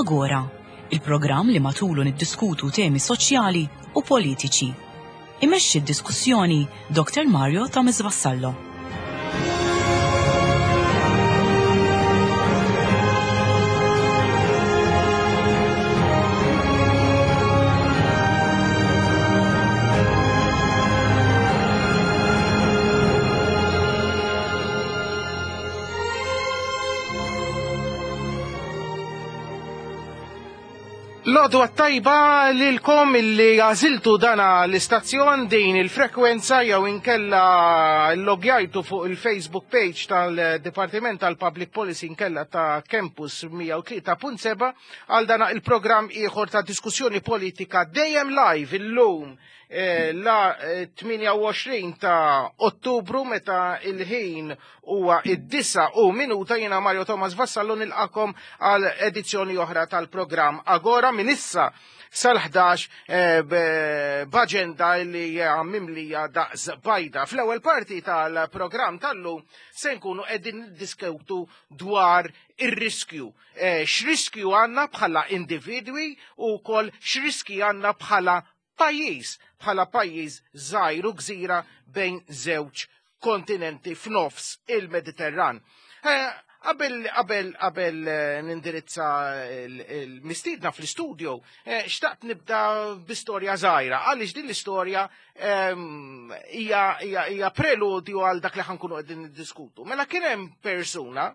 Agora, il-programm li matulu niddiskutu temi soċjali u politiċi. Imexxi d-diskussjoni Dr. Mario Thomas Vassallo. L-għodwa tajba lilkom illi għaziltu dana l-istazzjon din il-frekwenza jew inkella l-logjajtu fuq il-Facebook page tal-Departiment tal-Public Policy inkella ta' Campus 103.7 għal dana il-program ieħor ta' diskussjoni politika dejjem live illum la 28 ta' Ottubru meta il-ħin huwa id-9 jiena Mario Thomas Vassallo nilqakom għal edizzjoni oħra tal-programm Agora minn issa sal-11 b'aġenda li mimlija daqs bajda. Fl-ewwel parti tal-programm tal-lum se nkunu qegħdin niddiskutu dwar ir-riskju. X'riskju għandna bħala individwi u wkoll x'riski għandna bħala pajjiż żgħir u gżira bejn żewġ kontinenti f'nofs il-Mediterran. Qabel nindirizza l-mistiedna fl-istudio, xtaqt nibda b'istorja żgħira, għaliex din l-istorja hija preludju għal dak li ħankunu qegħdin niddiskutu. Mela kien hemm persuna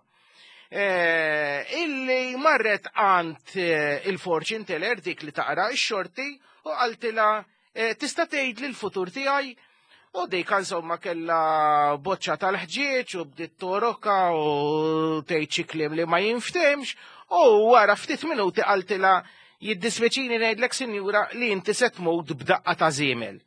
illi marret għand il-fortune teller dik li taqra x-xorti u għaltila tista' tgħidli l-futur tiegħi u dik insomma kellha boċċa tal-ħġieġ u bdiet toroka u tgħid xi kliem li ma jinftemx u wara ftit minuti qaltilha jiddispeċini ngħidlek sinjura li inti se tmut b'daqqa ta' żiemel.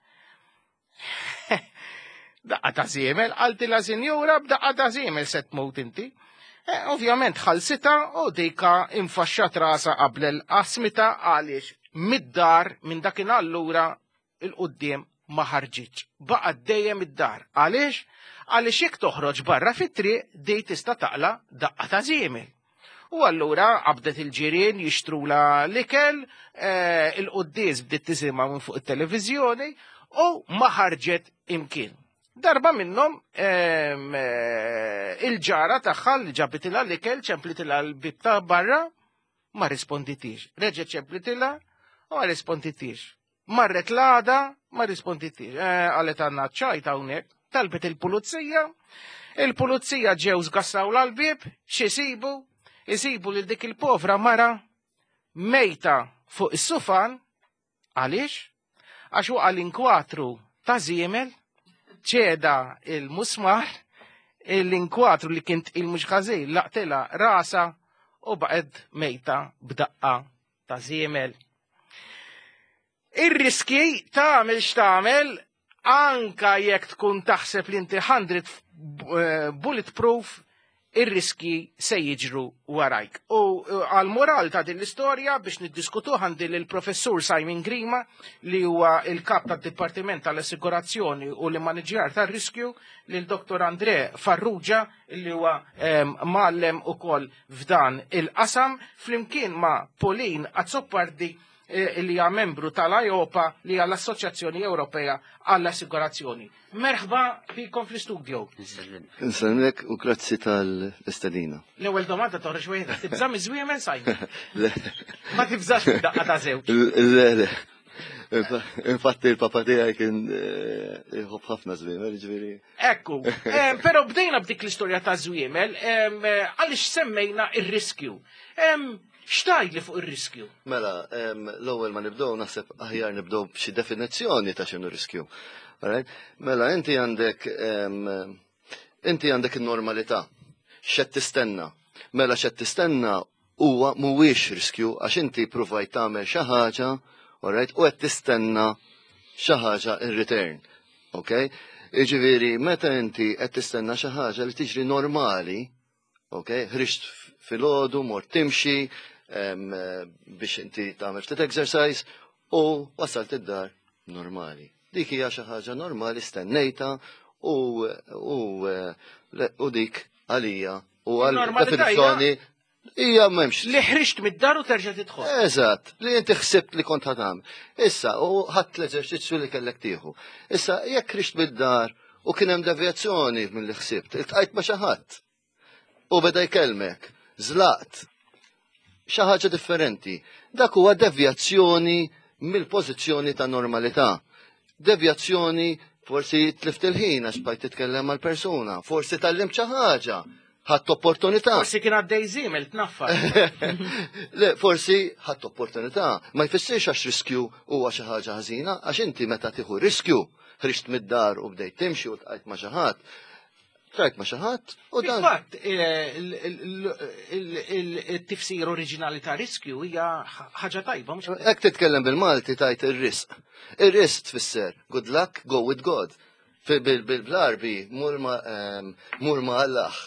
Daqqa ta' żiemel, qaltilha sinjura b'daqqa ta' żiemel se tmut inti. Ovvjament ħalsita u dika infaxxat rasa qabel il-qasmita għaliex mid-dar minn dakin allura il-qudiem ma ħarġitx. Baqgħet dejjem id-dar. Għaliex? Għaliex jekk toħroġ barra fit-triq dej tista' taqla daqqa ta' żiemel. U allura qabdet il-ġirien jixtrula l-ikel, il-quddies bdiet tisimha minn fuq it-televiżjoni u ma ħarġet imkien. Darba minnhom il-ġara tagħha li ġabitilha l-ikel ċemplitilha l-bib ta' barra ma risponditix. Reġgħet ċemplitilha u ma risponditix. Marret l-għada ma risponditix. Qalet għandna ċajt hawnhekk, talbet il-pulizija. Il-pulizija ġew żgassaw l-bib, x'isibu? Isibu lil dik il-povra mara mejta fuq is-sufan. Għaliex? Għax huwa l-inkwatru ta' żiemel ċeda il-musmar, l-inkwatru li kien il-mhux ħażin laqtilha rasa u baqgħet mejta b'daqqa ta' żiemel. Ir-riski tagħmel x'tagħmel anka jekk tkun taħseb li inti 100 bulletproof, ir-riski se jiġru warajk. U għal-moral ta' din l-istorja biex niddiskutu għandi l-professur Simon Grima li huwa il-kap tad-Dipartiment tal-Assigurazzjoni u l-Maniġjar tar-Riskju lil Dr. André Farrugia li huwa mgħallem ukoll f'dan il-qasam flimkien ma' Pauline Azzopardi li hija membru tal-AIOPA li hija l-Assoċjazzjoni Ewropea għall-Assigurazzjoni. Merħba bikom fl-istudio. Nsennek u grazzi tal-istadina. L-ewwel domanda toħroġ wieħed, tibżam iż-żwiemel Simon? Ma tibżax daqqa ta' żewġ. Le. Infatti il-papa tiegħi kien iħobb ħafna żwiemel, ġifieri. Ekku, però bdejna b'dik l-istorja ta' żwiemel għaliex semmejna ir-riskju. X'tajdli fuq ir-riskju? Mela, l-ewwel ma nibdew naħseb aħjar nibdew b'xi definizzjoni ta' x'inhu riskju. Mela, inti għandek in-normalità. X'qed tistenna. Mela x'qed tistenna huwa mhuwiex riskju għax inti provajt tagħmel xi ħaġa, u qed tistenna xi ħaġa in return. Jiġifieri meta inti qed tistenna xi ħaġa li tiġri normali, ħriġt filgħodu, mort timxi, biex inti tagħmel ftit exercise u wasalt id-dar normali. Dik hija xi ħaġa normali stennejta u dik għalija u għal definizzjoni Hija m'hemmx. Li ħriġt mid-dar u terġa' tidħol. Eżatt, li inti ħsibt li kont ħadam. Issa, u ħadd l-eżerċizzju li kellek tieħu. Issa, jekk ħriġt mid-dar u kien hemm devjazzjoni mill-li ħsibt, iltqajt ma' xi ħadd. U beda jkellmek, żlaqt. Xi ħaġa differenti. Dak huwa devjazzjoni mill-pożizzjoni ta' normalità. Devjazzjoni forsi tlift il-ħin għax bajt titkellem mal-persuna, forsi tallim xi ħaġa. Ħadd opportunità. Forsi kien għaddej żiemel tnaffar. Le, forsi ħadd opportunità. Ma jfissirx għax riskju huwa xi ħaġa ħażina, għax inti meta tieħu riskju ħriġt mid-dar u bdejt timxi u tqajt ma' xi ħadd. Tqajt ma' xi ħadd u dan. Fatt, il-tifsir oriġinali ta' riskju hija ħaġa tajba mhux. Hekk titkellem bil-Malti tajt ir-risq. Ir-risq tfisser good luck, go with God. Bil-Arbi mur ma' Allah.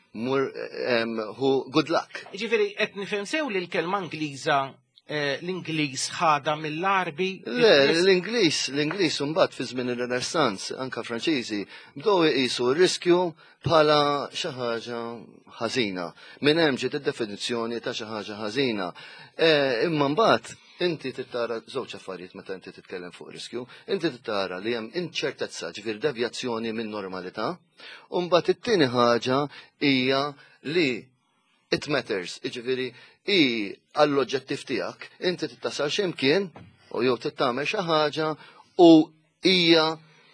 Good luck. Ġifieri qed nifhem sew li l-kelma Ingliża l-Ingliż ħada mill-Arbi. Le, l-Ingliż mbagħad fi żmien ir-Renaissance anke Franċiżi bdew iqisu r-riskju bħala xi ħaġa ħażina. Minn hemm ġiet id-definizzjoni ta' xi ħaġa ħażina. Imma mbagħad inti tittara żewġ affarijiet meta inti titkellem fuq riskju, inti tittara li hemm inċertezza ġifier devjazzjoni minn normalità, u mbagħad it-tieni ħaġa hija li it matters, jiġifieri għall-oġġettiv tiegħek, inti tittasal x'imkien u jew tittamel xi ħaġa u hija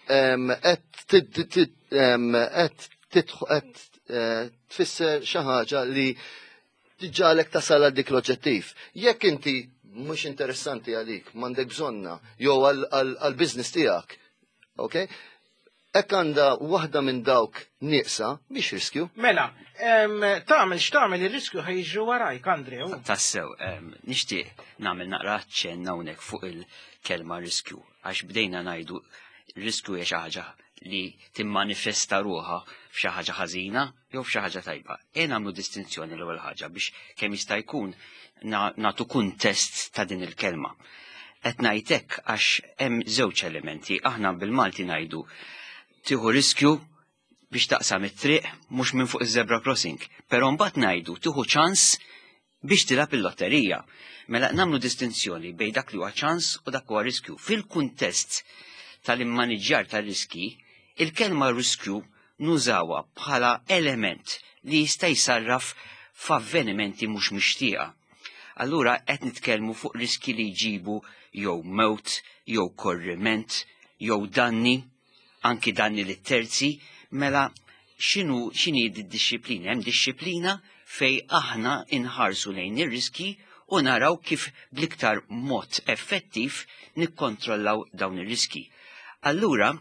qed tfisser xi ħaġa li tiġġalek tasal għal dik l-oġġettiv. Jekk inti mhux interessanti għalik, m'għandek bżonna, jew għall-business tiegħek, okay? Hekk għandha waħda minn dawk nieqsa biex riskju. Mela, tagħmel x'tagħmel ir-riskju ħejġu warajk, Andrew. Tassew, nixtieq nagħmel naqra ċenn hawnhekk fuq il-kelma riskju, għax bdejna ngħidu riskju hija xi ħaġa li timmanifesta ruħha f'xi ħaġa ħażina jew f'xi ħaġa tajba. Nagħmlu distinzjoni l-ewwel ħaġa biex kemm jista' jkun nagħtu kuntest ta' din il-kelma. Qed ngħid hekk għax hemm żewġ elementi, aħna bil-Malti ngħidu tieħu riskju biex taqsam it-triq mhux minn fuq iż-zebra crossing, però mbagħad ngħidu tieħu ċans biex tilab il-lotterija. Mela nagħmlu distinzjoni bejn dak li huwa ċans u dak huwa riskju. Fil-kuntest tal-immaniġġjar tar-riski, il-kelma riskju nużawha bħala element li jista' jsarraf f'avvenimenti mhux mixtieqa. Allura qed nitkellmu fuq riski li jġibu jew mewt, jew korriment, jew danni, anki danni lit terzi, mela x'inhi d-disciplina? Hemm disciplina fej aħna inħarsu lejn ir-riski u naraw kif bl-iktar mod effettiv nikkontrollaw dawn ir-riski. Allura,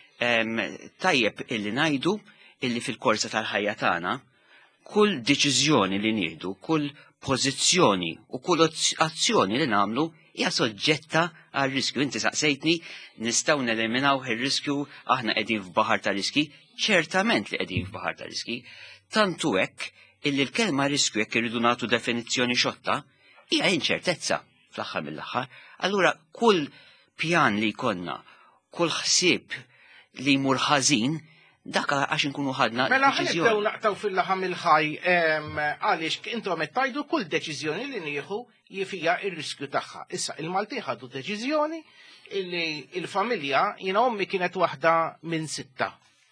tajjeb illi ngħidu illi fil-korsa tal-ħajja tagħna kull deċiżjoni li nieħdu, kull pożizzjoni u kull azzjoni li nagħmlu hija soġġetta għal riskju. Inti saqsejtni nistgħu neliminaw ir-riskju aħna qegħdin f'baħar ta' riski, ċertament li qegħdin f'baħar ta' riski, tantu hekk illi l-kelma riskju jekk irridu nagħtu definizzjoni xotta hija inċertezza fl-aħħar mill-aħħar. Allura kull pjan li jkollna, kull ħsieb li jmur ħażin, dak għax inkunu ħadna Mela ħanibdew naqtaw fil-laħam il-ħaj għaliex intom qed tajdu kull deċiżjoni li nieħu jifija ir-riskju tagħha. Issa il-Malti ħadu deċiżjoni illi il-familja jiena ommi kienet waħda minn 6.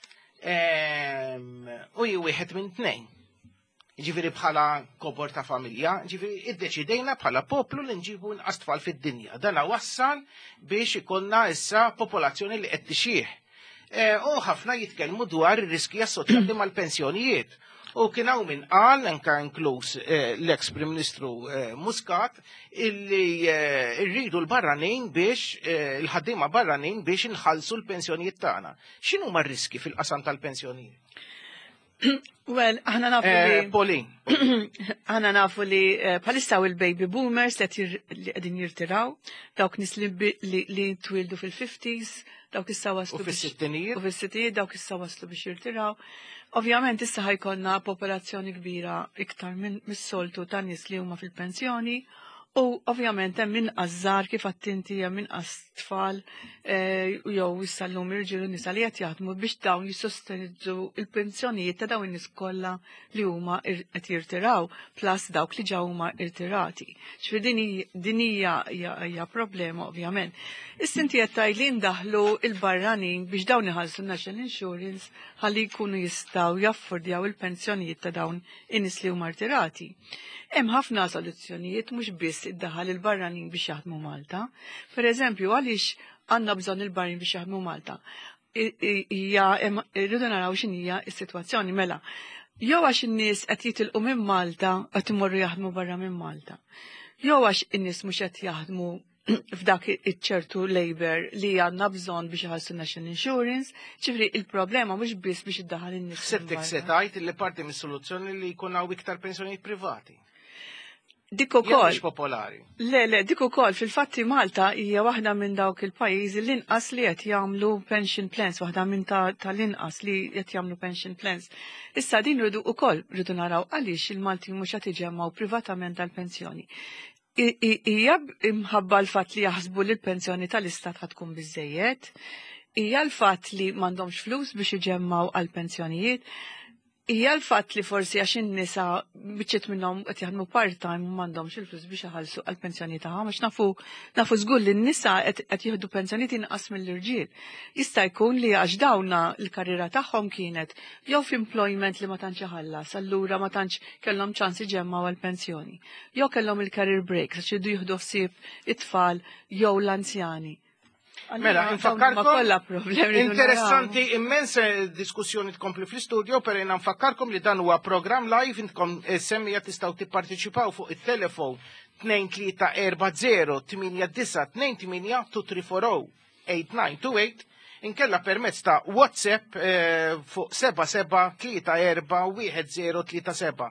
U wieħed minn 2. Ġifieri bħala kobor ta' familja, ġifieri iddeċidejna bħala poplu li nġibu inqas tfal fid-dinja. Dan wassal biex ikollna issa popolazzjoni li qed tixjih. U ħafna jitkellmu dwar ir-riski assoċjati mal-pensjonijiet. U kien hawn min qal anke inkluż l-eks Prim Ministru Muscat illi rridu l-barranin biex il-ħaddiema barranin biex inħallsu l-pensjonijiet tagħna. X'inhu huma r-riski fil-qasam tal-pensjonijiet? Well, aħna nafu li Pauline. aħna nafu li bħalissaw il-baby boomers li qegħdin jirtiraw, dawk nies li twildu fil-50s, dawk issa waslu U fis-sittinijiet? U fis-sittinijiet dawk issa waslu biex jirtiraw. Ovvjament issa ħajkonna popolazzjoni kbira iktar mis-soltu ta' nies li huma fil-pensjoni U ovvjament hemm inqas żgħar kif attinti hemm inqas tfal jew issa llum irġiel u nisa li qed jaħdmu biex dawn jissostenizzu il-pensjonijiet ta' dawn in-nies kollha li huma qed jirtiraw plus dawk li ġew huma irtirati. Ġifieri din hija problema ovvjament. Issa inti qed tgħidli ndaħlu il-barranin biex dawn iħallsu national insurance ħalli jkunu jistgħu jaffordjaw il-pensjonijiet ta' dawn in-nies li huma irtirati. Hemm ħafna soluzzjonijiet mhux biss iddaħħal il-barranin biex jaħdmu Malta. Pereżempju, għaliex għandna bżonn il-barranin biex jaħdmu Malta. Irridu naraw x'inhija s-sitwazzjoni mela. Jew għax in-nies qed jitilqu minn Malta qed imorru jaħdmu barra minn Malta. Jew għax in-nies mhux qed jaħdmu f'dak iċ-ċertu labor li għandna bżonn biex iħallsu national insurance, ċifri il-problema mhux biss biex iddaħħal in-nies. Septik se tgħid li parti mis-soluzzjoni li jkun hawn iktar pensjonijiet privati. Dik ukoll popolari. Le, dik ukoll fil-fatti Malta hija waħda minn dawk il-pajjiżi l-inqas li qed jagħmlu pension plans, waħda minn tal-inqas li qed jagħmlu pension plans. Issa din rridu naraw għaliex il-Malti mhux qed iġemmgħu privatament tal-pensjoni. Hija imħabba l-fatt li jaħsbu li l-pensjoni tal-istat tkun biżejjed, hija l-fatt li m'għandhomx flus biex iġemmgħu għall-pensjonijiet, hija l-fatt li forsi għax in-nisa biċċiet minnhom qed jaħdmu part-time m'għandhomx il-flus biex iħallsu għall-pensjoni tagħhom għax nafu żgur li n-nisa qed jieħdu pensjonijiet inqas mill-irġiel. Jista' jkun li għax dawna l-karriera tagħhom kienet jew f'employment li ma tantx iħallas, allura ma tantx kellhom ċans iġemmgħu għall-pensjoni. Jew kellhom il-career break għax jridu jieħdu ħsieb it-tfal jew l-anzjani. Mela, infakkarkom, interessanti immens diskussjoni tkompli fl-istudio, per nfakkarkom li dan huwa program live, intkom semmija tistgħu tipparteċipaw fuq it-telefon 2349-28-238 inkella permezz ta' WhatsApp fuq 77341037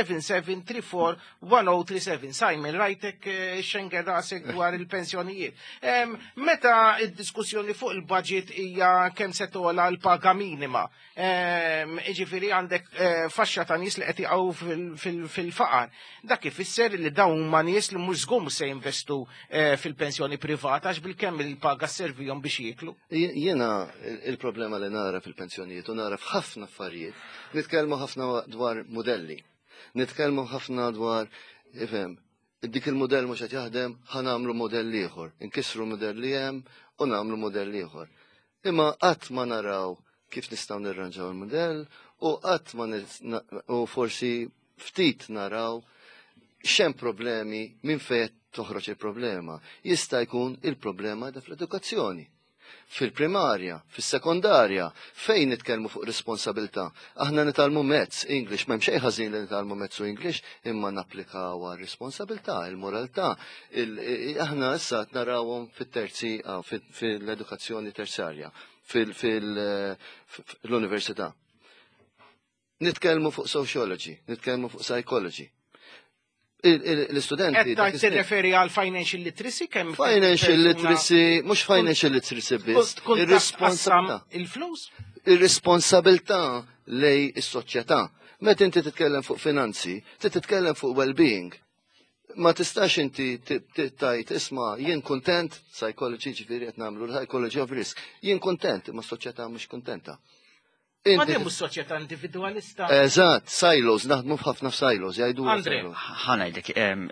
77341037. Simon, rajtek xengen rasek dwar il-pensjonijiet. Meta id-diskussjoni fuq il-budget hija kemm se tola l-paga minima. Ġifieri għandek faxxa ta' nies li qed jaqgħu fil-faqar. Dak ifisser li dawn huma nies li mhux żgur se jinvestu fil-pensjoni privata għax bil-kemm il-paga servihom biex jieklu. Jiena il-problema li nara fil-pensjonijiet u nara f'ħafna affarijiet. Nitkellmu ħafna dwar modelli. Nitkellmu ħafna dwar, dik il-modell mhux qed jaħdem, ħanamlu modell ieħor. Inkissru modell li hemm u nagħmlu modell ieħor. Imma qatt ma naraw kif nistgħu nirranġaw il-modell u qatt ma u forsi ftit naraw x'hemm problemi minn fejn toħroġ il-problema. Jista' jkun il-problema da fl-edukazzjoni. Fil-primarja, fil-sekondarja, fejn nitkellmu fuq responsabilità. Aħna nitalmu mezz English, m'hemm xejn ħażin li nitalmu mezz English, imma napplikaw responsabilità, il-moralità. Aħna issa narawhom fit-terzi fil-edukazzjoni terzarja, fil-università. Nitkellmu fuq sociology, nitkellmu fuq psychology. L-istudenti. Qed tirreferi għal financial literacy kemm financial literacy, mhux financial literacy biss. Ir-responsabilità. Il-flus? Ir-responsabilità lej is-soċjetà. Meta inti titkellem fuq finanzi, titkellem fuq well-being. Ma tistax inti tajt isma' jien kuntent, psychology ġifieri qed nagħmlu psychology of risk. Jien kuntent, imma s-soċjetà mhux kuntenta. Ma demu s-soċjetà individualista. Eżatt, silos, naħdmu f'ħafna silos, jgħidu. Andre, ħanajdek,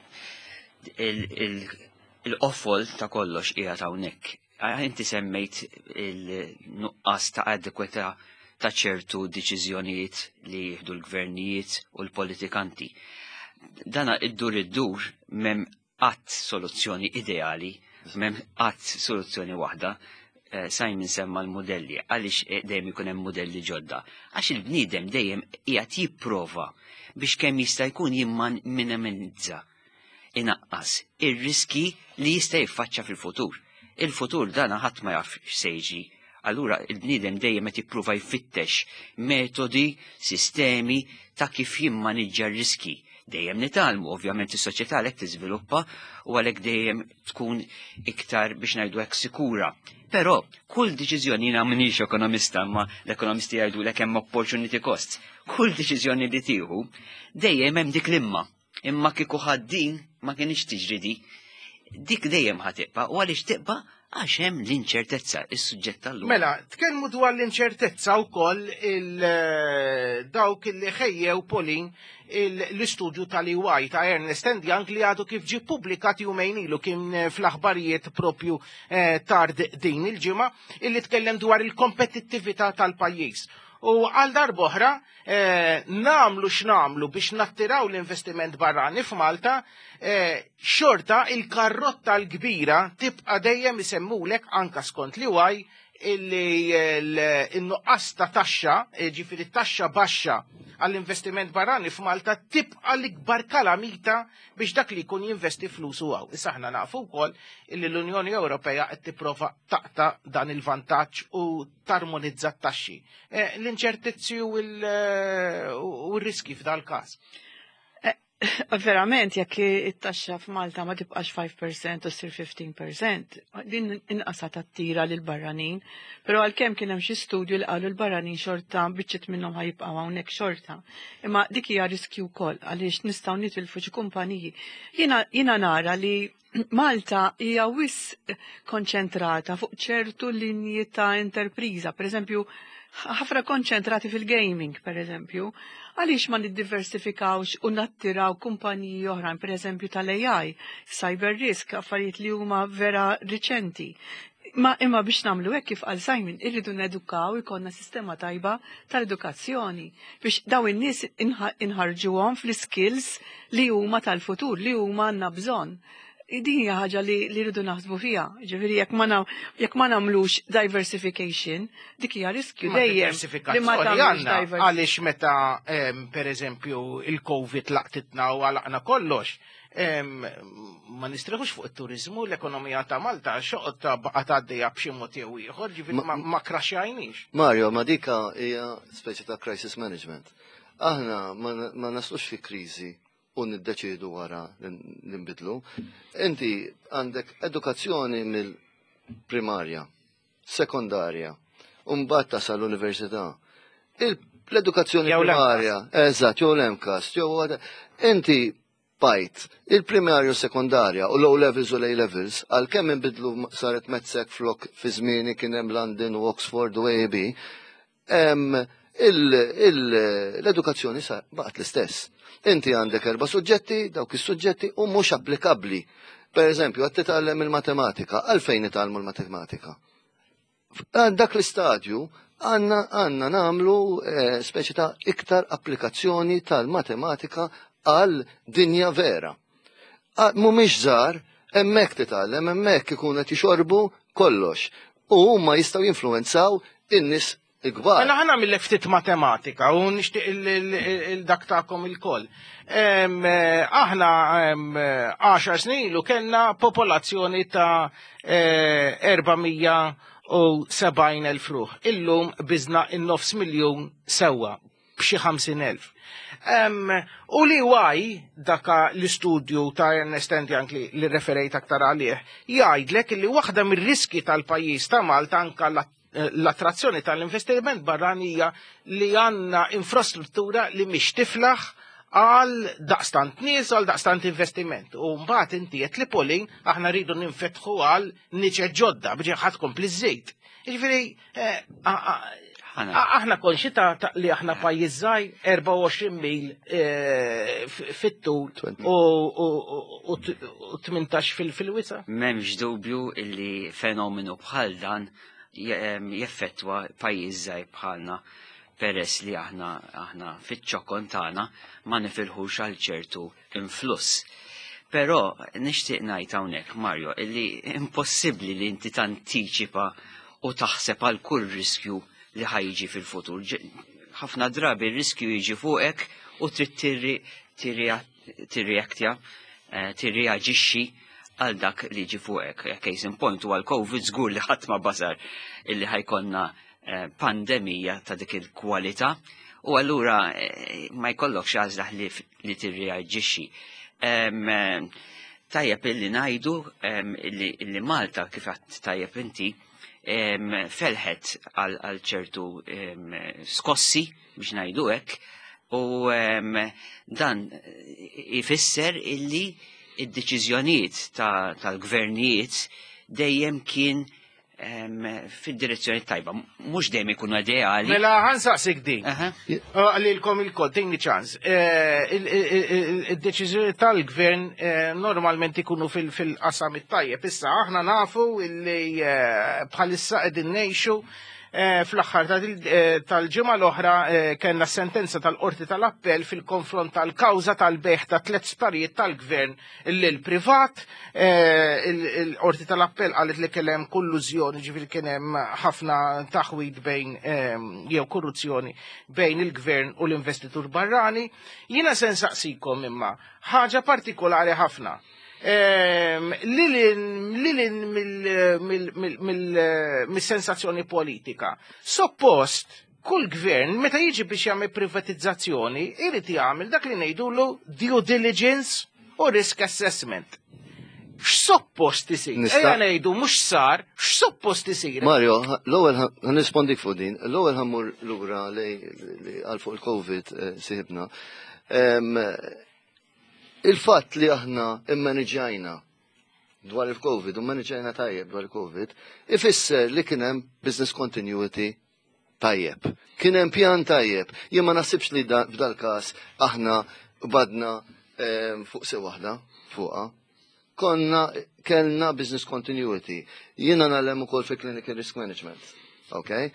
il-offol ta' kollox qiegħed hawnhekk. Inti semmejt il-nuqqas ta' adekwata ta' ċertu deċiżjonijiet li jieħdu l-gvernijiet u l-politikanti. Dana id-dur m'hemm qatt soluzzjoni ideali, m'hemm qatt soluzzjoni waħda. Simon semma l-modelli, għaliex dejjem ikun hemm modelli ġodda. Għax il-bniedem dejjem qiegħed jipprova biex kemm jista' jkun jimminimizza inaqqas ir-riski li jista' jiffaċċja fil-futur. Il-futur dan ħadd ma jaf se jiġi. Allura il-bniedem dejjem qed jipprova jfittex metodi, sistemi ta' kif jimmaniġġja r-riski. Dejjem nitalmu, ovvjament is-soċjetà għalhekk tiżviluppa u għalhekk dejjem tkun iktar biex ngħidu hekk sikura. Però kull deċiżjoni jiena m'iniex ekonomista, ma l-ekonomisti jgħidulek hemm opportunity cost. Kull deċiżjoni li tieħu dejjem hemm dik l-imma. Imma kieku ħaddin ma kienx tiġri dik dejjem ħatibqa' u għaliex tibqa' għax hemm l-inċertezza is-suġġett tal-lum. Mela, tkellmu dwar l-inċertezza wkoll dawk li ħejjew Pauline l-istudju tal-EY ta' Ernst & Young li għadu kif ġie publikat jumejn ilu kien fl-aħbarijiet propju tard din il-ġimgħa illi tkellem dwar il-kompetittività tal-pajjiż. U għal darboħra namlu x'namlu biex nattiraw l-investiment barrani f'Malta, xorta il-karrotta l-kbira tibqa' dejjem isemmulek anka skont l-EY illi n-nuqqas ta' taxxa, ġifieri taxxa baxxa għall-investiment barrani f'Malta tibqa' l-ikbar kalamita biex dak li jkun jinvesti flusu għaw. Issa aħna nafu wkoll illi l-Unjoni Ewropea qed tipprova taqta' dan il-vantaġġ u tarmonizza t-taxxi. L-inċertezzi u r-riski f'dal każ. Verament, jekk it-taxxa f'Malta ma tibqax 5% u ssir 15%, din inqasa tattira lil barranin, però għalkemm kien hemm xi studju li qalu l-barranin xorta biċċet minnhom ħajibqgħu hawnhekk xorta. Imma dik hija riskju wkoll għaliex nistgħu nitilfu xi kumpaniji. Jiena nara li Malta hija wis konċentrata fuq ċertu linji ta' interpriża, pereżempju ħafna konċentrati fil-gaming, per eżempju, għaliex ma niddiversifikawx u nattiraw kumpaniji oħrajn, per eżempju tal-AI, cyber risk, affarijiet li huma vera riċenti. Imma biex namlu hekk kif għal Simon, irridu nedukaw ikonna sistema tajba tal-edukazzjoni biex daw in-nies inħarġuhom fl-skills li huma tal-futur, li huma għandna bżonn. Din hija ħaġa li rridu naħsbu fiha. Ġifieri jekk ma nagħmlux diversification, dik hija riskju dejjem li ma tagħmlux diversification. Għaliex meta pereżempju il-COVID laqtitna u għalaqna kollox, ma nistrieħux fuq it-turiżmu l-ekonomija ta' Malta xoqgħod ta' baqa' tgħaddejja b'xi mod jew ieħor, ġifieri ma kraxxajniex. Mario, ma dika hija speċi ta' crisis management. Aħna ma naslux fi kriżi u niddeċidu wara l-nbidlu. Inti għandek edukazzjoni mill-primarja, sekondarja, u mbagħad tasal l-università. L-edukazzjoni primarja, eżatt, jew l-MCAS, jew inti bajt il-primarju sekondarja u low levels u lay levels, għalkemm inbidlu saret mezzek flok fi żmieni kien hemm London u Oxford u AB, l-edukazzjoni baqgħet l-istess. Inti għandek 4 suġġetti, dawk is-suġġetti u mhux applikabbli. Per eżempju, qed titgħallem il-matematika, għalfejn itgħallmu l-matematika? Dak l-istadju għandna nagħmlu speċi ta' iktar applikazzjoni tal-matematika għal dinja vera. Mhumiex żgħar, hemmhekk titgħallem, hemmhekk ikun qed jixorbu kollox. U huma jistgħu jinfluwenzaw in-nies il-kbar. Mela ħana mill ftit matematika u nixtieq il-dak tagħkom il-koll. Aħna 10 snin ilu kellna popolazzjoni ta' 470,000 ruħ. Illum biżna in-nofs miljun sewwa b'xi 50,000. U li daka l-istudju ta' Ernst & Young li referejt aktar għalih, jgħidlek li waħda mir-riski tal-pajjiż ta' Malta anka l-attrazzjoni tal-investiment barranija li għandna infrastruttura li mhix tiflaħ għal daqstant nies għal daqstant investiment. U mbagħad inti qed li Pauline aħna rridu ninfetħu għal niċeġ ġodda biex ħadd kompli żejt. Jiġifieri aħna konxi li aħna pajjiż żgħir 24 mil fit-tul u 18 fil-wisa. M'hemmx dubju illi fenomenu bħal dan jeffettwa pajjiż żgħir bħalna peress li aħna fiċ-ċokon tagħna ma nifilħux għal ċertu influss. Però nixtieq ngħid hawnhekk, Mario, illi impossibbli li inti tantiċipa u taħseb għal kull riskju li ħajġi fil-futur. Ħafna drabi r-riskju jiġi fuqek u trid tirreaġixxi għal dak li jiġi fuqek. Case in point huwa l-COVID żgur li ħadd ma basar illi ħajkonna pandemija ta' dik il-kwalità u allura ma jkollokx għażla li tirreaġixxi. Tajjeb illi ngħidu illi Malta kif għadt tajjeb inti felħet għal ċertu skossi biex ngħidu hekk U dan ifisser illi id-deċiżjonijiet tal-gvernijiet dejjem kien fid-direzzjoni tajba. Mhux dejjem ikunu ideali. Mela ħansaqsik din. Għalilkom il-kol, tejni ċans. Id-deċiżjoni tal-gvern normalment ikunu fil-qasam it-tajjeb. Issa aħna nafu illi bħalissa qegħdin ngħixu fl-aħħar tal-ġimgħa l-oħra kellna sentenza tal-Qorti tal-Appell fil-konfront tal-kawża tal-beħ ta' 3 sparijiet tal-gvern lil privat. Il-Qorti tal-Appell qalet li kien hemm kollużjoni, ġifieri kien hemm ħafna taħwid bejn jew korruzzjoni bejn il-gvern u l-investitur barrani. Jiena se nsaqsikom imma ħaġa partikolari ħafna. Lilin mill-sensazzjoni politika. Suppost, kull gvern, meta jiġi biex jagħmel privatizzazzjoni, irid jagħmel dak li ngħidulu due diligence u risk assessment. X'suppost isir? Ejja ngħidu mhux sar, x'suppost isir? Mario, l-ewwel ħanrispondik fuq din, l-ewwel ħammur lura li għal fuq il-COVID sieħibna. Il-fatt li aħna immaneġġajna dwar il-COVID u mmaneġġajna tajjeb dwar il-COVID ifisser li kien hemm business continuity tajjeb. Kien hemm pjan tajjeb. Jien ma naħsibx li f'dal każ aħna badna fuq se waħda fuqha. Kellna business continuity. Jiena nagħlem ukoll fi clinical risk management. Okay?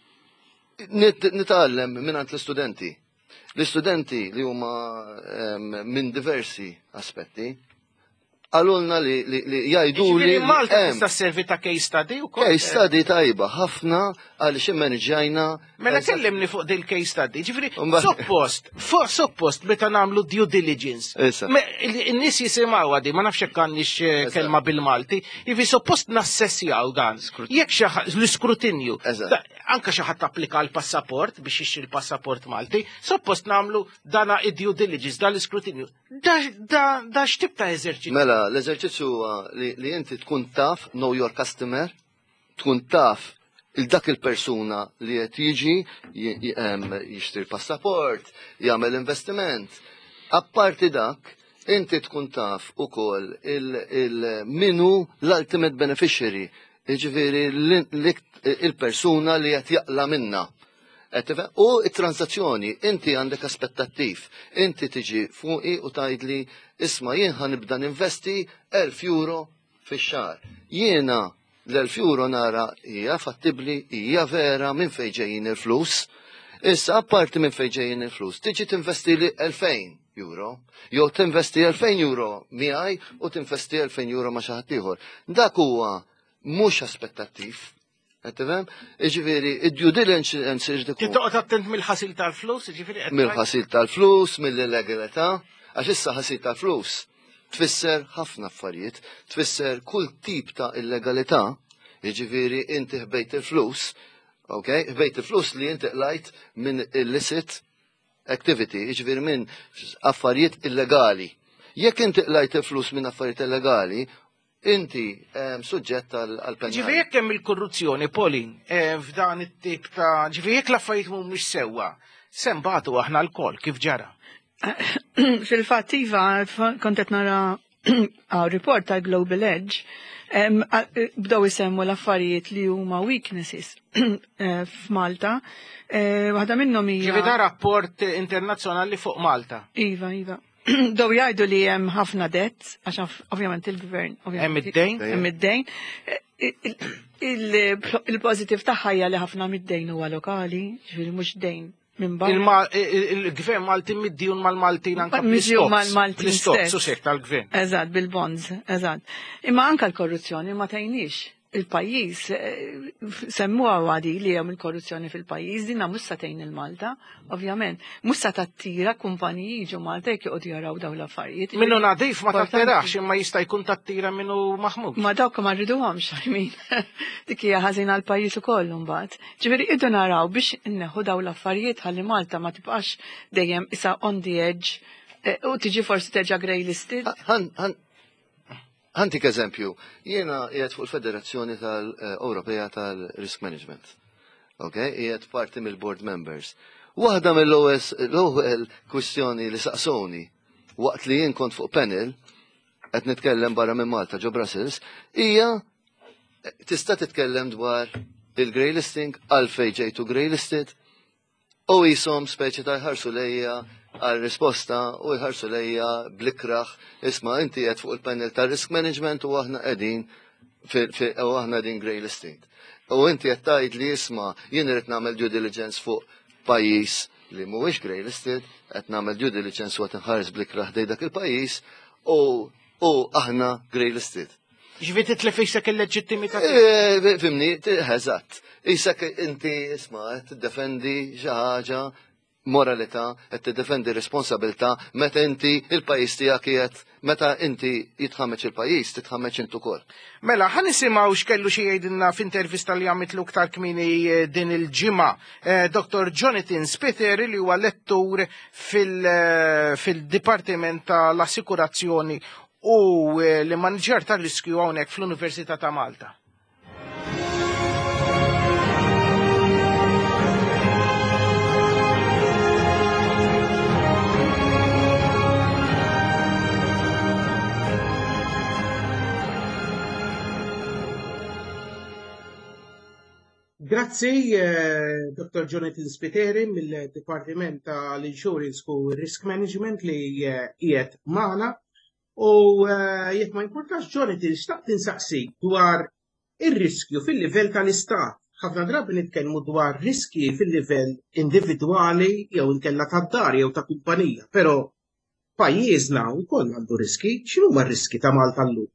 Nitgħallem mingħand l-istudenti. L-istudenti li huma minn diversi aspetti għalulna li jgħidu li Malta tista' servi ta' case study wkoll. Case study tajba ħafna għaliex immaneġġajna. Mela kellimni fuq din case study. Ġifieri suppost meta nagħmlu due diligence. In-nies jisimgħu għadi, ma nafx hekk għandix kelma bil-Malti, jifi suppost nassessjaw dan. Jekk l-iskrutinju. Anke xi ħadd applika l-passaport biex jixtri l-passaport Malti, suppost nagħmlu dana id-due diligence, dan l-iskrutinju. Da x'tib ta' eżerċizzju? Mela, l-eżerċizzju huwa li inti tkun taf, know your customer, tkun taf il-dak il-persuna li qed jiġi jixtri l-passaport, jagħmel investiment. Apparti dak, inti tkun taf ukoll il-minu l-ultimate beneficiary, jiġifieri il-persuna li qed jaqla minna. U it-transazzjoni, inti għandek aspettattiv, inti tiġi fuqi u tajdli isma jien ħanibda ninvesti 1,000 euro fix-xahar. Jiena l-1,000 euro nara hija fattibli, hija vera minn fejn ġejjin il-flus. Issa apparti minn fejn ġejjin il-flus, tiġi tinvesti li 2,000 euro, jew tinvesti 2,000 euro miegħi u tinvesti 2,000 euro ma' xi ħadd ieħor. Dak huwa mhux aspettattiv. Iġifieri, id-due diligence irrid ikun. Titoqgħod attent mill-ħasil tal-flus, iġifieri. Mill-ħasil tal-flus, mill-illegalità, għax issa ħasil tal-flus tfisser ħafna affarijiet, tfisser kull tip ta' illegalità, jiġifieri inti ħbejt il-flus, okay? Ħbejt il-flus li inti qlajt minn illicit activity, jiġifieri minn affarijiet illegali. Jekk inti qlajt il-flus minn affarijiet illegali, inti suġġett għal-penali. Ġifieri jekk hemm il-korruzzjoni, Pauline, f'dan it-tip ta' ġifieri jekk l-affarijiet mhumiex sewwa, se mbagħtu aħna l-kol kif ġara. Fil-fatt iva kont qed nara report ta' Global Edge bdew isemmu l-affarijiet li huma weaknesses f'Malta. Waħda minnhom hija. Ġifieri da rapport internazzjonali fuq Malta. Iva. Dow jgħidu li hemm ħafna debt, għax ovvjament il-gvern. Hemm id-dejn? Hemm id-dejn. Il-pożittiv tagħha hija li ħafna mid-dejn huwa lokali, ġifieri mhux dejn minn barra. Il-gvern Malti middijun mal-Maltin anke mal-Maltin stess. Susek tal-gvern. Eżatt, bil-bonds, eżatt. Imma anke l-korruzzjoni ma tajniex. Il-pajjiż semmuha għadi li hemm il-korruzzjoni fil-pajjiż dinha mhux se tgħin il-Malta, ovvjament. Mhux se tattira kumpaniji jiġu Malta jekk joqgħdu jaraw dawn l-affarijiet. Minnu nadif ma tattirax imma jista' jkun tattira minnu maħmud. Ma dawk ma rriduhomx xajmin. Dik hija ħażin għall-pajjiż ukoll imbagħad. Ġifieri qegħdu naraw biex inneħħu dawn l-affarijiet ħalli Malta ma tibqax dejjem isa on the edge u tiġi forsi terġa' grey listed. Ħantik eżempju, jiena qiegħed fuq il-Federazzjoni tal-Ewropea tal-Risk Management. Okay? Qiegħed parti mill-board members. Waħda mill-ewwel kwistjoni li saqsoni waqt li jien kont fuq panel qed nitkellem barra minn Malta ġo Brussels hija tista' titkellem dwar il-grey listing għalfejn ġejtu grey listed u jisom speċi ta' jħarsu lejja għal risposta u jħarsu lejja blikraħ isma' inti qed fuq il-panel ta' risk management u aħna qegħdin u aħna din grey listing. U inti qed tgħid li isma' jien irid nagħmel due diligence fuq pajjiż li mhuwiex grey listed, qed nagħmel due diligence waqt inħares blikraħ dej dak il-pajjiż u aħna grey listed. Ġifieri titlef isek il-leġittimità. Fimni, eżatt. Isek inti isma' qed tiddefendi xi ħaġa moralità, qed tiddefendi responsabilità meta inti il-pajjiż tiegħek qiegħed meta inti jitħammeġ il-pajjiż titħammeġ int ukoll. Mela, ħan nisimgħu x'kellu xi jgħidilna f'intervista li għamiltlu aktar kmieni din il-ġimgħa Dr. Jonathan Spiteri li huwa lettur fil-Dipartiment tal-Assikurazzjoni u l-Maniġer tar-Riskju hawnhekk fl-Università ta' Malta. Grazzi, Dr. Jonathan Spiteri mill-Dipartiment tal-Insurance u Risk Management li qiegħed magħna. U jekk ma importax Jonathan, xtaqt insaqsi dwar ir-riskju fil-livell tal-istat. Ħafna drabi nitkellmu dwar riski fil-livell individwali jew inkella tad-dar jew ta' kumpanija, però pajjiżna wkoll għandu riski. X'inhuma r-riski ta' Malta llum?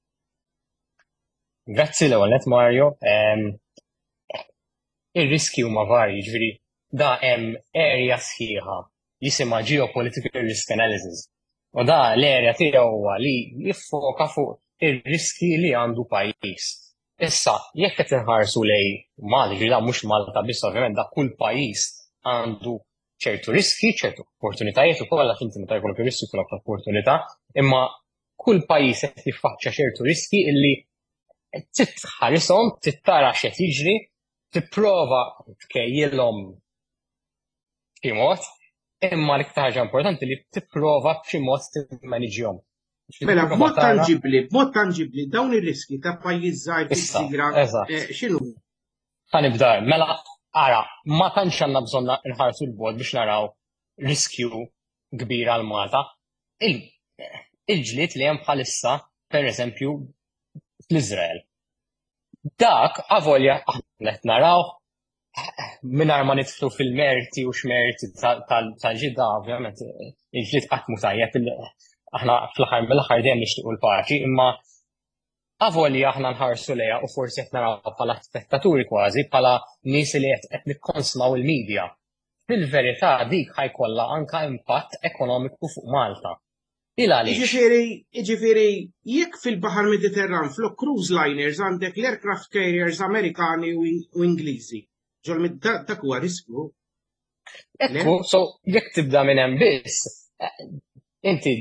Grazzi l-ewwel net Mario. Ir-riski huma varji, ġifieri da hemm area sħiħa jisimha Geopolitical Risk Analysis. U da l-area tiegħu huwa li jiffoka fuq ir-riski li għandu pajjiż. Issa, jekk qed inħarsu lej Malta, ġifieri da mhux Malta biss ovvjament da kull pajjiż għandu ċertu riski, ċertu opportunitajiet ukoll għax inti meta jkollok ir-riski jkollok opportunità, imma kull pajjiż qed jiffaċċja ċertu riski illi titħarishom, tittara x'qed jiġri, tipprova tkejjilhom b'xi mod, imma l-iktar ħaġa importanti li tipprova b'xi mod timmaniġjhom. Mela, b'mod tanġibli dawn ir-riski ta' pajjiż żgħir fis-sigra x'inhu? Ħanibda, mela ara, ma tantx għandna bżonn nħarsu l-bogħod biex naraw riskju kbir għal Malta. Il-ġlied li hemm bħalissa, pereżempju, fl-Iżrael. Dak avolja aħna qed naraw mingħajr ma nidħlu fil-merti u x'merti tal-ġidda, ovvjament il-ġlied qatt mhu tajjeb aħna fl-aħħar mill-aħħar dejjem nixtiequ l-paċi, imma avolja aħna nħarsu lejha u forsi qed naraw bħala spettaturi kważi bħala nies li qed nikkonsmaw il-medja. Fil-verità dik ħajkollha anke impatt ekonomiku fuq Malta. Iġifieri, jekk fil-Baħar Mediterran flok cruise liners għandek l-aircraft carriers Amerikani u Ingliżi. Dak huwa riskju. Ekku, so jekk tibda minn hemm biss, inti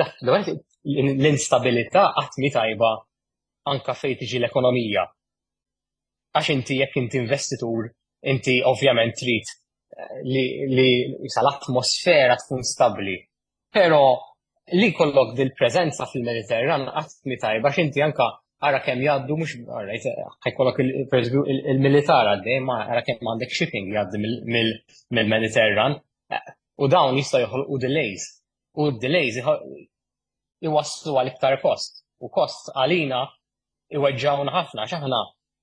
l-instabilità qatt mi tajba anke fejn tiġi l-ekonomija. Għax inti jekk inti investitur, inti ovvjament trid li l-atmosfera tkun stabbli. Però li kollok dil-preżenza fil-Mediterran qatt mi tajba x'inti anke ara kemm jgħaddu mhux ħajkollok il-militar għaddej ma ara kemm għandek shipping jgħaddi mill-Mediterran u dawn jistgħu joħolqu delays. U d-delays iwasslu għal iktar kost. U kost għalina iweġġawna ħafna x'aħna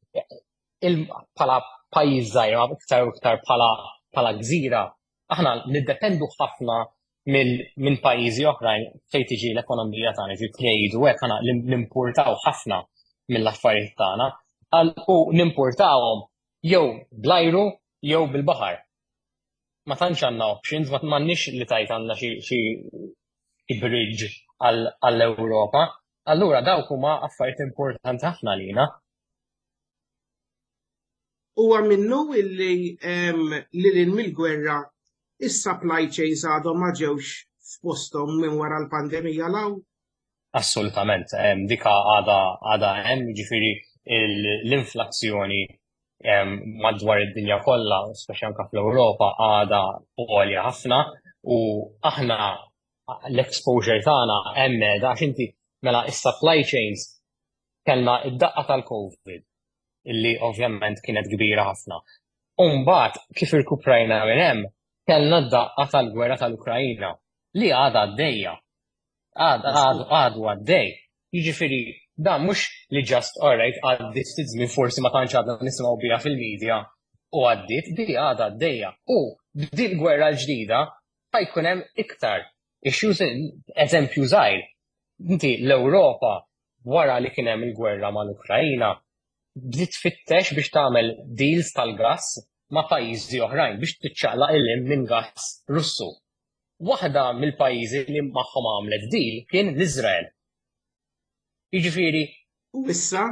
bħala pajjiż żgħir iktar u iktar bħala gżira aħna niddependu ħafna minn pajjiżi oħrajn fejn tiġi l-ekonomija tagħna, ġi trade u hekk l-importaw ħafna mill-affarijiet tagħna u nimportawhom jew bl-ajru jew bil-baħar. Ma tantx għandna options, ma m'għandniex li tajt għandna xi bridge għall-Ewropa. Allura dawk huma affarijiet importanti ħafna lina. Huwa minnu illi lil mill-gwerra is-supply chains għadhom ma ġewx f'posthom minn wara l-pandemija law? Assolutament, dika għada hemm, ġifieri l-inflazzjoni madwar id-dinja kollha, speċi anke fl-Ewropa, għadha għolja ħafna u aħna l-exposure tagħna hemm għax inti mela is-supply chains kellna id-daqqa tal-COVID illi ovvjament kienet kbira ħafna. U mbagħad kif irkuprajna minn hemm kellna d-daqqa tal-gwerra tal-Ukrajna li għadha għaddejja. Għadu għaddej. Jiġifieri dan mhux li just alright għaddit ftit żmien forsi ma tantx għadna nisimgħu biha fil-medja u għaddiet di għadha għaddejja. U b'din gwerra l-ġdida ħajkun hemm iktar issues eżempju żgħir. Inti l-Ewropa wara li kien hemm il-gwerra mal-Ukrajna bdiet tfittex biex tagħmel deals tal-gass ma' pajjiżi oħrajn biex tiċċaqlaq il-lim minn gass Russu. Waħda mill-pajjiżi li magħhom għamlet deal kien l-Iżrael. Jiġifieri. U issa?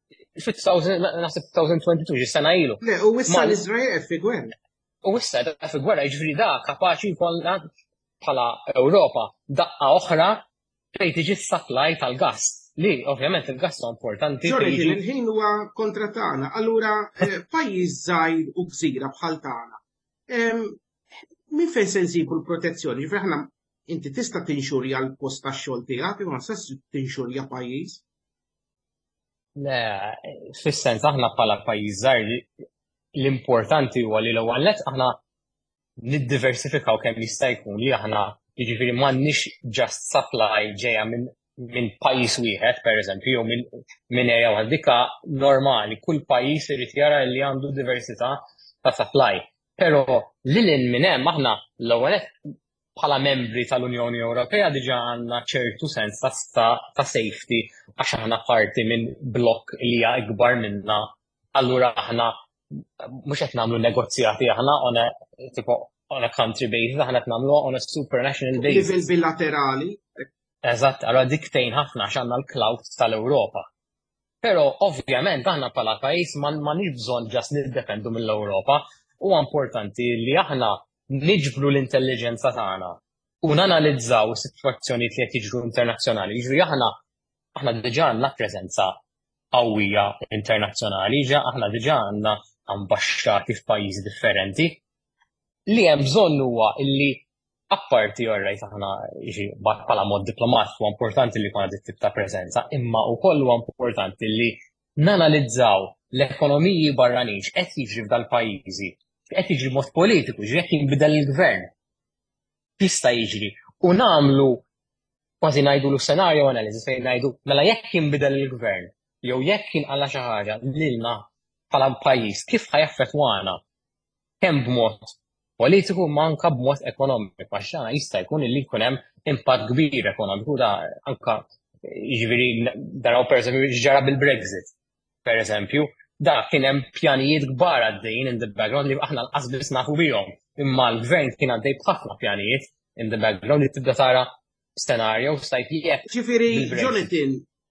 Fit-2022 ġis-sena ilu. Le, u issa l-Iżrael qed fi gwerra. U issa qed fi gwerra, jiġifieri da kapaċi jkollna bħala Ewropa daqqa oħra fejn tiġi s-supply tal-gass. Li, ovvjament, il-gass huwa importanti. Ġorri, il-ħin huwa kontra tagħna. Allura, pajjiż żgħir u gżira bħal tagħna. Min fejn se nsibu l-protezzjoni? Ġifri aħna inti tista' tinxurja l-post tax-xogħol tiegħek imma ma tinxurja pajjiż? Le, fis-sens aħna bħala pajjiż żgħir l-importanti huwa li l-ewwel nett aħna niddiversifikaw kemm jista' jkun li aħna jiġifieri m'għandniex just supply ġejja minn pajjiż wieħed, pereżempju, jew minn area waħda dika normali, kull pajjiż irid jara li għandu diversità ta' supply. Però lil minn hemm aħna l-ewwel bħala membri tal-Unjoni Ewropea diġà għandna ċertu sens ta' safety għax aħna parti minn blokk li hija ikbar minna. Allura aħna mhux qed nagħmlu negozjati aħna on a country basis, aħna qed nagħmlu on a supranational basis. Livell bilaterali. Eżatt, allura diktejn ħafna għax għandna l-cloud tal-Ewropa. Però ovvjament aħna bħala pajjiż ma nix bżonn ġast niddependu mill-Ewropa. Huwa importanti li aħna niġbru l-intelligenza tagħna u nanalizzaw is-sitwazzjonijiet li qed jiġru internazzjonali. Jiġri aħna diġà għandna preżenza qawwija internazzjonali, aħna diġà għandna ambaxxati f'pajjiżi differenti. Li hemm bżonn huwa illi apparti orrejt aħna bħala mod diplomatiku huwa importanti li jkun dik tip ta' preżenza, imma wkoll huwa importanti li nanalizzaw l-ekonomiji barranin x'qed jiġri f'dal-pajjiżi. Qed jiġri mod politiku, qed jinbidel il-gvern. Jista' jiġri. U nagħmlu kważi ngħidulu scenario analysis fejn ngħidu mela jekk jinbidel il-gvern jew jekk inqalla xi ħaġa lilna bħala pajjiż kif ħajaffettwana kemm b'mod politiku ma anke b'mod ekonomiku għax xana jista' jkun illi jkun hemm impatt kbir ekonomiku da anke jiġifieri daraw pereżempju ġara bil-Brexit. Pereżempju, da kien hemm pjanijiet kbar għaddejjin in the background li aħna l-qasbis nafu bihom. Imma l-gvern kien għaddej b'ħafna pjanijiet in the background li tibda tara scenario stajt Ġifieri, Jonathan,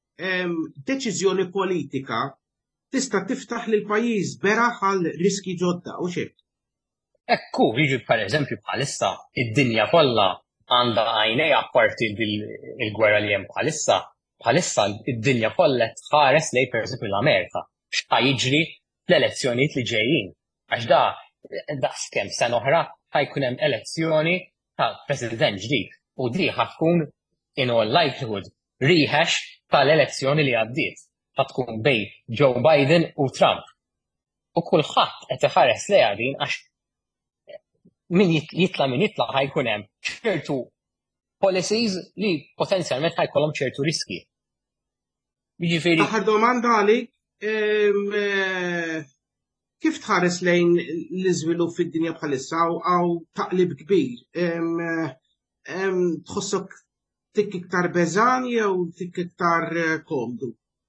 deċiżjoni politika tista' tiftaħ lil pajjiż beraħ għal riski ġodda u xejn. Ekku, jiġi pereżempju bħalissa id-dinja kollha għandha għajnej apparti il-gwerra li hemm bħalissa id-dinja kollha tħares lejn pereżempju l-Amerika. X'qa jiġri l-elezzjonijiet li ġejjin. Għax da skemm sena oħra ħajkun hemm elezzjoni ta' president ġdid u di ħatkun in all likelihood rehash tal-elezzjoni li għaddiet. Ħatkun bejn Joe Biden u Trump. U kulħadd qed iħares lejha din għax min jitla ħajkun hemm ċertu policies li potenzjalment ħajkollhom ċertu riski. Jiġifieri. Aħħar domanda għalik. Kif tħares lejn l-iżvilupp fid-dinja bħalissa għaw taqlib kbir? Tħossok tik iktar beżan jew tik iktar komdu?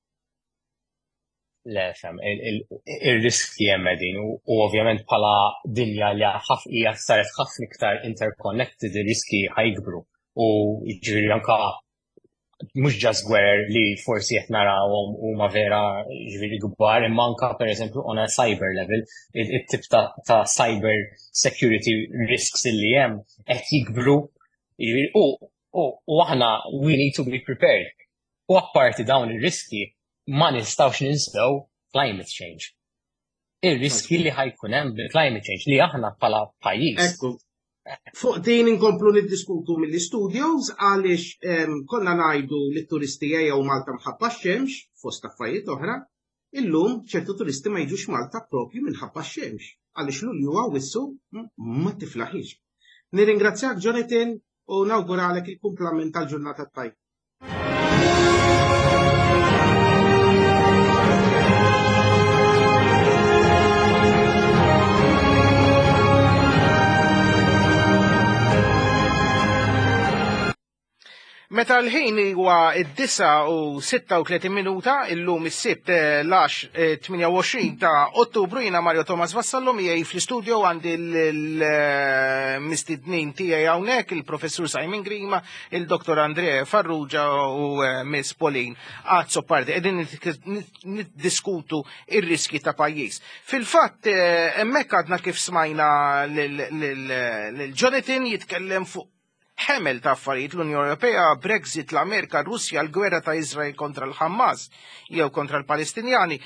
Le, fem, il-riski jemmedin u ovvjament bħala dinja li hija saret ħafna iktar interconnected, il-riski ħajkbru u ġiri anka mux ġast gwerer li forsi qed narawhom huma vera ġifieri kbar, imma anke pereżempju on a cyber level, it-tip ta' cyber security risks li hemm qed jikbru u aħna we need to be prepared. U apparti dawn ir-riski ma nistgħux ninsew climate change. ir-riski li ħajkun hemm bil-climate change li aħna bħala pajjiż. Ekku. Fuq din inkomplu niddiskutu mill-studios għaliex konna ngħidu li t-turisti jew Malta mħabba x-xemx fost affarijiet oħra, illum ċertu turisti ma jiġux Malta propju minħabba x-xemx għaliex Lulju għawissu ma tiflaħix. Nirringrazzjak Jonathan u nawguralek il-kumplament tal-ġurnata tajba. Meta l-ħin huwa id-9:36 minuta, illum is-sibt l-28 ta' Ottubru, jiena Mario Thomas Vassallo miegħi fl-istudio għandi l-mistednin tiegħi hawnhekk, il-professur Simon Grima, il-Dr. Andrea Farrugia u Miss Pauline Azzopardi. Qegħdin niddiskutu ir-riski ta' pajjiż. Fil-fatt hemmhekk għadna kif smajna lil Jonathan jitkellem fuq ħemel ta' affarijiet l-Unjoni Ewropea, Brexit, l-Amerika, Russja, l-gwerra ta' Izrael kontra l-Hamas jew kontra l-Palestinjani.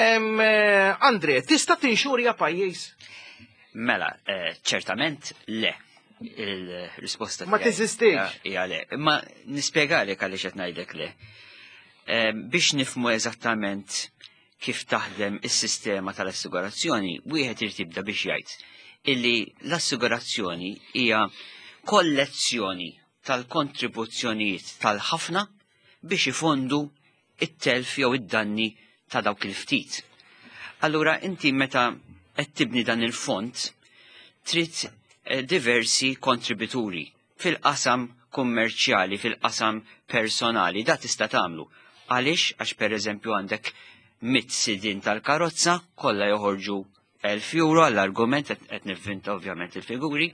Andre, tista' tinxurja pajjiż? Mela, ċertament le. Il-risposta ma teżistix. Hija le. Imma nispjegalek għaliex qed ngħidlek le. Biex nifhmu eżattament kif taħdem is-sistema tal-assigurazzjoni, wieħed irid jibda biex jgħid illi l-assigurazzjoni hija kollezzjoni tal-kontribuzzjonijiet tal-ħafna biex ifondu it-telf jew id-danni ta' dawk il-ftit. Allura inti meta qed tibni dan il-fond trid diversi kontributuri fil-qasam kummerċjali, fil-qasam personali, da tista' tagħmlu. Għaliex għax pereżempju għandek 100 sidin tal-karozza kollha joħorġu 1000 euro għall-argument qed nivvinta ovvjament il-figuri.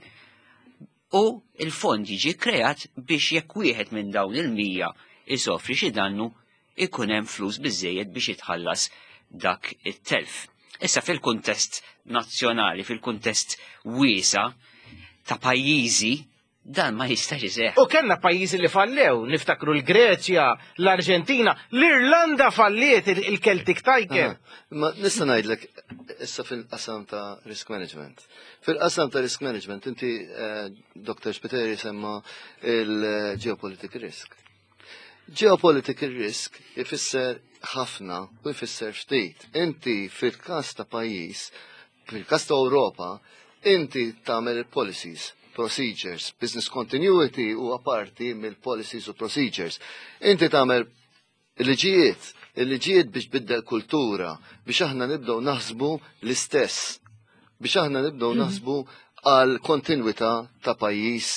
U il-fond jiġi kreat biex jekk wieħed minn dawn il-100 isofri xi dannu ikun hemm flus biżejjed biex jitħallas dak it-telf. Issa fil-kuntest nazzjonali, fil-kuntest wiesa ta' pajjiżi, dan ma jistax iseħħ. U kellna pajjiżi li fallew, niftakru l-Greċja, l-Arġentina, l-Irlanda falliet il-Celtic Tiger. Ma nista' ngħidlek issa fil-qasam ta' risk management. Fil-qasam ta' risk management inti Dr. Spiteri semma il-geopolitical risk. Geopolitical risk ifisser ħafna u jfisser ftit. Inti fil-każ ta' pajjiż, fil-każ ta' Ewropa, inti tagħmel policies, procedures, business continuity u aparti mill-policies u procedures. Inti tagħmel il-liġijiet biex biddel kultura, biex aħna nibdew naħsbu l-istess, biex aħna nibdew naħsbu għal kontinwità ta' pajjiż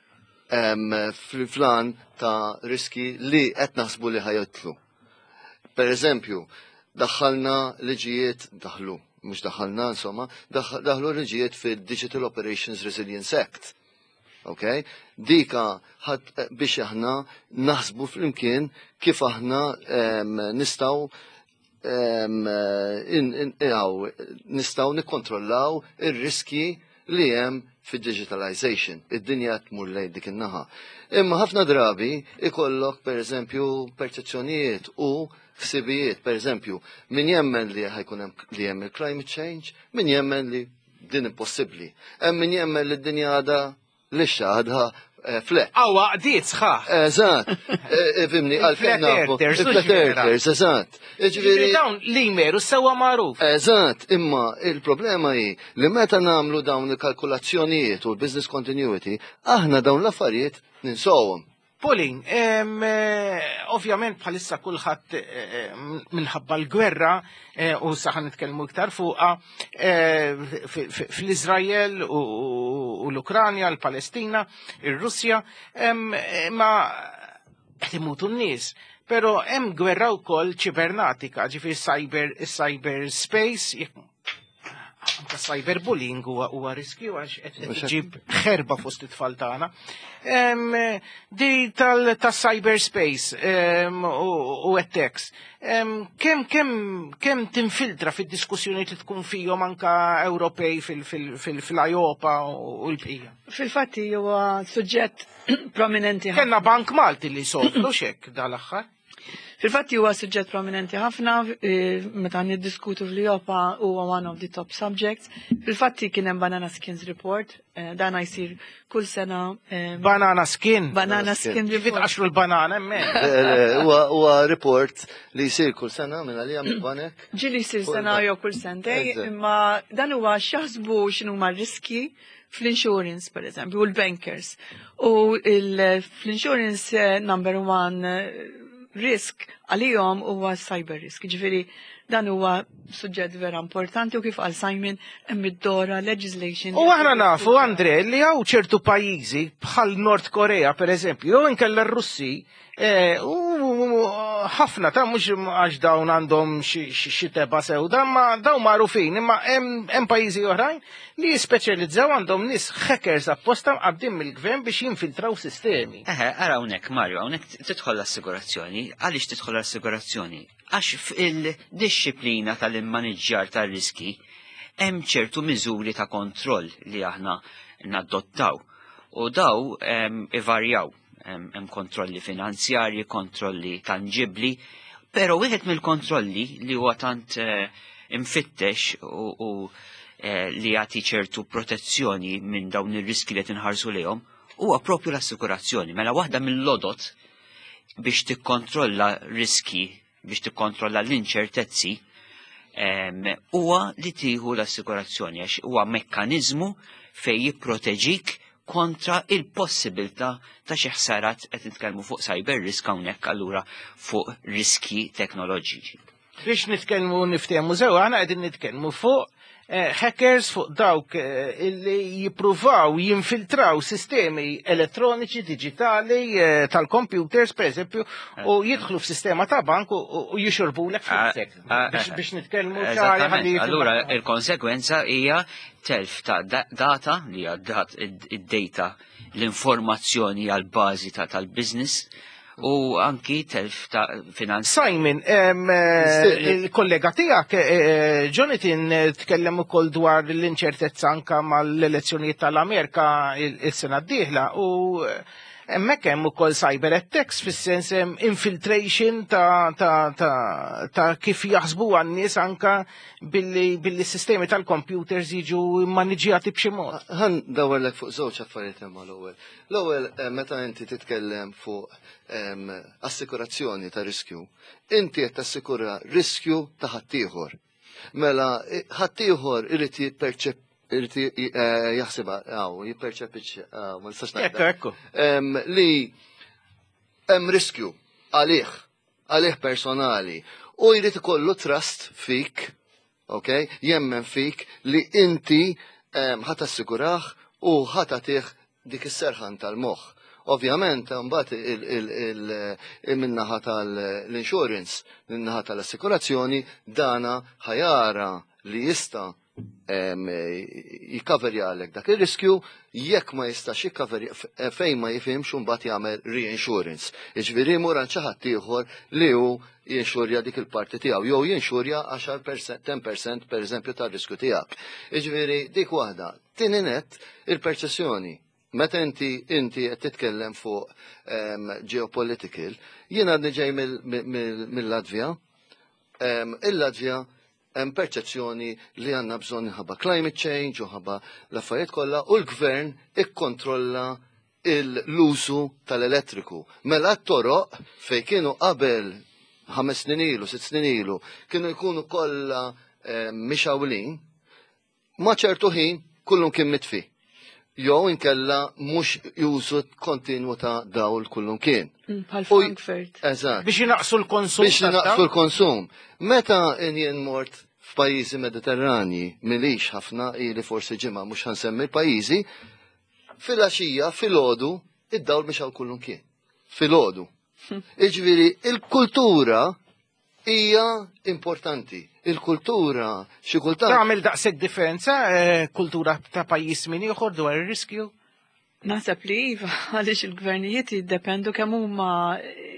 fil-flan ta' riski li qed naħsbu li ħajotlu. Per eżempju, daħħalna liġijiet mhux daħħalna insomma, daħlu liġijiet fil-Digital Operations Resilience Act. Okay? Dika biex aħna naħsbu flimkien kif aħna nistaw nikkontrollaw ir-riski li hemm fid-digitalization. Id-dinja tmur lejn dik in-naħa. Imma ħafna drabi ikollok pereżempju perċezzjonijiet u ħsibijiet, pereżempju, min jemmen li ħajkun hemm il-climate change, min jemmen li din impossibbli. Hemm min jemmen li d-dinja għadha lixxa għadha flet. Awa, qdiet sħaħ. Eżatt. Fimni għalfejn nafu. Il-flat earthers, eżatt. Ġifieri dawn li jmeru sewwa magħruf. Eżatt, imma il-problema hi li meta nagħmlu dawn il-kalkulazzjonijiet u l-business continuity, aħna dawn l-affarijiet ninsowhom. Pauline, ovvjament bħalissa kulħadd minħabba l-gwerra u saħan nitkellmu iktar fuqha fl-Iżrael u l-Ukranja, l-Palestina, ir-Russja, ma qed imutu n-nies. Però hemm gwerra wkoll ċibernatika, ġifieri cyber space, anke cyberbullying huwa riskju għax qed iġib ħerba fost it-tfal tagħna. Di tas-cyberspace u attacks. Kemm tinfiltra fid-diskussjoni li tkun fihom anke Ewropej fil-Ajopa u l-bqija? Fil-fatti huwa suġġett prominenti. Kellna Bank Malti li sofru x'hekk dal-aħħar. Fil-fatti huwa suġġett prominenti ħafna, meta niddiskutu fl-Jopa huwa one of the top subjects. Fil-fatti kien hemm Banana Skins Report, dan jsir kull sena. Banana Skin. Banana Skin Report. Fitqaxru l-banana hemmhekk. Huwa report li jsir kull sena minn għalija banek. Ġili jsir sena jew kull sentej, imma dan huwa x'jaħsbu x'inhuma r-riski fl-insurance, per eżempju, u l-bankers. U fl-insurance number one risk għalihom huwa cyber risk. Ġifieri dan huwa suġġett vera importanti u kif għal Simon hemm id-dora legislation. U aħna nafu, Andre, li hawn ċertu pajjiżi bħal Nord Korea pereżempju, jew inkella r-Russi, ħafna ta' mhux għax dawn għandhom xi teba sew, dawn magħrufin, imma hemm pajjiżi oħrajn li jispeċjalizzaw għandhom nies hackers apposta mqabdin mill-gvern biex jinfiltraw sistemi. Ara hawnhekk Mario, hawnhekk tidħol l-assigurazzjoni. Għaliex tidħol l-assigurazzjoni? Għax fil-disciplina tal-immaniġġjar tar-riski hemm ċertu miżuri ta' kontroll li aħna nadottaw. U daw ivarjaw. Hemm kontrolli finanzjarji, kontrolli tangibbli, però wieħed mill-kontrolli li huwa tant imfittex u li jagħti ċertu protezzjoni minn dawn ir-riski li tinħarsu lihom huwa proprju l-assikurazzjoni. Mela waħda mill-lodot biex tikkontrolla riski, biex tikkontrolla l-inċertezzi, huwa li tieħu l-assikurazzjoni għax huwa mekkaniżmu fejn jipproteġik kontra il-possibilità ta' xi ħsarat qed nitkellmu fuq cyber risk hawnhekk allura fuq riski teknoloġiċi. Biex nitkellmu niftehmu sew, aħna qegħdin nitkellmu fuq hackers, fuq dawk li jippruvaw jinfiltraw sistemi elettroniċi digitali tal-computers, per eżempju, u jidħlu f'sistema ta' bank u jixorbulek fil-sek. Biex nitkellmu ċari. Allura il-konsekwenza hija telf ta' data li għaddat id-data l-informazzjoni għal-bażi tal-business u anki telf ta' finanzi. Simon, il-kollega tijak, Jonathan, tkellem ukoll dwar l-inċertezza anka mal-elezzjonijiet tal-Amerika il-sena d-dieħla u hemmhekk hemm ukoll cyber attacks fis-sens infiltration ta' kif jaħsbu għan-nies anka billi s-sistemi tal-computers jiġu maniġjati b'xi mod. Ħan dawrlek fuq żewġ affarijiet hemm l-ewwel. L-ewwel meta inti titkellem fuq assikurazzjoni ta' riskju, inti qed tassikura riskju ta' ħaddieħor. Mela ħaddieħor irid jipperċepp jaħsibha jipperċepiċ ma nistax Ekku. Li hemm riskju għalih personali u jrid ikollu trust fik, okay? Jemmen fik li inti ħatassigurah u ħatatih dik is-serħan tal-moħħ. Ovvjament, mbagħad min-naħa tal-insurance, min-naħa tal-assikurazzjoni, dana ħajara li jista' jikaverja għalek dak il-riskju, jekk ma jistax jikaverja fejn ma jifhimx mbagħad jagħmel reinsurance. Jiġifieri mur għal xi ħadd ieħor li hu jinxurja dik il-parti tiegħu, jew jinxurja 10% pereżempju tar-riskju tiegħek. Jiġifieri dik waħda. Tieni nett il-perċessjoni. Meta inti qed titkellem fuq geopolitical, jiena għadni ġej mill-Latvja. Il-Latvja hemm perċezzjoni li għandna bżonn ħabba climate change u ħabba l-affarijiet kollha u l-gvern ikkontrolla l-użu tal-elettriku. Mela t-toroq fejn kienu qabel 5 snin ilu, 6 snin ilu, kienu jkunu kollha mixawlin, ma ċertu ħin kullum kien mitfi. Jew inkella mhux jużu kontinwu ta' dawl kullum kien. Bħal Frankfurt. Eżatt. Biex jinaqsu l-konsum. Biex jinaqsu l-konsum. Meta jien mort f'pajjiżi Mediterranji, milix ħafna ili forsi ġimgħa mhux ħansemmi l-pajjiżi, fil-għaxija, fil-għodu, id-dawl mhix kullum kien. Fil-għodu. Jiġifieri il-kultura hija importanti. Il-kultura, xi kultura. Tagħmel daqshekk differenza kultura ta' pajjiż min ieħor dwar ir-riskju? Naħseb li iva, għaliex il-gvernijiet jiddependu kemm huma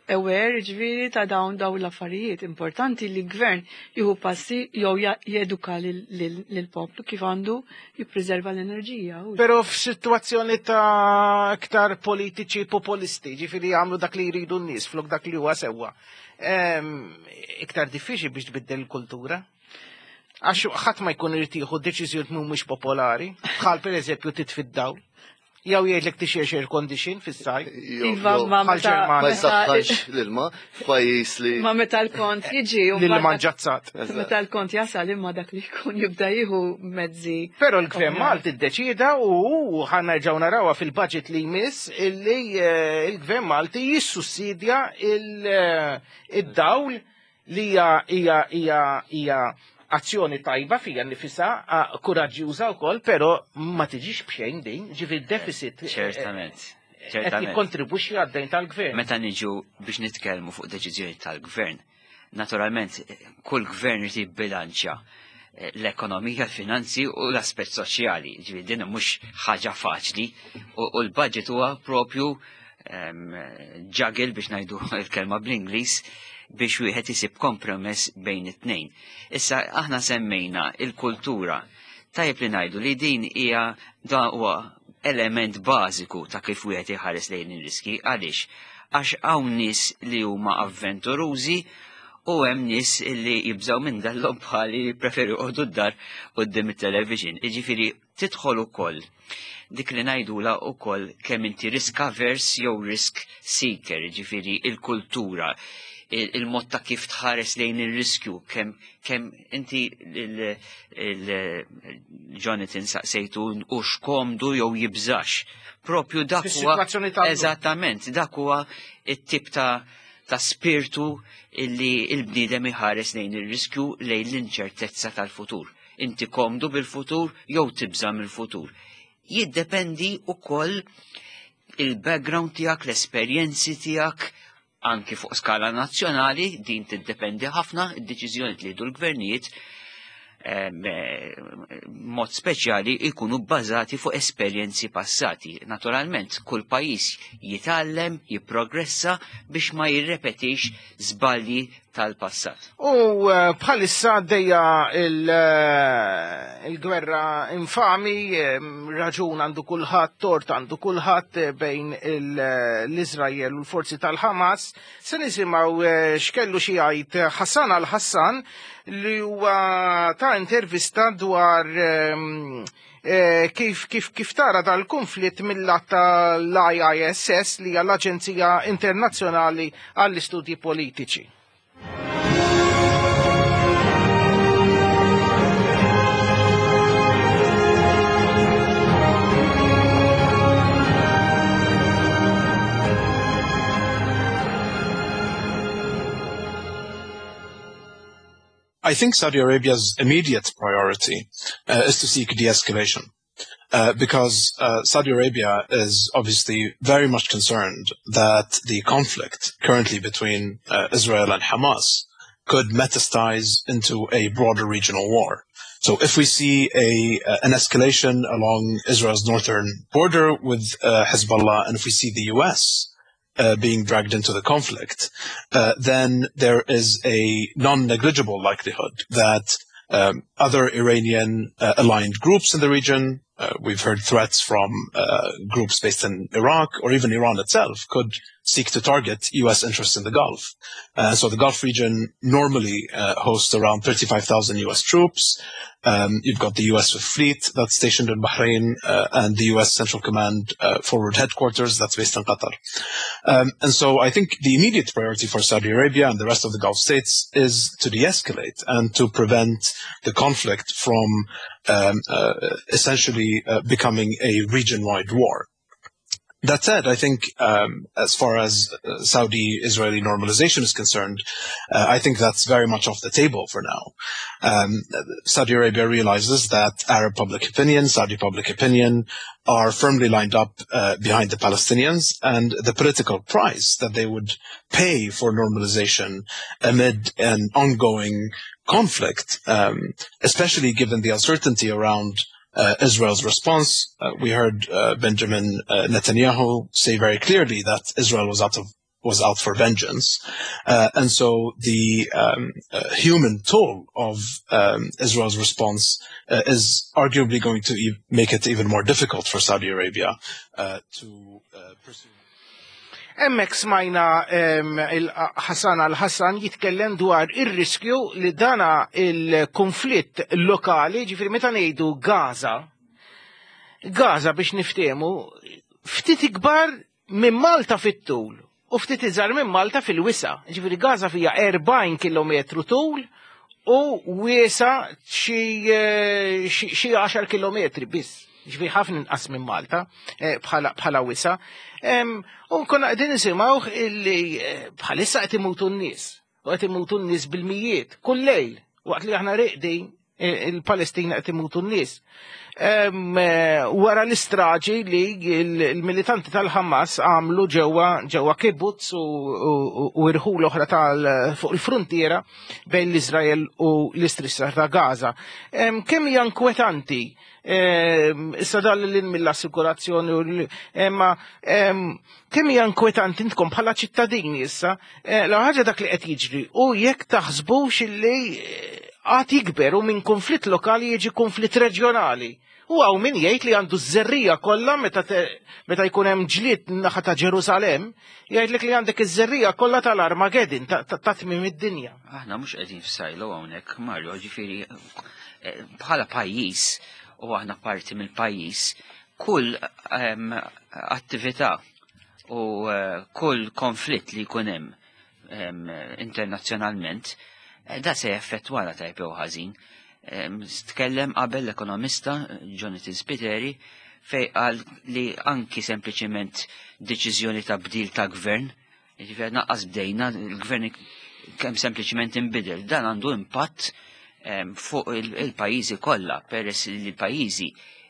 aware ġviri ta' dawn l-affarijiet. Importanti li l-gvern juhu passi jew jeduka lill-poplu kif għandu jippreserva l-enerġija. Pero f'sitwazzjoni ta' iktar politiċi populisti, ġifiri għamlu dak li jridu n-nies, flok dak li huwa sewwa. Iktar diffiċli biex tbiddel il-kultura. Għax ħadd ma jkun irid jieħu deċiżjoni mhumiex popolari, bħal pereżempju titfid-dawl. Jew jgħidlek tixjiex air condition fis-sajf. Iva, ma Ma jsaħħax l-ilma f'pajjiż li. Ma meta l-kont jiġi. L-ilma ġazzat. Meta l-kont jasal imma dak li jkun jibda jieħu mezzi. Però l-gvern Malti ddeċida u ħanerġgħu narawha fil-budget li jmiss illi l-gvern Malti jissussidja id-dawl li hija azzjoni tajba fija nifisa, kuraġġjuża wkoll, però ma tiġix bxejn din, ġifi deficit. Ċertament. Qed jikkontribwixxi għad-dejn tal-gvern. Meta niġu biex nitkellmu fuq deċiżjoni tal-gvern, naturalment kull gvern irid jibbilanċja l-ekonomija, l-finanzi u l-aspett soċjali. Ġifieri din mhux ħaġa faċli u l-budget huwa propju juggle biex ngħidu l-kelma bl-Ingliż biex wieħed isib kompromess bejn it-tnejn. Issa aħna semmejna il-kultura. Tajjeb li ngħidu li din hija da huwa element bażiku ta' kif wieħed iħares lejn ir-riski għaliex għax hawn nies li huma avventurużi u hemm nies li jibżgħu minn dallhom bħali li jippreferu jqogħdu d-dar quddiem it-television. Jiġifieri tidħol ukoll dik li ngħidula wkoll kemm inti risk averse jew risk seeker, jiġifieri il-kultura. Il-mod ta' kif tħares lejn ir-riskju, kemm inti Jonathan saqsejtu u x'komdu jew jibżax. Propju dak huwa eżattament, dak huwa it-tip ta' spirtu illi l-bniedem iħares lejn ir-riskju lejn l-inċertezza tal-futur. Inti komdu bil-futur jew tibża mill-futur. Jiddependi ukoll il-background tiegħek, l-esperjenzi tiegħek, anki fuq skala nazzjonali, din tiddependi ħafna id-deċiżjoni li jieħdu l-gvernijiet mod speċjali jkunu bbażati fuq esperjenzi passati. Naturalment, kull pajjiż jitgħallem, jipprogressa biex ma jirrepetix żbalji tal-passat. U bħalissa għaddejja il-gwerra infami, raġun għandu kulħadd, tort għandu kulħadd bejn l-Iżrael u l-forzi tal-Ħamas, se nisimgħu x'kellu xi jgħid Ħassan al-Ħassan li huwa ta' intervista dwar kif tara dal-konflitt mill-lat tal-IISS li hija l-Aġenzija Internazzjonali għall-Istudji Politiċi. I think Saudi Arabia's immediate priority is to seek de-escalation because Saudi Arabia is obviously very much concerned that the conflict currently between Israel and Hamas could metastasize into a broader regional war. So if we see an escalation along Israel's northern border with Hezbollah, and if we see the US being dragged into the conflict, then there is a non-negligible likelihood that other Iranian aligned groups in the region, we've heard threats from groups based in Iraq or even Iran itself, could seek to target U.S. interests in the Gulf. So the Gulf region normally hosts around 35,000 U.S. troops. You've got the U.S. fleet that's stationed in Bahrain and the U.S. Central Command Forward Headquarters that's based in Qatar. And so I think the immediate priority for Saudi Arabia and the rest of the Gulf states is to de-escalate and to prevent the conflict from essentially becoming a region-wide war. That said, I think as far as Saudi-Israeli normalization is concerned, I think that's very much off the table for now. Saudi Arabia realizes that Arab public opinion, Saudi public opinion, are firmly lined up behind the Palestinians, and the political price that they would pay for normalization amid an ongoing conflict, especially given the uncertainty around Israel's response. We heard Benjamin Netanyahu say very clearly that Israel was out of was out for vengeance. And so the human toll of Israel's response is arguably going to make it even more difficult for Saudi Arabia to pursue. Emmek smajna Hassan al-Hassan jitkellem dwar ir-riskju li dana il-konflitt lokali, ġifiri meta ngħidu Gaza biex niftehmu, ftit ikbar minn Malta fit-tul u ftit iżgħar minn Malta fil-wisa. Ġifiri Gaza fija 40 kilometru tul u wiesa xi 10 kilometri biss. Ġifiri ħafna inqas minn Malta bħala wisa. U konna qegħdin nisimgħu illi bħalissa qed imutu n-nies. U qed imutu n-nies bil-mijiet kull lejl waqt li aħna riqdin il-Palestina qed imutu n-nies. Wara l-istraġi li l-militanti tal-Ħamas għamlu ġewwa kibbutz u irħul oħra fuq il-frontiera bejn l-Iżrael u l-Istrissar ta' Gaza. Kemm hija inkwetanti issa dal mill-assikurazzjoni imma kemm hija inkwetanti intkom bħala ċittadini issa l ħaġa dak li qed jiġri u jekk taħsbux illi għad jikber u minn konflitt lokali jiġi konflitt reġjonali. U għaw min jgħid li għandu z-żerrija kollha meta jkun hemm ġlied naħa ta' Ġerusalemm, jgħidlek li għandek iż-żerrija kollha tal-Armageddin ta' tmiem id-dinja. Aħna mhux qegħdin f'sajlu hawnhekk, Mario, ġifieri bħala pajjiż u aħna parti mill-pajjiż, kull attività u kull konflitt li jkun hemm internazzjonalment, da se jaffettwana tajb jew ħażin. Tkellem qabel l-ekonomista Jonathan Spiteri fej qal li anki sempliċement deċiżjoni ta' bdil ta' gvern, ġifier naqqas bdejna, il-gvern kemm sempliċement inbidel, dan għandu impatt fuq il-pajjiżi kollha, peress li l-pajjiżi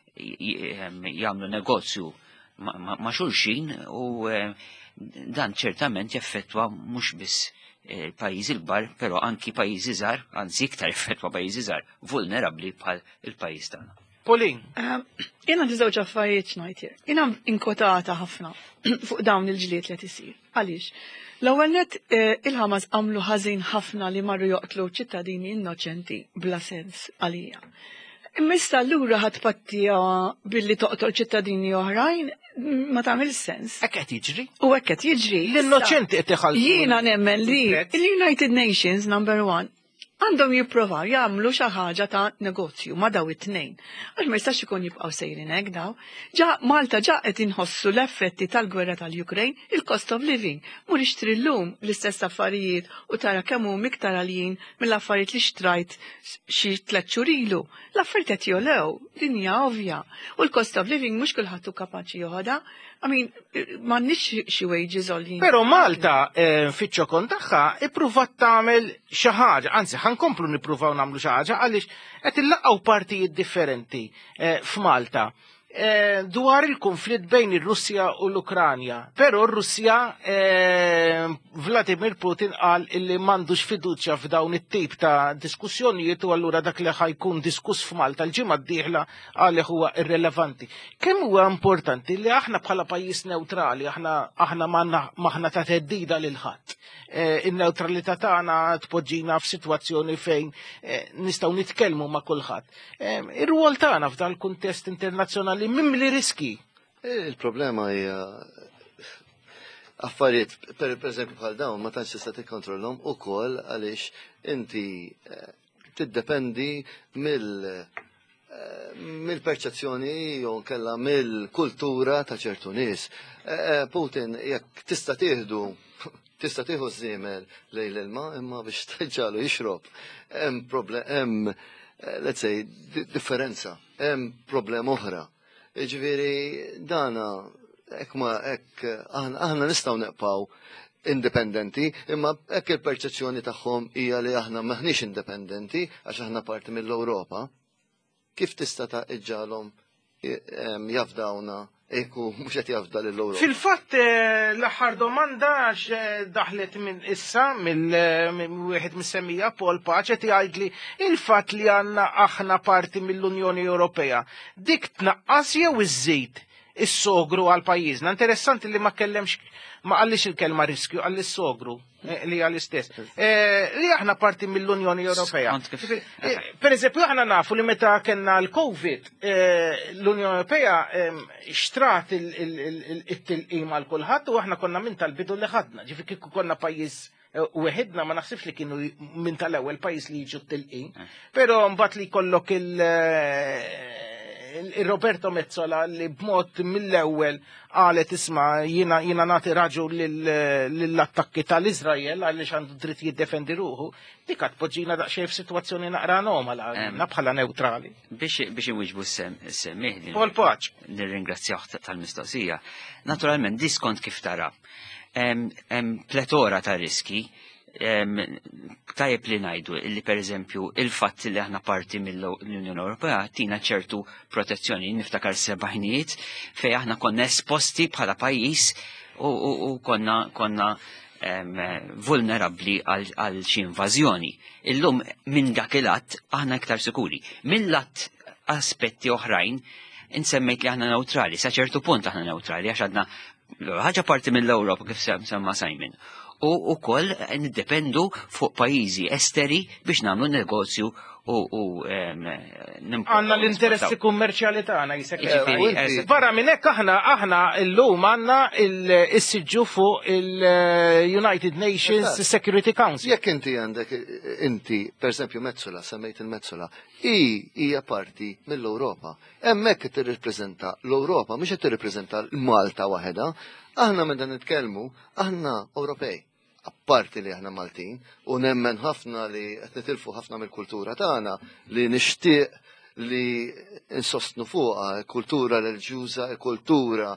jagħmlu negozju ma' xulxin u dan ċertament jaffettwa mhux biss il-pajjiżi l-kbar, però anki pajjiżi żgħar, anzi iktar jaffettwa pajjiżi żgħar vulnerabbli bħal il-pajjiż tagħna. Pauline. Jiena għandi żewġ affarijiet ngħid hier. Jiena inkwetata ħafna fuq dawn il-ġlied li qed isir. Għaliex? L-ewwel nett il-Ħamas għamlu ħażin ħafna li marru joqtlu ċittadini innoċenti bla sens għalija. Imma allura ħatpattija billi toqtol ċittadini oħrajn ma tagħmel sens. Hekk qed jiġri. U hekk qed jiġri. L-innoċenti qed iħallsu. Jiena nemmen li l-United Nations #1 għandhom jipprovaw jagħmlu xi ħaġa ta' negozju ma' daw it-tnejn. Għax ma jistax ikun jibqgħu sejrin hekk daw. Malta qed inħossu l-effetti tal-gwerra tal-Ukraine, il-cost of living. Mur ixtri llum l-istess affarijiet u tara kemm hu miktar għaljin mill-affarijiet li xtrajt xi 3 xhur ilu. L-affarijiet qed jolew, din hija ovvja. U l-cost of living mhux kulħadd hu kapaċi joħodha. M'għandniex xi wages għoljin. Però Malta fiċ-ċokon tagħha ippruvat tagħmel xi ħaġa, anzi ħankomplu nippruvaw nagħmlu xi ħaġa għaliex qed illaqgħu partijiet differenti f'Malta dwar il-konflitt bejn ir-Russja u l-Ukranja. Però r-Russja Vladimir Putin qal illi m'għandux fiduċja f'dawn it-tip ta' diskussjonijiet u allura dak li ħajkun diskuss f'Malta l-ġimgħa d-dieħla qal li huwa irrelevanti. Kemm huwa importanti li aħna bħala pajjiż neutrali aħna maħna ta' teddida lil ħadd. In-neutralità tagħna tpoġġina f'sitwazzjoni fejn nistgħu nitkellmu ma' kulħadd. Ir-rwol tagħna f'dan il-kuntest internazzjonali mimli riski. Il-problema hija affarijiet pereżempju bħal dawn ma tantx tista' tikkontrollhom ukoll għaliex inti tiddependi mill-perċezzjoni jew nkella mill-kultura ta' ċertu nies. Putin jekk tista' tieħu żiemel lejn l-ilma imma biex teġġalu jixrob. Hemm let's say differenza, hemm problema oħra. Ġifieri dana hekk aħna nistgħu neqpaw indipendenti, imma hekk il-perċezzjoni tagħhom hija li aħna maħniex indipendenti għax aħna parti mill-Ewropa. Kif tista' taqiġġalhom jafdawna eku mhux qed jafda lill-Ewropa? Fil-fatt l-aħħar domanda daħlet minn issa wieħed missemmija Paul Paċ qed jgħidli il-fatt li għandna aħna parti mill-Unjoni Ewropea dik tnaqqas jew iżżid is-sogru għal pajjiżna. Interessanti li ma qallix il-kelma riskju għall is-sogru li għall-istess. Li aħna parti mill-Unjoni Ewropea. Per eżempju, aħna nafu li meta kellna l-Covid, l-Unjoni Ewropea xtrat il-tilqim għal kulħadd u aħna konna minn tal-bidu li ħadna. Ġifieri kieku konna pajjiż weħidna ma naħsibx li kienu minn tal-ewwel pajjiż li jiġu t-tilqim. Però mbagħad li jkollok il-Roberto Mezzola li b'mod mill-ewwel qalet isma' jiena nagħti raġun lill-attakki tal-Iżrael għaliex għandu dritt jiddefendi ruħu, dik qed tpoġġina daqsxejn f'sitwazzjoni naqra anomala bħala neutrali. Biex inwiġbu s-semmiħ Pol Paċ. nirringrazzjah tal-mistoqsija. Naturalment, diskont kif tara. Pletora ta' riski, tajjeb li ngħidu li pereżempju il-fatt li aħna parti mill-Unjoni Ewropea tina ċertu protezzjoni, niftakar sebgħinijiet fejn aħna konna esposti bħala pajjiż u konna vulnerabbli għal xi invażjoni. Illum minn dak il-att aħna iktar sikuri. Mill-att aspetti oħrajn insemmejt li aħna neutrali, sa ċertu punt aħna neutrali għax għadna ħaġa parti mill-Ewropa kif semma Simon. U koll niddependu fuq pajjiżi esteri biex nagħmlu negozju u għandna l-interessi kummerċjali tagħna jisek. Barra minn hekk aħna llum għandna il-siġġu fuq il-United Nations Security Council. Jekk inti għandek pereżempju Mezzola, semmejt il-Mezzola, hija parti mill-Ewropa. Hemmhekk qed tirrappreżenta l-Ewropa, mhux qed tirrappreżenta Malta waħedha. Aħna minn dan nitkellmu, aħna Ewropej. Apparti li aħna Maltin, u nemmen ħafna li qed nitilfu ħafna mill-kultura tagħna li nixtieq li insostnu fuqha kultura reliġjuża, kultura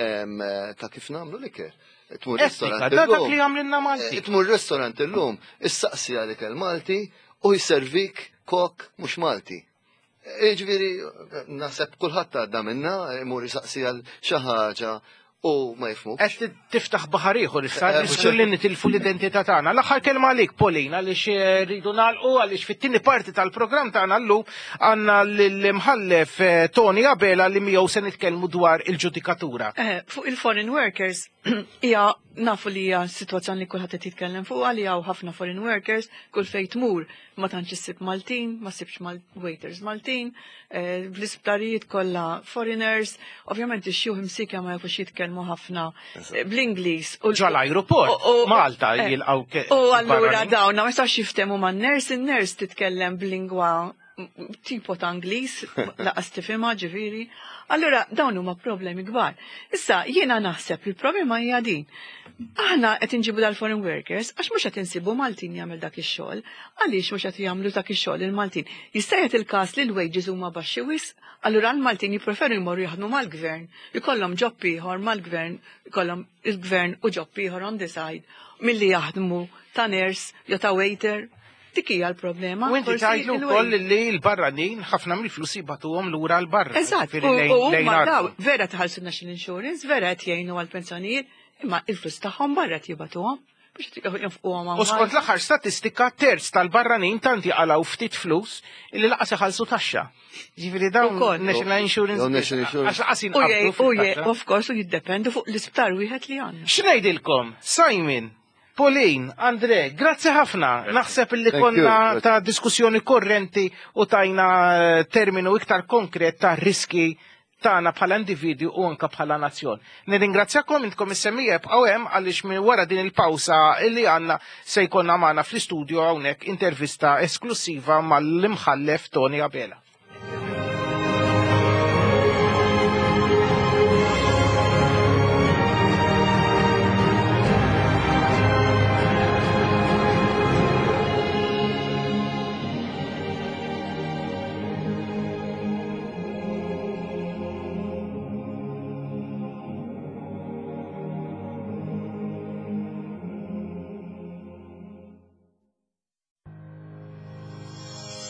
ta' kif nagħmlu l-iker. Tmur ristorant dak li għamlilna Malti. Tmur ristorant illum, issaqsi għalik il-Malti u jservik kok mhux Malti. Ġifieri naħseb kulħadd għadda minna, imur jisaqsi għal xi ħaġa u ma jifmu. Qed tiftaħ baħar ieħor issa riskju li nitilfu l-identità tagħna. L-aħħar kelma għalik Polin għaliex rridu nagħlqu għaliex fit-tieni parti tal-programm tagħna llum għandna l-imħallef Tony Abela li miegħu se nitkellmu dwar il-ġudikatura. Fuq il-foreign workers hija nafu li hija sitwazzjoni li kulħadd qed jitkellem fuqha li hawn ħafna foreign workers kull fejn tmur ma tantx issib Maltin, ma ssibx waiters Maltin, bl-isptarijiet kollha foreigners, ovvjament ix-xjuħ imsika ma jafux jitkellmu ħafna bl-Ingliż. Ġol-ajruport, Malta jilqgħu. U allura dawn ma jistax jiftehmu man-ners, in-ners titkellem b'lingwa tipo ta' Ingliż, laqas tifhimha ġifieri. Allura dawn huma problemi kbar. Issa jiena naħseb li l-problema hija din. Aħna qed inġibu dal-foreign workers għax mhux qed insibu Maltin jagħmel dak ix-xogħol, għaliex mhux qed jagħmlu dak ix-xogħol il-Maltin. Jista' jgħid il-każ li l-wages huma baxxi wisq, allura l-Maltin jippreferu jmorru jaħdmu mal-gvern, ikollhom jobb ieħor mal-gvern, ikollhom il-gvern u jobb ieħor on the side, milli jaħdmu ta' nurse jew ta' waiter. Dik hija l-problema. U inti tgħidlu wkoll li l-barranin ħafna mill-flus jibgħatuhom lura l-barra. Eżatt, u ma daw vera tħallsu national insurance, vera qed jgħinu għall-pensjonijiet, imma il-flus tagħhom barra jibgħatuhom biex jonfquhom. U skont l-aħħar statistika terz tal-barranin tanti għalaw ftit flus illi laqas iħallsu taxxa. Ġifieri dawn national insurance. U of course jiddependu fuq l-isptar wieħed li għandna. X'ngħidilkom, Simon, Pauline, Andre, grazzi ħafna. Naħseb li konna ta' diskussjoni korrenti u tajna terminu iktar konkret ta' riski tagħna bħala individwi u anke bħala nazzjon. Nirringrazzjakom intkom is-semmija bqgħu hemm għaliex minn wara din il-pawsa li għandna se jkollna magħna fl-istudio hawnhekk intervista esklusiva mal-imħallef Tony Abela.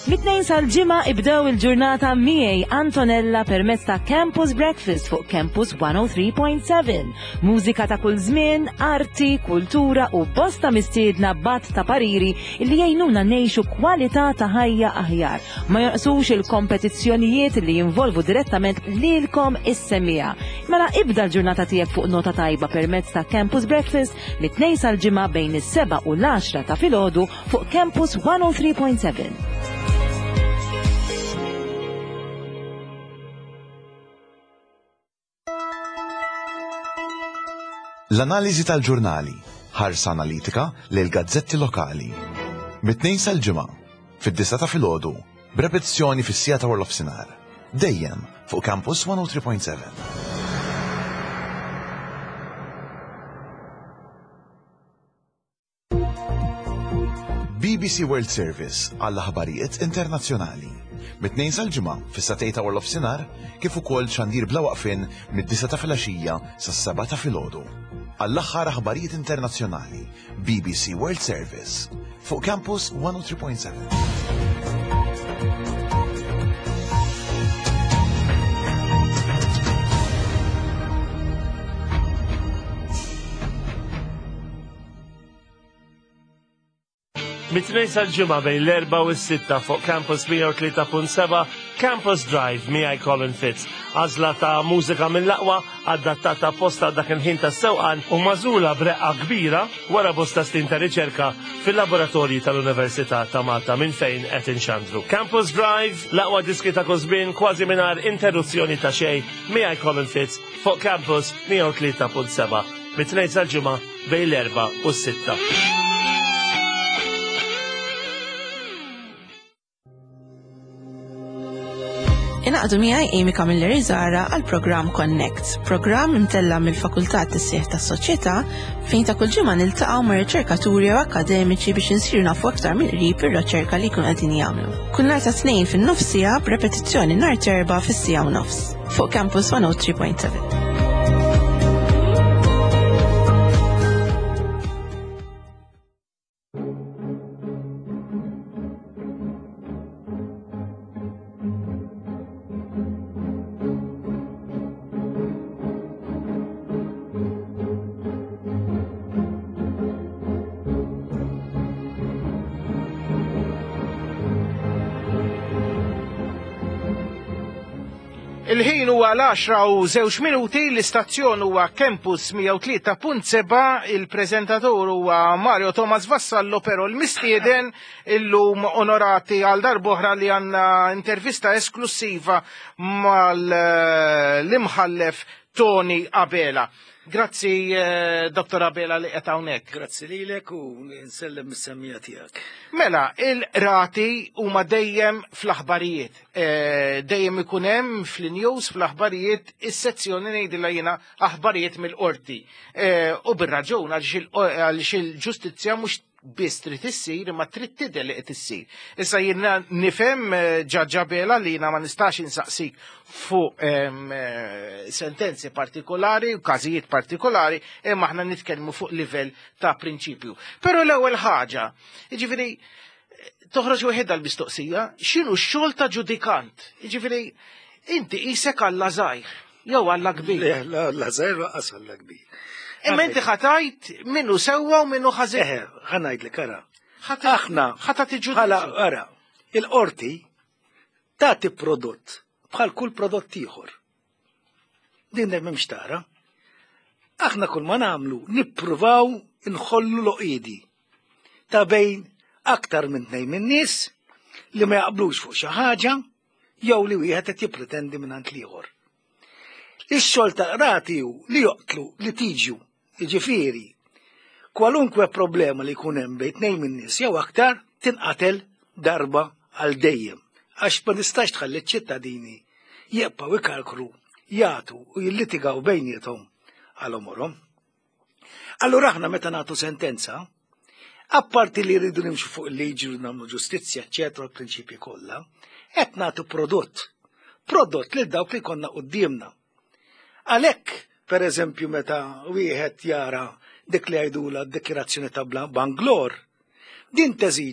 Mit-tnejn sal-ġimgħa ibdew il-ġurnata miegħi Antonella permezz ta' Campus Breakfast fuq Campus 103.7. Mużika ta' kull żmien, arti, kultura u bosta mistiedna bat ta' pariri li jgħinuna ngħixu kwalità ta' ħajja aħjar. Ma jonqsux il-kompetizzjonijiet li jinvolvu direttament lilkom is-semmija. Mela ibda l-ġurnata tiegħek fuq nota tajba permezz ta' Campus Breakfast mit-tnejn sal-ġimgħa bejn is-7 u l-10 ta' filgħodu fuq Campus 103.7. L-analiżi tal-ġurnali, ħarsa analitika lil gazzetti lokali. Mit-tnejn sal-ġimgħa, fid-9 ta' filgħodu, b'repetizzjoni fis-sija ta' warnofsinhar. Dejjem fuq Campus 103.7. BBC World Service għall aħbarijiet internazzjonali. Mit-tnejn sal-ġimgħa fis-satej ta' warnofsinhar kif ukoll xandir bla waqfin mid-9 ta' filgħaxija sas-7 ta' filgħodu. Għall-aħħar aħbarijiet internazzjonali, BBC World Service, fuq Campus 103.7. Mit-tnejn sal-ġimgħa bejn l-4 u s-6 fuq Campus 103.7 Campus Drive miegħi Colin Fitz. Għażla ta' mużika mill-aqwa adattata apposta dak il-ħin tas-sewqan u magħżula b'reqqa kbira wara bosta snin ta' riċerka fil-laboratorji tal-Università ta' Malta minn fejn qed inxandru. Campus Drive, l-aqwa diski ta' kużbien kważi mingħajr interruzzjoni ta' xejn miegħi Colin Fitz fuq Campus 103.7 mit-tnejn sal-ġimgħa bejn l-4 u s-6. Inaqdu miegħi Amy Camilleri Zara għal programm Connect, programm imtella mill-Fakultà tas-Sieħ tas-Soċjetà fejn ta' kull ġimgħa niltaqgħu ma' riċerkaturi u akademiċi biex insiru nafu aktar mill-qrib ir-riċerka li jkunu qegħdin jagħmlu. Kull nhar ta' tnejn fin-nofsija b'repetizzjoni nhar terba' fis-sija u nofs fuq Campus 103.7. Il-ħin huwa l-10 u 2 minuti, l-istazzjon huwa Campus 103.7, il-preżentatur huwa Mario Thomas Vassallo, però l-mistieden illum onorati għal darbohra li għandna intervista esklusiva mal-imħallef Tony Abela. Grazzi, Dr. Abela li qed hawnhekk. Grazzi lilek u nsellem mis-semmija tiegħek. Mela, il-rati huma dejjem fl-aħbarijiet. Dejjem ikun hemm fl-news fl-aħbarijiet is-sezzjoni ngħidilha jiena aħbarijiet mill-qorti. U bir-raġun għaliex il-ġustizzja mhux biss trid issir imma trid tidher li qed issir. Issa jiena nifhem Ġaġġ Abela li jiena ma nistax insaqsik fuq sentenzi partikolari u każijiet partikolari imma aħna nitkellmu fuq livell ta' prinċipju. Però l-ewwel ħaġa, jiġifieri toħroġ wieħed għall-mistoqsija, x'inhu x-xogħol ta' ġudikant? Jiġifieri inti qisek Alla żgħir jew Alla kbir. Le, Alla żgħir waqqas Alla kbir. Imma inti ħatajt minnu sewwa u minnu ħażin. Ħanajdlek ara. Aħna ħatat ħala ara. Il-qorti tagħti prodott bħal kull prodott ieħor. Din m'hemmx tara. Aħna kull ma nagħmlu nippruvaw inħollu loqiedi ta' bejn aktar minn tnejn min-nies li ma jaqblux fuq xi ħaġa jew li wieħed qed jippretendi mingħand l-ieħor. Ix-xogħol tal-qrati li joqtlu li tiġu, jiġifieri, kwalunkwe problema li jkun hemm bejn tnejn min-nies jew aktar tinqatel darba għal dejjem. Għax ma nistax tħalli ċ-ċittadini jibqgħu ikalklu, jagħtu u jillitigaw bejniethom għal omorhom. Allura aħna meta nagħtu sentenza, apparti li rridu nimxu fuq il-liġi u nagħmlu ġustizzja, eċetera, l-prinċipji kollha, qed nagħtu prodott lil dawk li konna qudiemna. Għalhekk, pereżempju, meta wieħed jara dik li jgħidula d-dikjerazzjoni ta' Bangalore, din teżiġi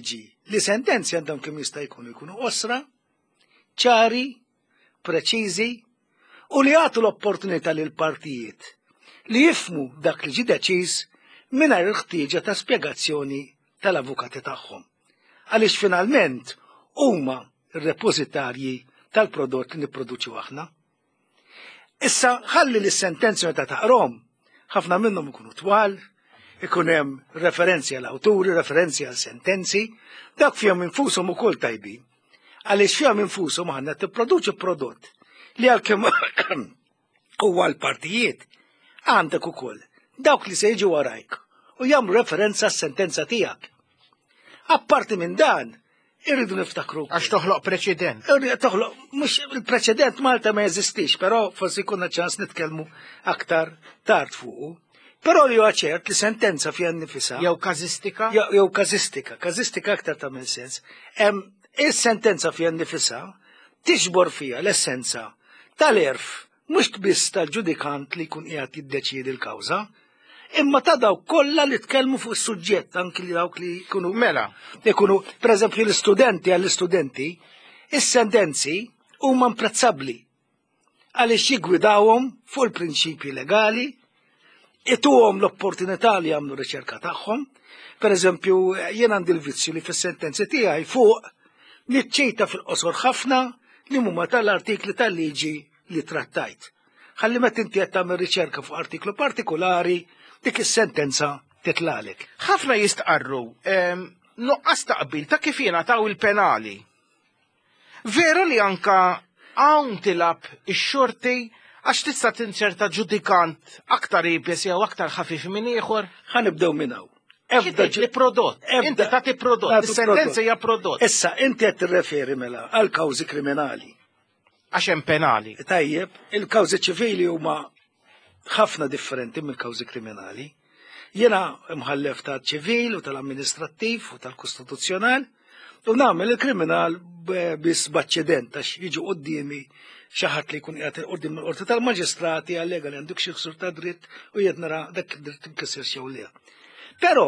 li sentenzi għandhom kemm jista' jkunu osra, ċari, preċiżi u li jagħtu l-opportunità lil partijiet li jifmu dak li ġie deċiż mingħajr il-ħtieġa ta' spjegazzjoni tal-avukati tagħhom. Għaliex finalment huma r-repożitarji tal-prodott li nipproduċu aħna. Issa ħalli li s-sentenzi meta taqrom, ħafna minnhom ikunu twal, ikun hemm referenzi għal awturi, referenzi għal sentenzi, dak fihom infushom ukoll tajbin. Għaliex fihom infushom aħna tipproduċu prodott li għalkemm huwa l-partijiet għandek ukoll dawk li se jiġu warajk u jagħmlu referenza għas-sentenza tiegħek. Apparti minn dan, irridu niftakru. Għax toħloq preċedent. Toħloq, mux il-preċedent Malta ma jeżistix, però forsi kunna ċans nitkellmu aktar tard fuqu. Però li huwa ċert li sentenza fiha nnifisha. Jew kazistika? Jew kazistika. Kazistika aktar tagħmel sens. Is-sentenza fiha nnifisha tixbor fiha l-essenza tal-erf mhux biss tal-ġudikant li jkun qiegħed jiddeċiedi l-kawża, imma ta' dawk kollha li tkellmu fuq is-suġġett anki li dawk li jkunu mela. Ikunu pereżempju l-istudenti għall-istudenti, is-sentenzi huma imprezzabbli għaliex jigwidawhom fuq il-prinċipji legali, ituhom l-opportunità li jagħmlu riċerka tagħhom. Pereżempju jien għandi l-vizzju li fis-sentenzi tiegħi fuq niċċejta fil-qosor ħafna li huma tal-artikli tal-liġi li trattajt. Ħalli meta inti qed tagħmel riċerka fuq artiklu partikolari, dik is-sentenza titlalek. Ħafna jistqarru nuqqas taqbil ta' kif jingħataw il-penali. Veru li anka hawn tilab ix-xorti għax tista' tinċerta ġudikant aktar ibes jew aktar ħafif minn ieħor. Ħanibdew minn hawn. Li prodott. Inti tagħti prodott, is-sentenza hija prodott. Issa inti qed tirreferi mela għal kawżi kriminali. Għax hemm penali. Tajjeb, il-kawżi ċivili huma ħafna differenti mill-kawżi kriminali. Jiena mħallef ta' ċivil u tal-amministrattiv u tal-kostituzzjonal u nagħmel il-kriminal biss b'aċċident għax jiġu qudiemi xi ħadd li jkun qiegħed qudiem il-qorti tal-maġistrati għallega li għanduk xi ksur ta' dritt u qed nara dak id-dritt inkisser jew le. Però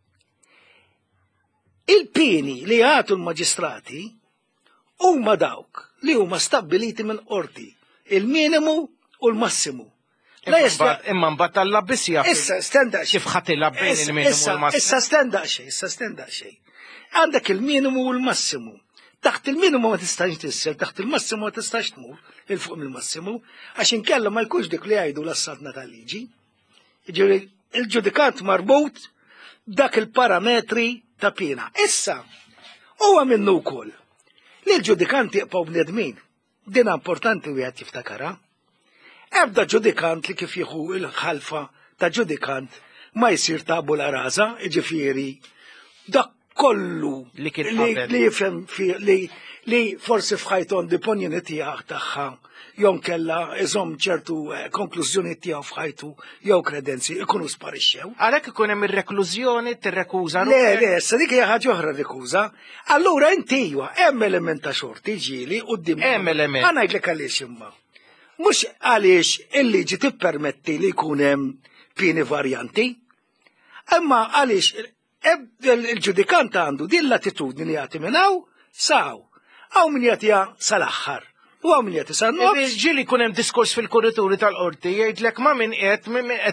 il-pieni li jagħtu l-maġistrati huma dawk li huma stabbiliti minn qorti, il-minimu u l-massimu. Imma mbagħad tal-labbis jaf. Issa stenda kif ħatilha bejn il-minimu u l-massimu. Issa stenda xejn. Għandek il-minimu u l-massimu. Taħt il-minimu ma tistax tissel, taħt il-massimu ma tistax tmur il-fuq mill-massimu, għax inkella ma jkunx dik li jgħidu l-assatna tal-liġi. Il-ġudikant marbut dak il-parametri ta' pina. Issa, huwa minnu wkoll li l-ġudikanti jibqgħu bnedmin. Din importanti wieħed jiftakara. Ebda ġudikant li kif jieħu il-ħalfa ta' ġudikant ma jsir tabula rasa, jiġifieri dak kollu li jifhem li forsi f'ħajtu għandi opinjoni tiegħek tagħha jew kella iżomm ċertu konklużjoni tiegħu f'ħajtu jew kredenzi ikunu sparixxew. Għalhekk ikun hemm ir-reklużjoni tirrekuża. Le, issa dik hija ħaġa oħra rikuża. Allura inti iwa hemm element ta' xorti ġieli quddiem. Hemm element. Ħa ngħidlek għaliex imma. Mhux għaliex il-liġi tippermetti li jkun hemm pieni varjanti, imma għaliex il-ġudikant għandu din l-attitudni li jagħti minn hawn saw. Hawn min jagħtiha sal-aħħar. U hawn min jagħti sal-nofs. Ġieli jkun hemm diskors fil-kurituri tal-qorti jgħidlek ma' min qed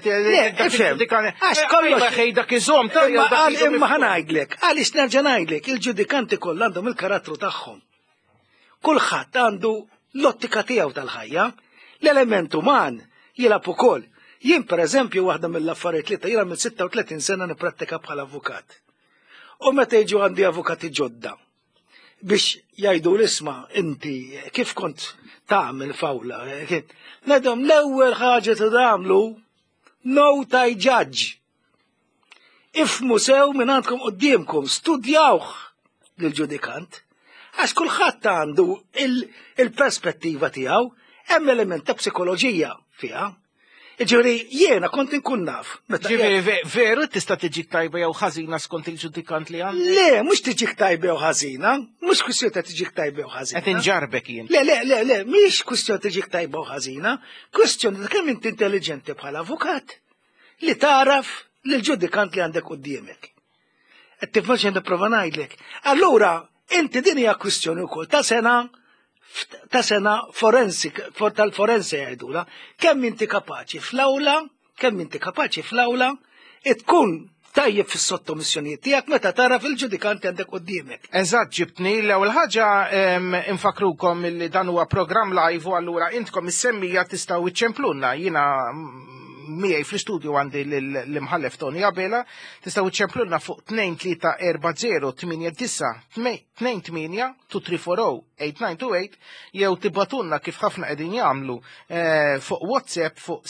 għax kollox dak iżomm imma ħanajdlek, għaliex nerġa' ngħidlek, il-ġudikanti kollha għandhom il-karattru tagħhom. Kulħadd għandu l-ottika tiegħu tal-ħajja, l-element uman jilab ukoll. Jien pereżempju waħda mill-affarijiet li jiena mill-36 sena nipprattika bħala avukat. U meta jiġu għandi avukati ġodda biex jgħidu l-isma' inti kif kont tagħmel fawla. Nedhom l-ewwel ħaġa tagħmlu nota jġaġġ. Ifmu sew minn għandkom qudiemkom, studjawh lill-ġudikant għax kulħadd għandu il-perspettiva tiegħu, hemm element ta' psikoloġija fiha. Ġifieri jiena kont inkun naf. Ġifieri veru tista' tiġik tajba jew ħażina skont il-ġudikant li għandek? Le, mhux tiġik tajba jew ħażina, mhux kwistjoni ta' tiġik tajba jew ħażina. Qed inġarbek jien. Le, mhix kwistjoni tiġik tajba jew ħażina, kwistjoni ta' kemm inti intelligenti bħala avukat li taraf lill-ġudikant li għandek quddiemek. tifhem xejn nipprova ngħidlek. Allura inti din hija kwistjoni wkoll ta' sena forensik, tal-forense jgħidula, kemm inti kapaċi fl-awla, tkun tajjeb fis-sottomissjonijiet tiegħek meta tara fil-ġudikanti għandek quddiemek. Eżatt, ġibtni l-ewwel ħaġa infakrukom li dan huwa programm live u allura intkom is-semmija tistgħu iċċemplunna. Jiena miegħi fl-istudju għandi l-imħallef Tony Abela, tistgħu iċċemplunna fuq 2340-28-2340898 jew tibatunna kif ħafna qegħdin jagħmlu fuq WhatsApp fuq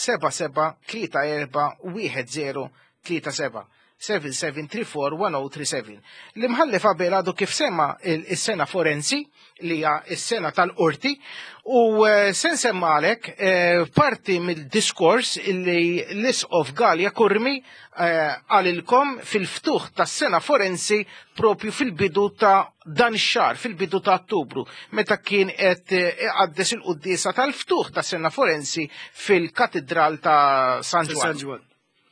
77341037. 77341037. L-imħallef Abela għadu kif sema is-sena forensi li hija is-sena tal-qorti u sen semmalek parti mill-diskors li Lis of Gallia Kurmi għalilkom fil-ftuħ tas-sena forensi propju fil-bidu ta' dan ix-xahar, fil-bidu ta' Ottubru, meta kien qed iqaddes il-quddiesa tal-ftuħ tas-sena forensi fil-Katedral ta' San Ġwan.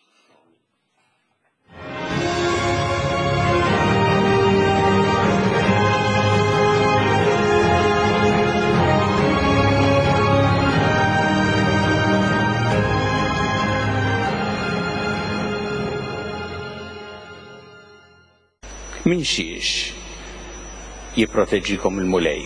Min xiex jipproteġikom il-mulej.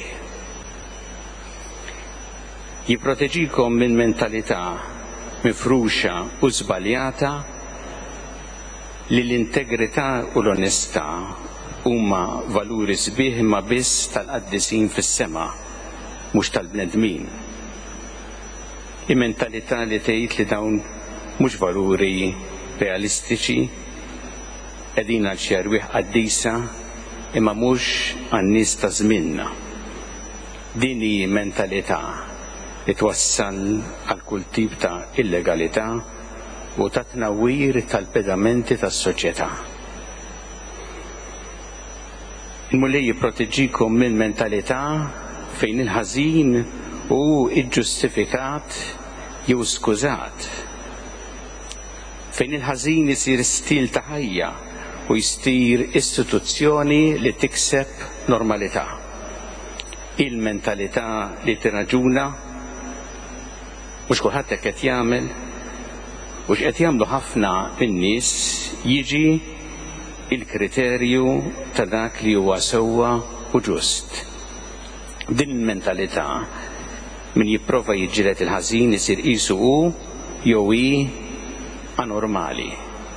Jipproteġikom minn mentalità mifruxa u żbaljata li l-integrità u l-onestà huma valuri sbieħ ma biss tal-qaddisin fis-sema mhux tal-bnedmin. Il-mentalità li tgħid li dawn mhux valuri realistiċi qegħdin għal xi arwieħ qaddisa imma mhux għan-nies ta' żmienna. Din hi mentalità li twassal għal kull tip ta' illegalità u ta' tnawwir tal-pedamenti tas-soċjetà. Il-mulej jipproteġikom minn mentalità fejn il-ħażin u iġġustifikat jew skużat. Fejn il-ħażin isir stil ta' ħajja u jsir istituzzjoni li tikseb normalità. Il-mentalità li tiraġuna mhux kulħadd hekk qed jagħmel u x'qed jagħmlu ħafna min-nies jiġi il-kriterju ta' dak li huwa sewwa u ġust. Din il-mentalità min jipprova jiġġieled il-ħażin isir qisu hu jew hi anormali.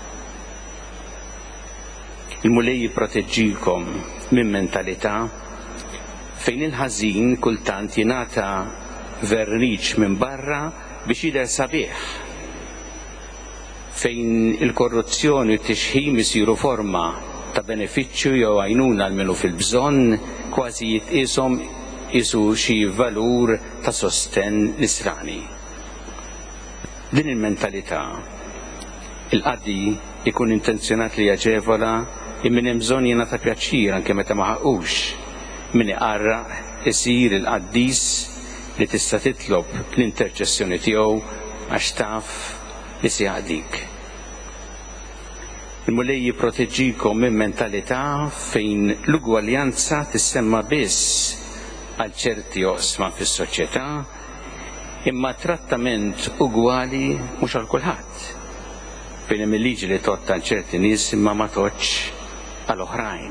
Il-mulej jipproteġġikom minn mentalità fejn il-ħażin kultant jingħata verniċ minn barra biex jidher sabiħ. Fejn il-korruzzjoni u t-tixħim isiru forma ta' benefiċċju jew għajnuna għal minnu fil-bżonn kważi jitqishom isu xi valur ta' sosten nisrani. Din il-mentalità il-qaddi ikun intenzjonat li jaġevola immin hemm bżonn jingħata pjaċir anke meta ma ħaqqux min iqarraq isir il-qaddis li tista' titlob l-interċessjoni tiegħu għax taf li si dik. Il-mulej jipproteġikom minn mentalità fejn l-ugwaljanza tissemma biss għal ċerti oqsma fis-soċjetà imma trattament ugwali mhux għal kulħadd. Fejn hemm il-liġi li totta għal ċerti nies imma ma toġġ għal oħrajn.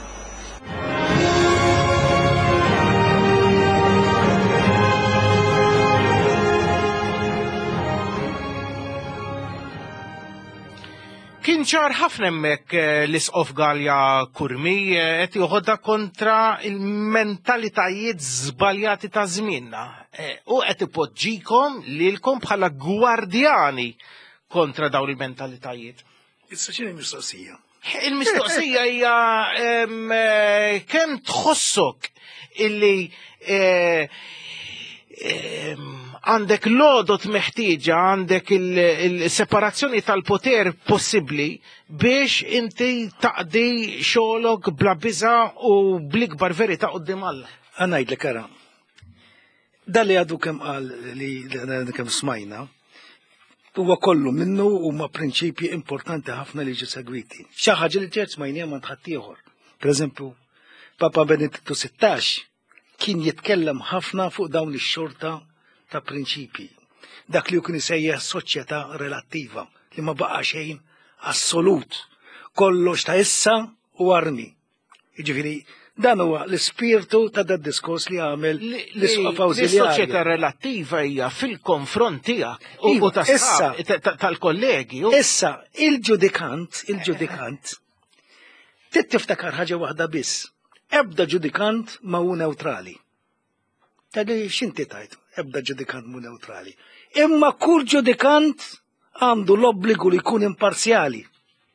Kien ċar ħafna hemmhekk Lis of Gallia Kurmi qed joħodha kontra il-mentalitajiet żbaljati ta' żmienna u qed ipoġġikom lilkom bħala gwardjani kontra dawn il-mentalitajiet. Issa x'inhi mistoqsija? Il-mistoqsija hija kemm tħossok illi għandek l-għodot meħtieġa, għandek il-separazzjoni tal-poter possibbli biex inti taqdi xogħolok bla biża u bl-ikbar verità quddiem Alla. Ngħidlek ara. Dan li għadu kemm qal li kemm smajna, huwa kollu minnu huma prinċipji importanti ħafna li ġi segwiti. Xi ħaġa li ġert smajnija ma ħadd ieħor. Pereżempju, Papa Benedetto XVI kien jitkellem ħafna fuq dawn ix-xorta ta' prinċipji. Dak li kien isejjaħ soċjetà relattiva li ma baqa' xejn assolut. Kollox ta' issa u armi. Jiġifieri dan huwa l-ispirtu ta' dat diskors li għamel l-isqof awżiljarja. Is-soċjetà relattiva hija fil-konfront tiegħek u tal-kollegi. Issa il-ġudikant tiftakar ħaġa waħda biss. Ebda ġudikant ma hu neutrali. Tadi x'inti tajt? Ebda ġudikant mu neutrali. Imma kull ġudikant għandu l-obbligu li jkun imparzjali.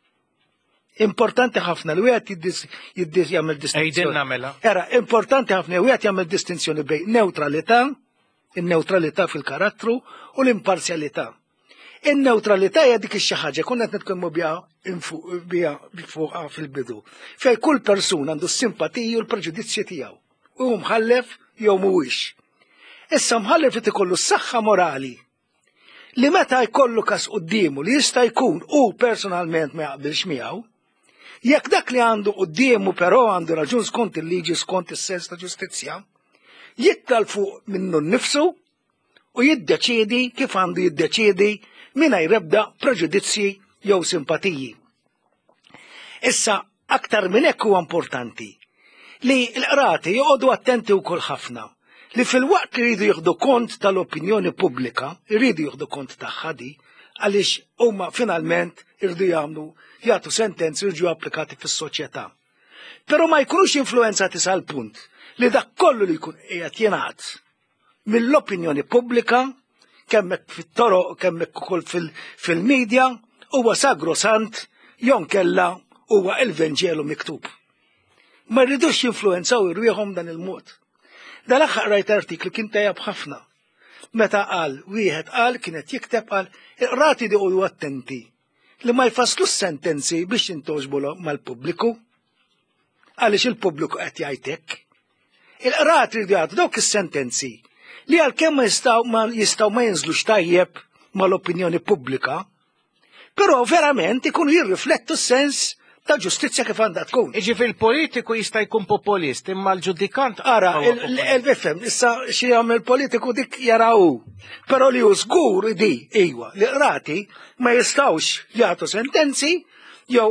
Importanti ħafna li wieħed jagħmel distinzjoni. Era importanti ħafna li wieħed jagħmel distinzjoni bejn neutralità, in-neutralità fil-karattru u l-imparzjalità. In-neutralità hija dik xi ħaġa konna qed nitkellmu biha fuqha fil-bidu. Fejn kull persuna għandu s-simpatiji u l-preġudizzji tiegħu. U mħallef jew mhuwiex. Issa mħallef li ikollu s-saħħa morali li meta jkollu każ qudiemu li jista' jkun hu personalment ma jaqbilx miegħu, jekk dak li għandu qudiemu però għandu raġun skont il-liġi skont is-sens ta' ġustizzja, jittal fuq minnu nnifsu u jiddeċiedi kif għandu jiddeċiedi mingħajr ebda preġudizzji jew simpatiji. Issa aktar minn hekk huwa importanti li l-qrati joqogħdu attenti wkoll ħafna li fil-waqt li jridu jieħdu kont tal-opinjoni pubblika, jridu jieħdu kont tagħha di, għaliex huma finalment irdu jagħtu sentenzi jiġu applikati fis-soċjetà. Però ma jkunux influenzati sal-punt li dak kollu li jkun qiegħed jingħad mill-opinjoni pubblika kemm fit-toroq kemm ukoll fil-medja huwa sagrosant jew kella huwa l-Venġelu miktub. Ma rridux jinfluenzaw irwieħhom dan il-mod. Dal-aħħar rajt artiklu kien tajjeb ħafna. Meta wieħed qal kienet jikteb qal iqrati diqgħu attenti li ma jfasslux sentenzi biex jintoġbu mal-pubbliku għaliex il-pubbliku qed jgħid hekk. Il-qrati jridu jagħtu dawk is-sentenzi li għalkemm ma jistgħu ma jinżlux tajjeb mal-opinjoni pubblika, però verament ikunu jirriflettu s-sens ta' ġustizzja kif għandha tkun. Fil-politiku jista' jkun populist, imma l-ġudikant ara il-fem, issa xi jagħmel politiku dik jaraw. Però li hu żgur di iwa li qrati ma jistgħux jagħtu sentenzi jew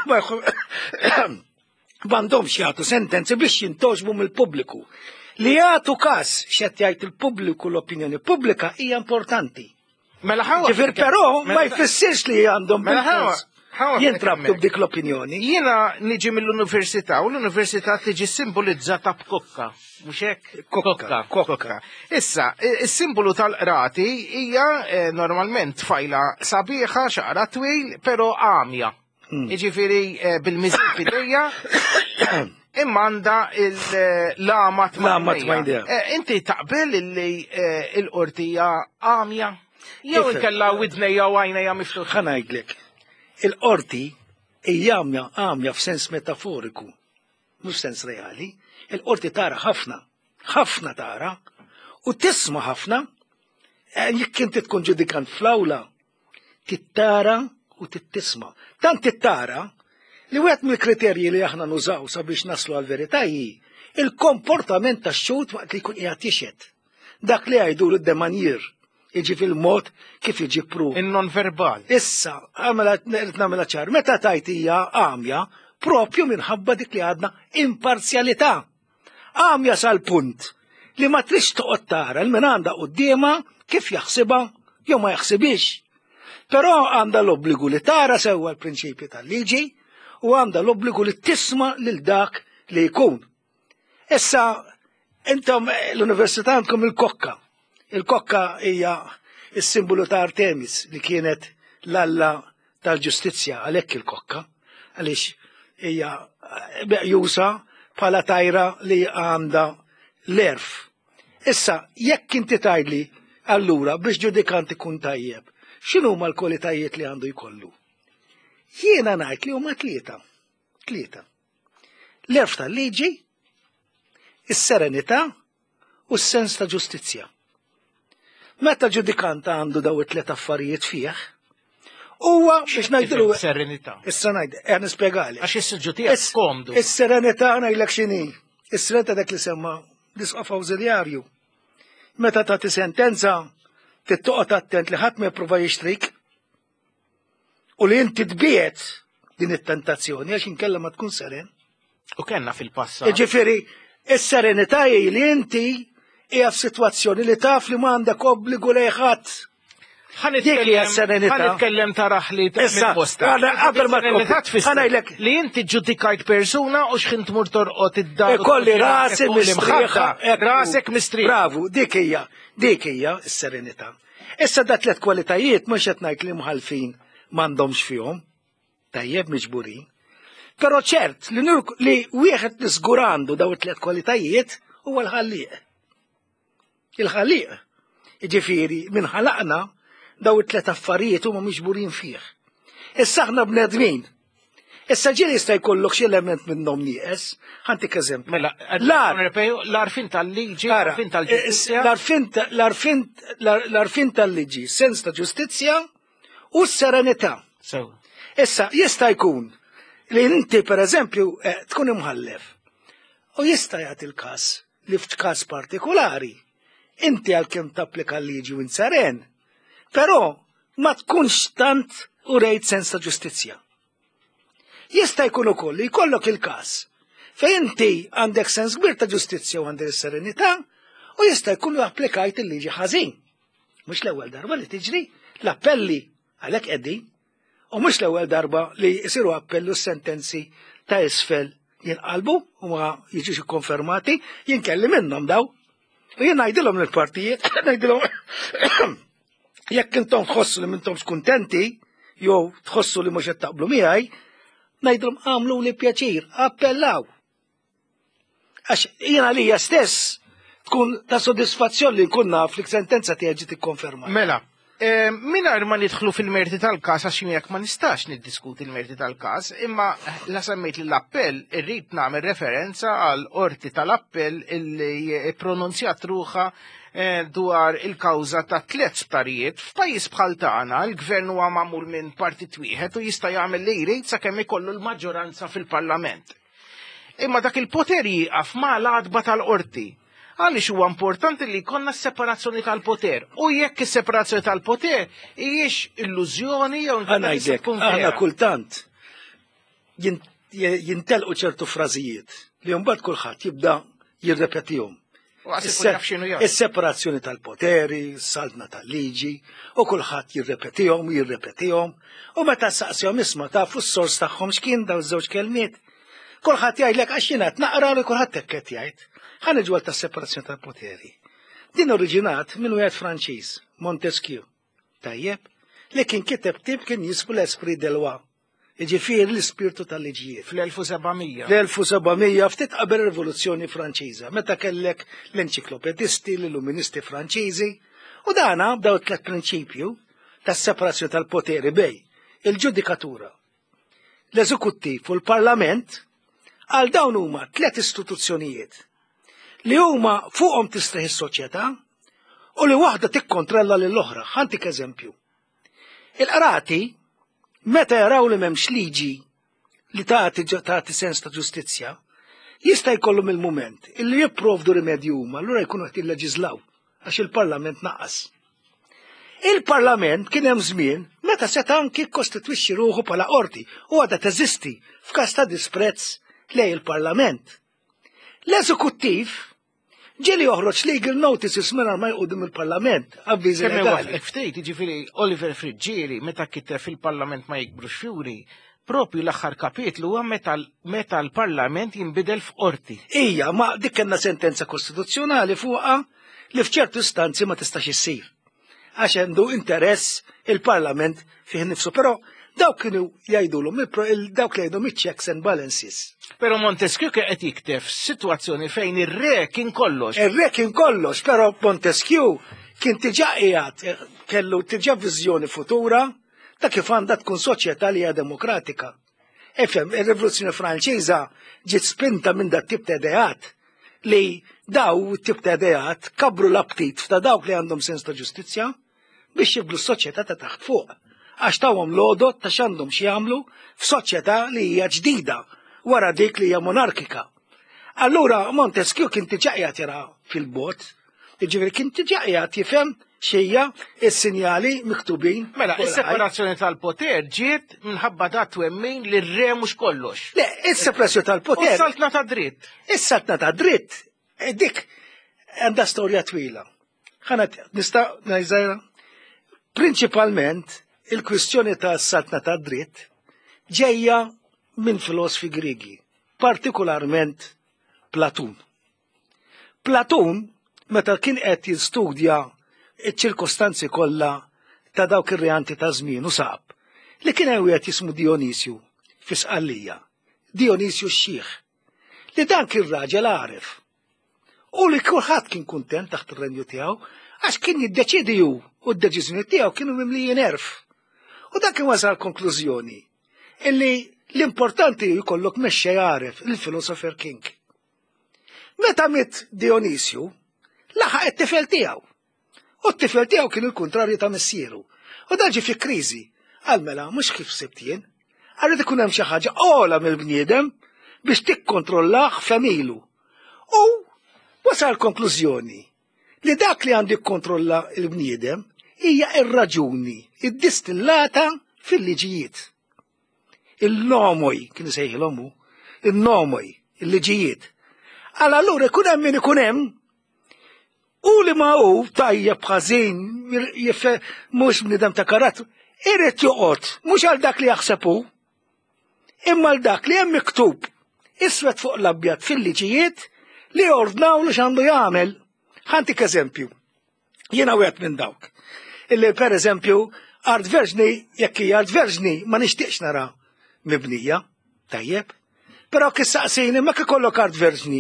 m'għandhomx jagħtu sentenzi biex jintoġbu mill-pubbliku. Li jagħtu każ x'qed jgħid il-pubbliku l-opinjoni pubblika hija importanti. Ġifier però ma jfissirx li għandhom jintrabtu b'dik l-opinjoni. Jiena niġi mill-università u l-università tiġi simbolizzata b'kokka. Mhux hekk? Kokka. Issa, is-simbolu tal-qrati hija normalment tfajla sabiħa xaqra twil, però għamja. Jiġifieri bil-miżin fidejja imma għandha l-lama tmajnija. Inti taqbel li l-qortija għamja? Jew inkella widnejja u għajnejja miftuħa? Ngħidlek. Il-qorti hija għamja f'sens metaforiku, mhux sens reali. Il-qorti tara ħafna tara, u tisma' ħafna, jekk inti tkun ġudikant fl-awla, tittara u tittisma'. Tant tittara li wieħed mill-kriterji li aħna nużaw sabiex naslu għall-verità il-komportament tax-xut waqt li jkun qiegħed jixed. Dak li jgħidu d-demanjer. Iġi fil-mod kif iġi pru. In-non verbal. Issa, nagħmilha ċar, meta tajt hija għamja, propju minħabba dik li għadna imparzjalità. Għamja sal-punt li ma trix toqgħod tara l-min għandha qudiema kif jaħsibha jew ma jaħsibix. Però għandha l-obbligu li tara sewwa l-prinċipji tal-liġi u għandha l-obbligu li tisma' lil dak li jkun. Issa, intom l-università għandkom il-kokka. Il-kokka hija s-simbolu ta' Artemis li kienet l-alla tal-ġustizzja għalhekk il-kokka, għaliex hija meqjusa bħala tajra li għandha l-erf. Issa, jekk inti tgħidli allura biex ġudikant ikun tajjeb, x'inhuma l-kwalitajiet li għandu jkollu? Jiena ngħid li huma tlieta. L-erf tal-liġi, is-serenità u s-sens ta' ġustizzja. Meta ġudikant għandu daw it-tliet affarijiet fih, huwa biex ngħidlu serenità. Issa ngħid, nispjegali. Għax is-suġġu tiegħek komdu. Is-serenità ngħidlek x'inhi. Is-serenità dak li semma disqaf awżiljarju. Meta tagħti sentenza tittoqgħod attent li ħadd ma jipprova jixtrik u li inti tbiet din it-tentazzjoni għax inkella ma tkun seren. U kellna fil-passat. Ġifieri, is-serenità hi li inti hija f'sitwazzjoni li taf li m'għandek obbligu lejn ħadd. Ħanitkellem taraħ li posta. Qabel ma tfisser li inti ġudikajt persuna u x'ħin tmur torqod id-dar. Ikolli rasi mistrieħa. Rasek mistrieħ. Bravu, dik hija s-serenità. Issa da tliet kwalitajiet mhux qed ngħid li mħalfin m'għandhomx fihom, tajjeb miġburin. Però ċert li wieħed nisgurandu daw it-tliet kwalitajiet huwa l-ħallieq. Il-ħallieq. Jiġifieri minn ħalaqna daw it-tliet affarijiet huma miġburin fih. Issa aħna bnedmin. Issa ġieli jista' jkollok xi element minnhom nieqes, ħantik eżempju. Mela, l-arfin tal-liġi, l-arfin tal-ġustizzja. L-arfin tal-liġi, sens ta' ġustizzja u s-serenità. Issa jista' jkun li inti pereżempju tkun imħallef u jista' jagħti il-każ li f'każ partikolari inti għalkemm tapplika l-liġi u insaren, però ma tkunx tant u rejt sens ta' ġustizzja. Jista' jkun ukoll li jkollok il-każ fejn inti għandek sens kbir ta' ġustizzja u għandek is-serenità u jista' jkun li applikajt il-liġi ħażin. Mhux l-ewwel darba li tiġri l-appelli għalhekk qegħdin u mhux l-ewwel darba li jsiru appellu s-sentenzi ta' isfel jinqalbu u ma jiġux ikkonfermati jinkelli minnhom daw. U jien ngħidilhom lill-partijiet, ngħidilhom jekk intom tħossu li m'intomx kuntenti jew tħossu li mhux qed taqblu miegħi, ngħidilhom għamlu li pjaċir, appellaw. Għax jiena għalija stess tkun ta' sodisfazzjon li nkun naf li sentenza tiegħi ġiet ikkonfermata. Mela, mingħajr ma nidħlu fil-merti tal-każ għax jekk ma nistax niddiskuti l-merti tal-każ, imma la semmejt li l-appell irrid nagħmel referenza għal qorti tal-appell illi pronunzjat ruħha dwar il-kawża ta' 3 sptarijiet f'pajjiż bħal tagħna, il-gvern huwa magħmul minn partit wieħed u jista' jagħmel li jrid sakemm ikollu l-maġġoranza fil-Parlament. Imma dak il-poter jieqaf ma' l-għadba tal-qorti. Għaliex huwa importanti li jkollna s-separazzjoni tal-poter. U jekk is-separazzjoni tal-poter hijiex illużjoni jew aħna kultant jintelqu ċertu frażijiet li mbagħad kulħadd jibda jirrepetihom. Is-separazzjoni tal-poteri, s-saltna tal-liġi, u kulħadd jirrepetihom, u meta saqsihom isma' tafu s-sors tagħhom x'kien daw żewġ kelmiet. Kulħadd jgħidlek għax jien qed naqra li kulħadd hekk qed jgħid. Ħaneġu għal tas-separazzjoni tal-poteri. Din oriġinat minn wieħed Franċiż, Montesquieu. Tajjeb, li kien kiteb tib kien jisbu l-esprit delwa. Jiġifieri l-ispirtu tal-liġijiet. Fl-1700. Fl-1700 ftit qabel ir-Rivoluzzjoni Franċiża, meta kellek l-enċiklopedisti, l-illuministi Franċiżi, u dana bdew 3 prinċipju tas-separazzjoni tal-poteri bej il-ġudikatura, l-eżekuttiv u l-Parlament għal dawn huma 3 istituzzjonijiet li huma fuqhom tistreħi s-soċjetà u li waħda tikkontrolla lill-oħra. Ħantik eżempju. Il-qrati meta jaraw li m'hemmx liġi li tagħti sens ta' ġustizzja, jista' jkollhom il-mument illi jipprovdu rimedju huma, allura jkunu qed jilleġislaw għax il-Parlament naqqas. Il-Parlament kien hemm żmien meta seta' anki kkostitwixxi ruħu bħala qorti u għadha teżisti f'każ ta' disprezz lejn il-Parlament. L-eżekuttiv ġieli joħroġ legal notices mingħajr ma jqudiem il-Parlament avviżi legali. Ftejt jiġifieri Oliver Friġġieri meta kiteb fil-Parlament ma jikbrux fjuri, propju l-aħħar kapitlu huwa meta l-Parlament jinbidel f'qorti. Ija, ma dik kellna sentenza kostituzzjonali fuqha li f'ċertu istanzi ma tistax issir. Għax għandu interess il-Parlament fih nifsu, però dawk kienu jgħidulhom dawk li jgħidhom checks and balances. Però Montesquieu qed jikteb f'sitwazzjoni fejn ir-re kien kollox. Ir-re kien kollox, però Montesquieu kien diġà qiegħed kellu diġà viżjoni futura ta' kif għandha tkun soċjetà li hija demokratika. Efhem, ir-Rivoluzzjoni Franċiża ġiet spinta minn dat tip ta' ideat li daw tip ta' idejat kabru l-aptit f'ta' dawk li għandhom sens ta' ġustizzja biex jiblu s-soċjetà ta' taħt fuq. Għax tawhom lodot ta' x'għandhom x'jagħmlu f'soċjetà li hija ġdida wara dik li hija monarkika. Allura Montesquieu kien tiġaqjat jara fil-bot, jiġifieri kien tiġaqjat jifhem xejja is-sinjali miktubin. Mela, is-separazzjoni tal-poter ġiet minħabba ta' twemmin li r-re mhux kollox. Le, is-separazzjoni tal-poter. Is-saltna ta' dritt. Is-saltna ta' dritt. Dik għandha storja twila. Ħanet nista' ngħidha prinċipalment il-kwistjoni ta' s-saltna ta' dritt ġejja minn filosofi Griegi, partikolarment Platun. Platun, meta kien qed jistudja iċ-ċirkostanzi kollha ta' dawk ir-reanti ta' żmien u sab li kien hemm wieħed jismu Dionisju fi Sqallija, Dionisju x-Xieħ, li dan kien raġel għaref. U li kulħadd kien kuntent taħt ir-renju tiegħu għax kien jiddeċiedi hu u d-deċiżjoni tiegħu kienu mimlijin nerf. U dan kien wasal konklużjoni illi l-importanti jkollok mexxej għaref, il-philosopher king. Meta miet Dionisju, laħaq it-tifel tiegħu. U t-tifel tiegħu kien il-kontrarju ta' missieru. U dan ġie fi kriżi. Għalmela, mhux kif sebtien, għarrid ikun hemm xi ħaġa ogħla mill-bniedem biex tikkontrollah f'emilu. U wasal konklużjoni li dak li għandu jikkontrolla l-bniedem hija r-raġuni, id-distillata fil-liġijiet. Il-nomoj, kien isejħilhom hu, il-nomoj, il-liġijiet. Allura ikun hemm min ikun hemm u li ma hu tajjeb ħażin mhux bniedem ta' karattru, irid joqgħod mhux għal dak li jaħseb hu, imma għal dak li hemm miktub iswed fuq l-abjad fil-liġijiet li ordnaw li x'għandu jagħmel. Ħantik eżempju, jiena wieħed minn dawk. Illi pereżempju art verġni jekk hija art verġni ma nixtieqx nara mibnija, tajjeb, però kissaqsini ma kikollok art verġni.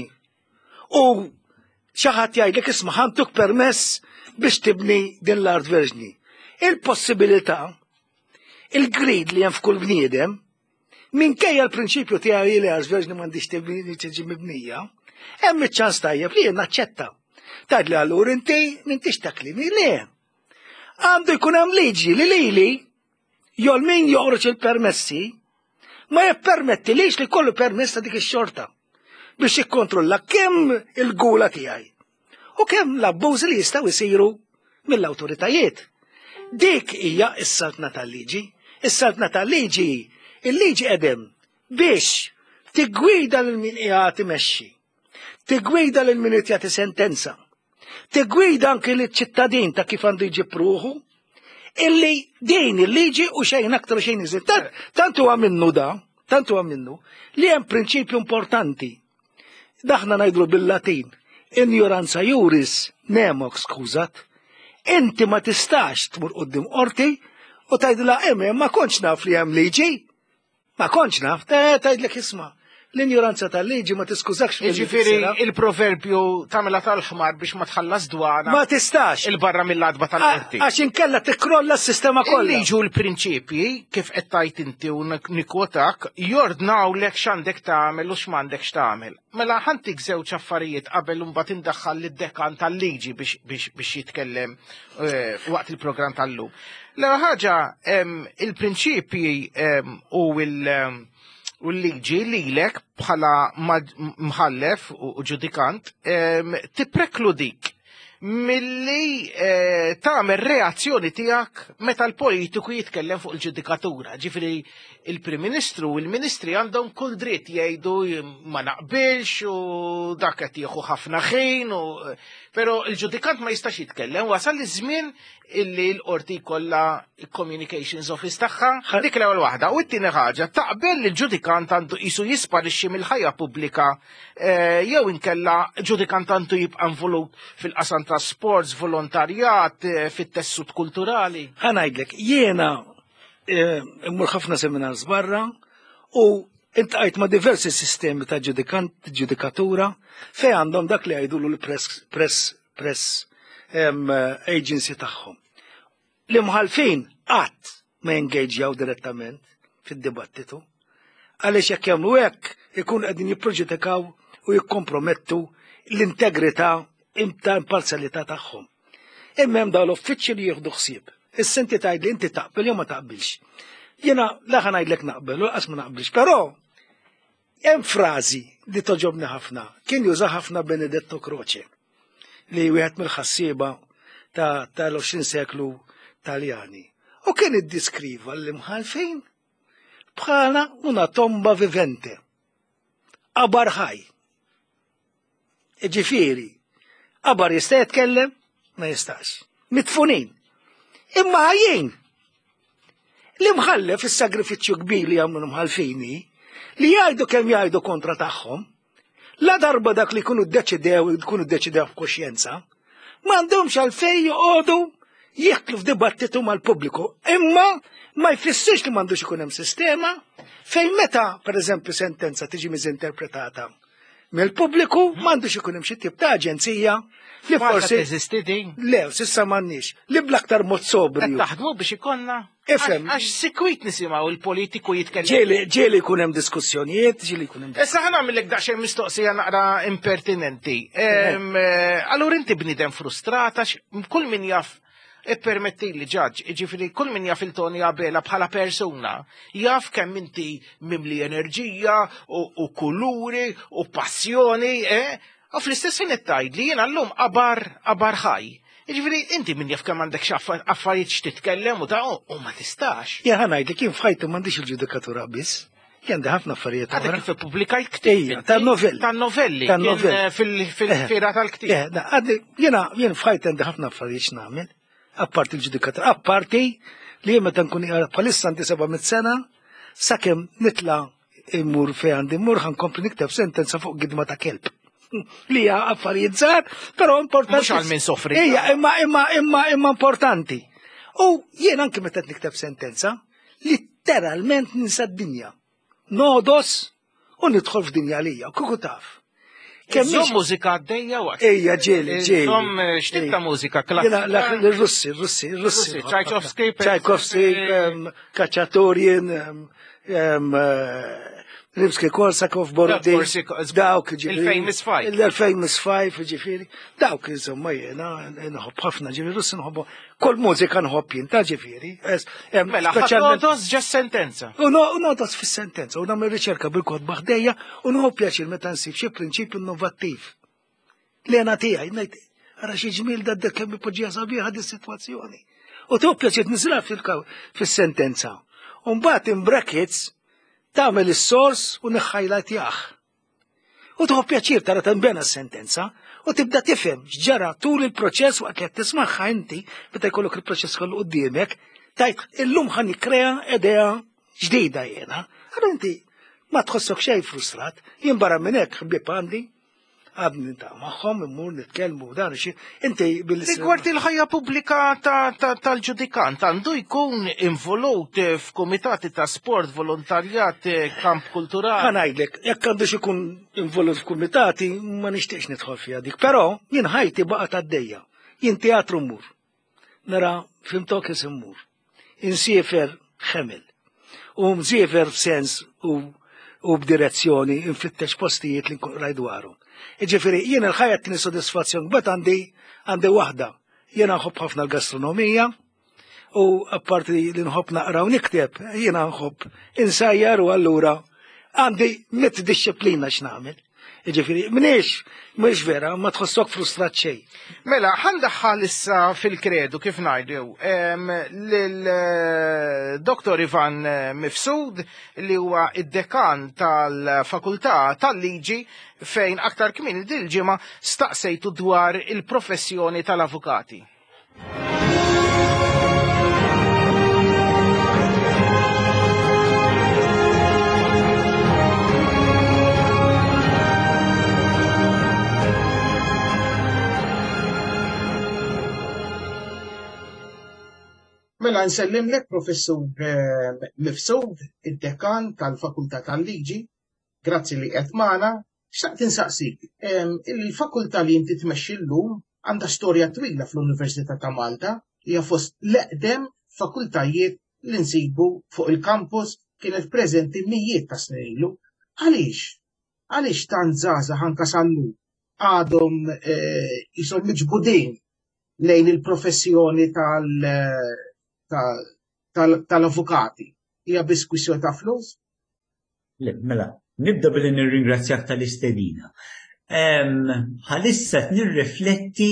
U xi ħadd jgħidlek isma' ħantuk permess biex tibni din l-art verġni. Il-possibilità, il-grid li hemm f'kull bniedem, minkejja l-prinċipju tiegħi li art verġni m'għandix tiġi mibnija, hemm iċ-ċans tajjeb li jien naċċetta. Tgħidli allura inti m'intix taklimi le. Għandu jkun hemm liġi li lili jol min joħroġ il-permessi ma jippermettilix li kollu permess ta' dik ix-xorta biex jikkontrolla kemm il-gula tiegħi u kemm l-abbużi li jistgħu jsiru mill-awtoritajiet. Dik hija s-saltna tal-liġi. Is-saltna tal-liġi, il-liġi qegħdem biex tiggwida lil min qiegħed imexxi, tiggwida lil min qed jagħti sentenza, tiggwida anke liċ-ċittadin ta' kif għandu jġib ruħu, illi din il-liġi u xejn aktar xejn iżid. Tantu minnu tantu minnu li hemm prinċipju importanti. Daħna ngħidlu bil-Latin, ignoranza juris nemo, skużat, inti ma tistax tmur quddiem qorti u tgħidilha ma kontx naf li hemm liġi, ma kontx naf, tgħidlek isma' l-ignoranza tal-liġi ma tiskużakx. Jiġifieri il-proverbju tagħmilha tal-ħmar biex ma tħallas dwana. Ma tistax. Il-barra mill-adba tal-qorti. Għax inkella tikkrolla s-sistema kollha. Il-liġu l-prinċipji kif qed tgħid inti u nikwotak jordnawlek x'għandek tagħmel u x'm'għandekx tagħmel. Mela ħantik żewġ affarijiet qabel imbagħad indaħħal lid-dekan tal-liġi biex jitkellem waqt il-programm tal-lum. L-ewwel ħaġa il-prinċipji u l-liġi lilek bħala mħallef u ġudikant tipprekludik milli tagħmel reazzjoni tiegħek meta l-politiku jitkellem fuq il-ġudikatura. Ġifieri il-Prim Ministru u l-Ministri għandhom kull dritt jgħidu ma naqbilx u dak qed jieħu ħafna ħin però il-ġudikant ma jistax jitkellem. Wasal iż-żmien illi l-qorti jkollha communications office tagħha dik l-ewwel waħda. U t-tieni ħaġa taqbel li l-ġudikant għandu qisu jisparixxi mill-ħajja pubblika jew inkella ġudikant għandu jibqa' involut fil-qasam ta' sports, volontarjat, fit-tessut kulturali. Ħanajdlek, jiena immur ħafna seminars barra u intqajt ma' diversi sistemi ta' ġudikatura fejn għandhom dak li jgħidulu l-press agency tagħhom. L-imħalfin qatt ma jengeġjaw direttament fid-dibattitu għaliex jekk jagħmlu hekk ikun qegħdin jipproġudikaw u jikkompromettu l-integrità ta' imparzjalità tagħhom. Imma hemm dawn l-uffiċċji li jieħdu ħsieb. Is-senti tgħid li inti taqbel jew ma taqbilx. Jiena laħa ngħidlek naqbel u qas ma naqbilx, però hemm frażi li toġobni ħafna. Kien juża ħafna Benedetto Croce li wieħed mill-ħassieba tal-20 seklu Taljani. U kien iddiskriva l-imħalfejn bħala una tomba vivente. Qabar ħaj. Ġifieri, qabar jista' jitkellem? Ma jistax. Mitfunin. Imma ħajjin. L-imħallef is-sagrifiċċju kbir li jagħmlu mħalfini li jgħidu kemm jgħidu kontra tagħhom, la darba dak li jkunu ddeċidew f'koxjenza, m'għandhomx għalfejn joqogħdu jieħklu f'dibattitu mal-pubbliku. Imma ma jfissirx li m'għandux ikun hemm sistema fejn meta pereżempju sentenza tiġi miżinterpretata mill-pubbliku m'għandux ikun hemm xi tip ta' aġenzija li forsi teżisti din. Le, s'issa m'għandniex. Li bl-aktar mod sobriju. Taħdmu biex ikonna. Ifhem. Għax sikwit nisimgħu il-politiku jitkellem. Ġieli jkun hemm diskussjonijiet, ġieli jkun hemm. Issa ħana għamillek daqsxejn mistoqsija naqra impertinenti. Allura inti bniedem frustrata kull min jaf permetti li ġaġġ, ġifiri kull min jaf il-Toni Abela bħala persuna, jaf kemm inti mimli enerġija u kuluri u passjoni, u fl-istess fin it-tajd li jiena llum qabar ħaj. Ġifiri inti min jaf kemm għandek affarijiet x'titkellem u u ma tistax. Jien ngħidlek kien f'ħajtu m'għandix il-ġudikatura biss. Jien għandi ħafna affarijiet oħra. Għadek kif ippubblikajt ktib. Tan-novelli. Fil-fira tal-ktib. Jien f'ħajt għandi ħafna affarijiet x'nagħmel. Apparti l-ġudikatura, apparti li meta nkun bħalissa għandi 700 sena, sakemm nitla' immur fejn għandi mmur ħankompli nikteb sentenza fuq gidma ta' kelb. Li hija affarijiet żgħar, però importanti. Mhux għal min sofri. Hija imma importanti. U jien anke meta nikteb sentenza, litteralment ninsa d-dinja. Nodos u nidħol f'dinja lija, kuku taf. Kemm mużika għaddejja waqt. Ejja ġieli. X'tib ta' mużika klassika? L-Russi. Tchaikovsky, Kachaturian, Rimsky-Korsakov, Borodin, dawk il-Famous Five. Il-Famous Five, ġifieri. Dawk insomma jiena nħobb ħafna ġifieri Russi nħobbu. Kull mużika nħobb jien ta' ġifieri. Mela ħadd ġas sentenza. U nodos fis-sentenza u nagħmel riċerka bil-kodba ħdejja u nħobb pjaċir meta nsib xi prinċipju innovattiv. Lena tiegħi ngħid ara xi ġmiel da kemm ipoġġiha sabiħa dis-sitwazzjoni. U tieħu pjaċir nisilha fis-sentenza. U mbagħad in brackets tagħmel is-sors u niħħajlatjah. U tieħu pjaċir tara tinbena s-sentenza u tibda tifhem x'ġara tul il-proċess waqt li qed tismagħha inti meta jkollok il-proċess kollu quddiemek, tajt illum ħan nikkrea idea ġdida jiena. Ara inti ma tħossok xejn frustrat, jien barra minn hekk ħbieb għandi għadni ta' magħhom immur nitkellmu dan xi inti Rigward il-ħajja pubblika tal-ġudikant għandu jkun involut f'kumitati ta' sport, volontarjat, kamp kulturali. Ngħidlek, jekk għandux ikun involut f'kumitati ma nixtieqx nidħol fiha dik, però jien ħajti baqgħet għaddejja. Jien teatru mmur. Nara fimtok immur. Insiefer ħemel. U mżiefer f'sens u b'direzzjoni infittex postijiet li raj dwarhom. Ġifieri jien il-ħajja tieni sodisfazzjon bet għandi waħda. Jiena nħobb ħafna l-gastronomija u apparti li nħobb naqra u nikteb, jiena nħobb insajjar u allura għandi mit disċiplina x'nagħmel. Ġifieri mhix vera ma tħossok frustrat xejn. Mela ħandaħħal issa fil-kredu kif ngħidu lil-Dr. Ivan Mifsud li huwa id-dekan tal-Fakultà tal-Liġi fejn aktar kmin dil-ġimgħa staqsejtu dwar il-professjoni tal-avukati. Mela nsellimlek Professur Mifsud, id-dekan tal-Fakultà tal-Liġi, grazzi li qed magħna. Xtaqt insaqsik, il-fakultà li inti tmexxi llum għandha storja twila fl-Università ta' Malta li hija fost l-eqdem fakultajiet li nsibu fuq il-kampus kienet preżenti mijiet ta' snin ilu. Għaliex tant żgħażagħ anke sal-lum għadhom jisom miġbudin lejn il-professjoni tal-avukati. Hija biss kwistjoni ta' flus? Mela, nibda billi nirringrazzjak tal-istedina. Ħalissa nirrifletti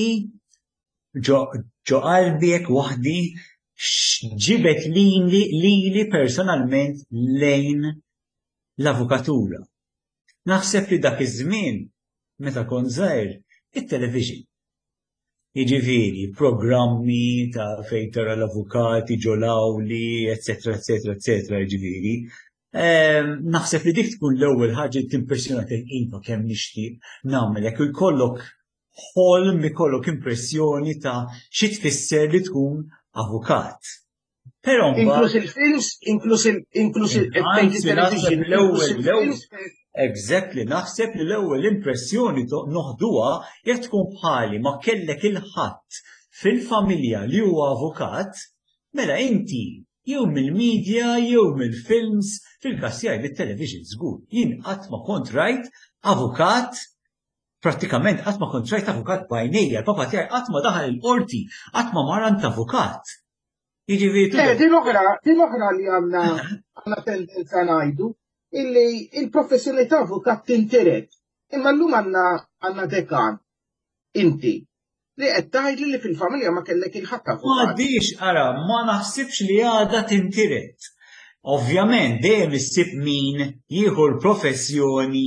ġo qalbek waħdi ġibet li personalment lejn l-avukatura. Naħseb li dak iż-żmien meta kon żgħir it-television. Jiġifieri programmi ta' fejn tara l-avukati ġolawli, eċetera, eċetera, eċetera, jiġifieri. Naħseb li dik tkun l-ewwel ħaġa timpressjonati iva kemm nixtieq nagħmelek u jkollok ħolm, ikollok impressjoni ta' xi tfisser li tkun avukat. Però Inkluż il-films, inkluż il-television. Exactly, naħseb li l-ewwel impressjoni noħduha jekk tkun bħali ma kellek il-ħadd fil-familja li huwa avukat, mela inti jew mill-medja jew mill-films fil-każ tiegħi bit-television żgur. Jien qatt ma kont rajt avukat, prattikament qatt ma kont rajt avukat b'għajnejja, l-papa tiegħi qatt ma daħal il-qorti, qatt ma marant avukat. Jiġifieri din oħra li għandna tendenza ngħidu illi il-professjoni ta' avukat tintiret. Imma llum għandna dekan, inti, li qed tgħidli li fil-familja ma kellek il-ħadd avukat. Għadix, ara, ma naħsibx li għadha tintiret. Ovvjament, dejjem issib min jieħu l-professjoni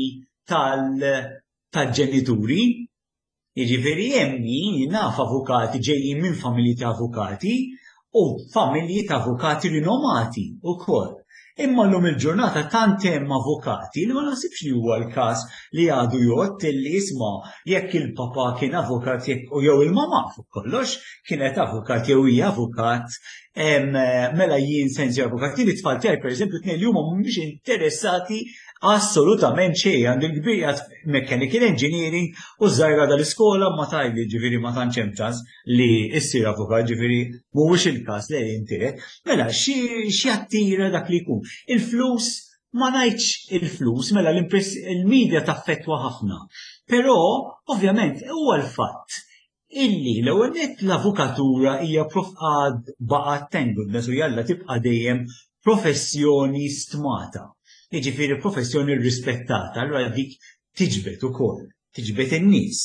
tal-ġenituri. Jiġifieri hemm min naf avukati ġejjin minn familji ta' avukati u familji ta' avukati rinomati wkoll. Imma llum il-ġurnata tant hemm avukati li ma naħsibx li huwa l-każ li għadu jgħod li isma' jekk il-papa kien avukat jew il-mama fuq kollox kienet avukat jew hija avukat, mela jien sensi avukati li tfal tiegħi pereżempju tnejn li huma mhumiex interessati assolutament xejn għandu l-kbir mechanical engineering u żgħira dal-iskola ma tgħidli ġifieri ma tantx hemm ċans li issir avukat ġifieri mhuwiex il-każ li intiret. Mela xi attira dak li jkun. Il-flus ma ngħidx il-flus mela il-medja taffettwa ħafna. Però ovvjament huwa l-fatt illi l-ewwel nett l-avukatura hija baqgħet tengudnes u jalla tibqa' dejjem professjoni stmata. Jiġifieri professjoni rispettata, allura dik tiġbed ukoll, tiġbed in-nies.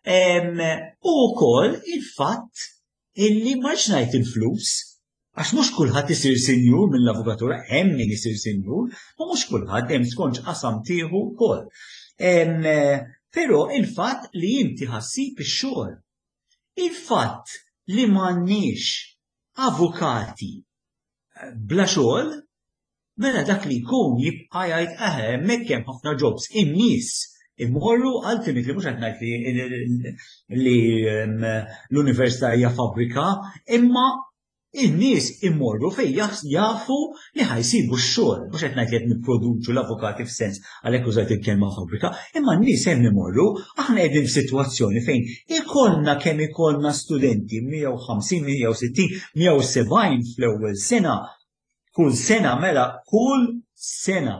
U wkoll il-fatt illi ma ngħid il-flus, għax mhux kulħadd isir sinjur mill-avukatura, hemm min isir sinjur, ma mhux kulħadd hemm skont qasam tieħu wkoll. Però il-fatt li inti ħassib ix-xogħol. Il-fatt li m'għandniex avukati bla xogħol, mela dak li jkun jibqa' jgħid hemmhekk hemm ħafna jobs, in-nies immorru ultimately mhux qed ngħid li l-università hija fabbrika, imma in-nies immorru fejn jafu li ħajsibu x-xogħol, mhux qed ngħid li qed nipproduċu l-avukati f'sens għalhekk użajt il-kelma fabbrika, imma n-nies hemm imorru aħna qegħdin f'sitwazzjoni fejn ikollna kemm ikollna studenti 150, 160, 170 fl-ewwel sena. Kull sena mela, kull sena.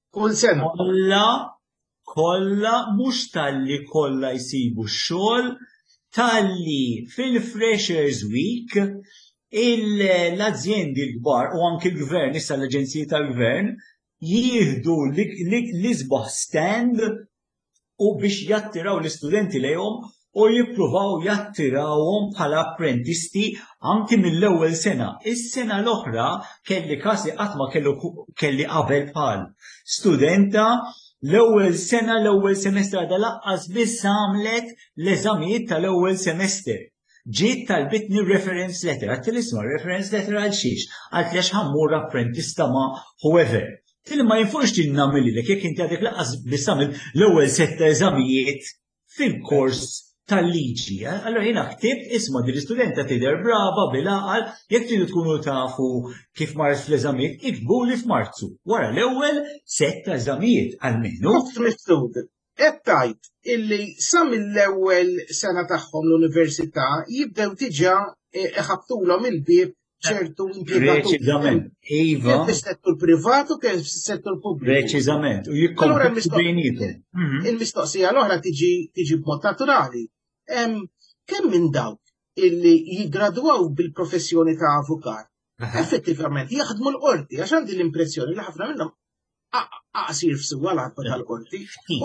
Kolla mhux talli kollha jsibu x-xogħol, talli fil-Freshers Week l-azzjendi l-kbar u anke l-gvern, issa l-aġenziji tal-gvern, jieħdu l-isbaħ stand u biex jattiraw l-istudenti lejhom u jippruvaw jattirawhom bħala apprentisti anki mill-ewwel sena. Is-sena l-oħra kelli kasi qatt ma kelli qabel bħal studenta l-ewwel sena l-ewwel semestra da laqqas biss għamlet l-eżamijiet tal-ewwel semester. Ġiet talbitni reference letter, għattil isma reference letter għal xiex, għalt lex ħammur apprentista ma whoever. Til ma jinfurx tinnamilli l jekk inti għadek laqqas biss għamil l-ewwel setta eżamijiet fil-kors tal-liġi. Allora jena ktibt isma di l-istudenta tidher brava bil-aqal, jekk tridu tkunu tafu kif marret fl-eżamijiet, iktbu li f'Marzu. Wara l-ewwel setta eżamijiet għalmenu. Qed tgħid illi sa mill-ewwel sena tagħhom l-università jibdew diġà iħabtulhom il-bieb ċertu impjegaturi. Preċiżament, Iva. Kemm fis-settur privatu, kemm fis-settur pubbliku. Preċiżament, u jikkompetu bejnietom. Il-mistoqsija l-oħra tiġi b'mod naturali. Kemm minn dawk illi jiggradwaw bil-professjoni ta' avukat, effettivament jaħdmu l-qorti, għax għandi l-impressjoni li ħafna minnhom aqsir f'suwa l-ħadba tal-qorti.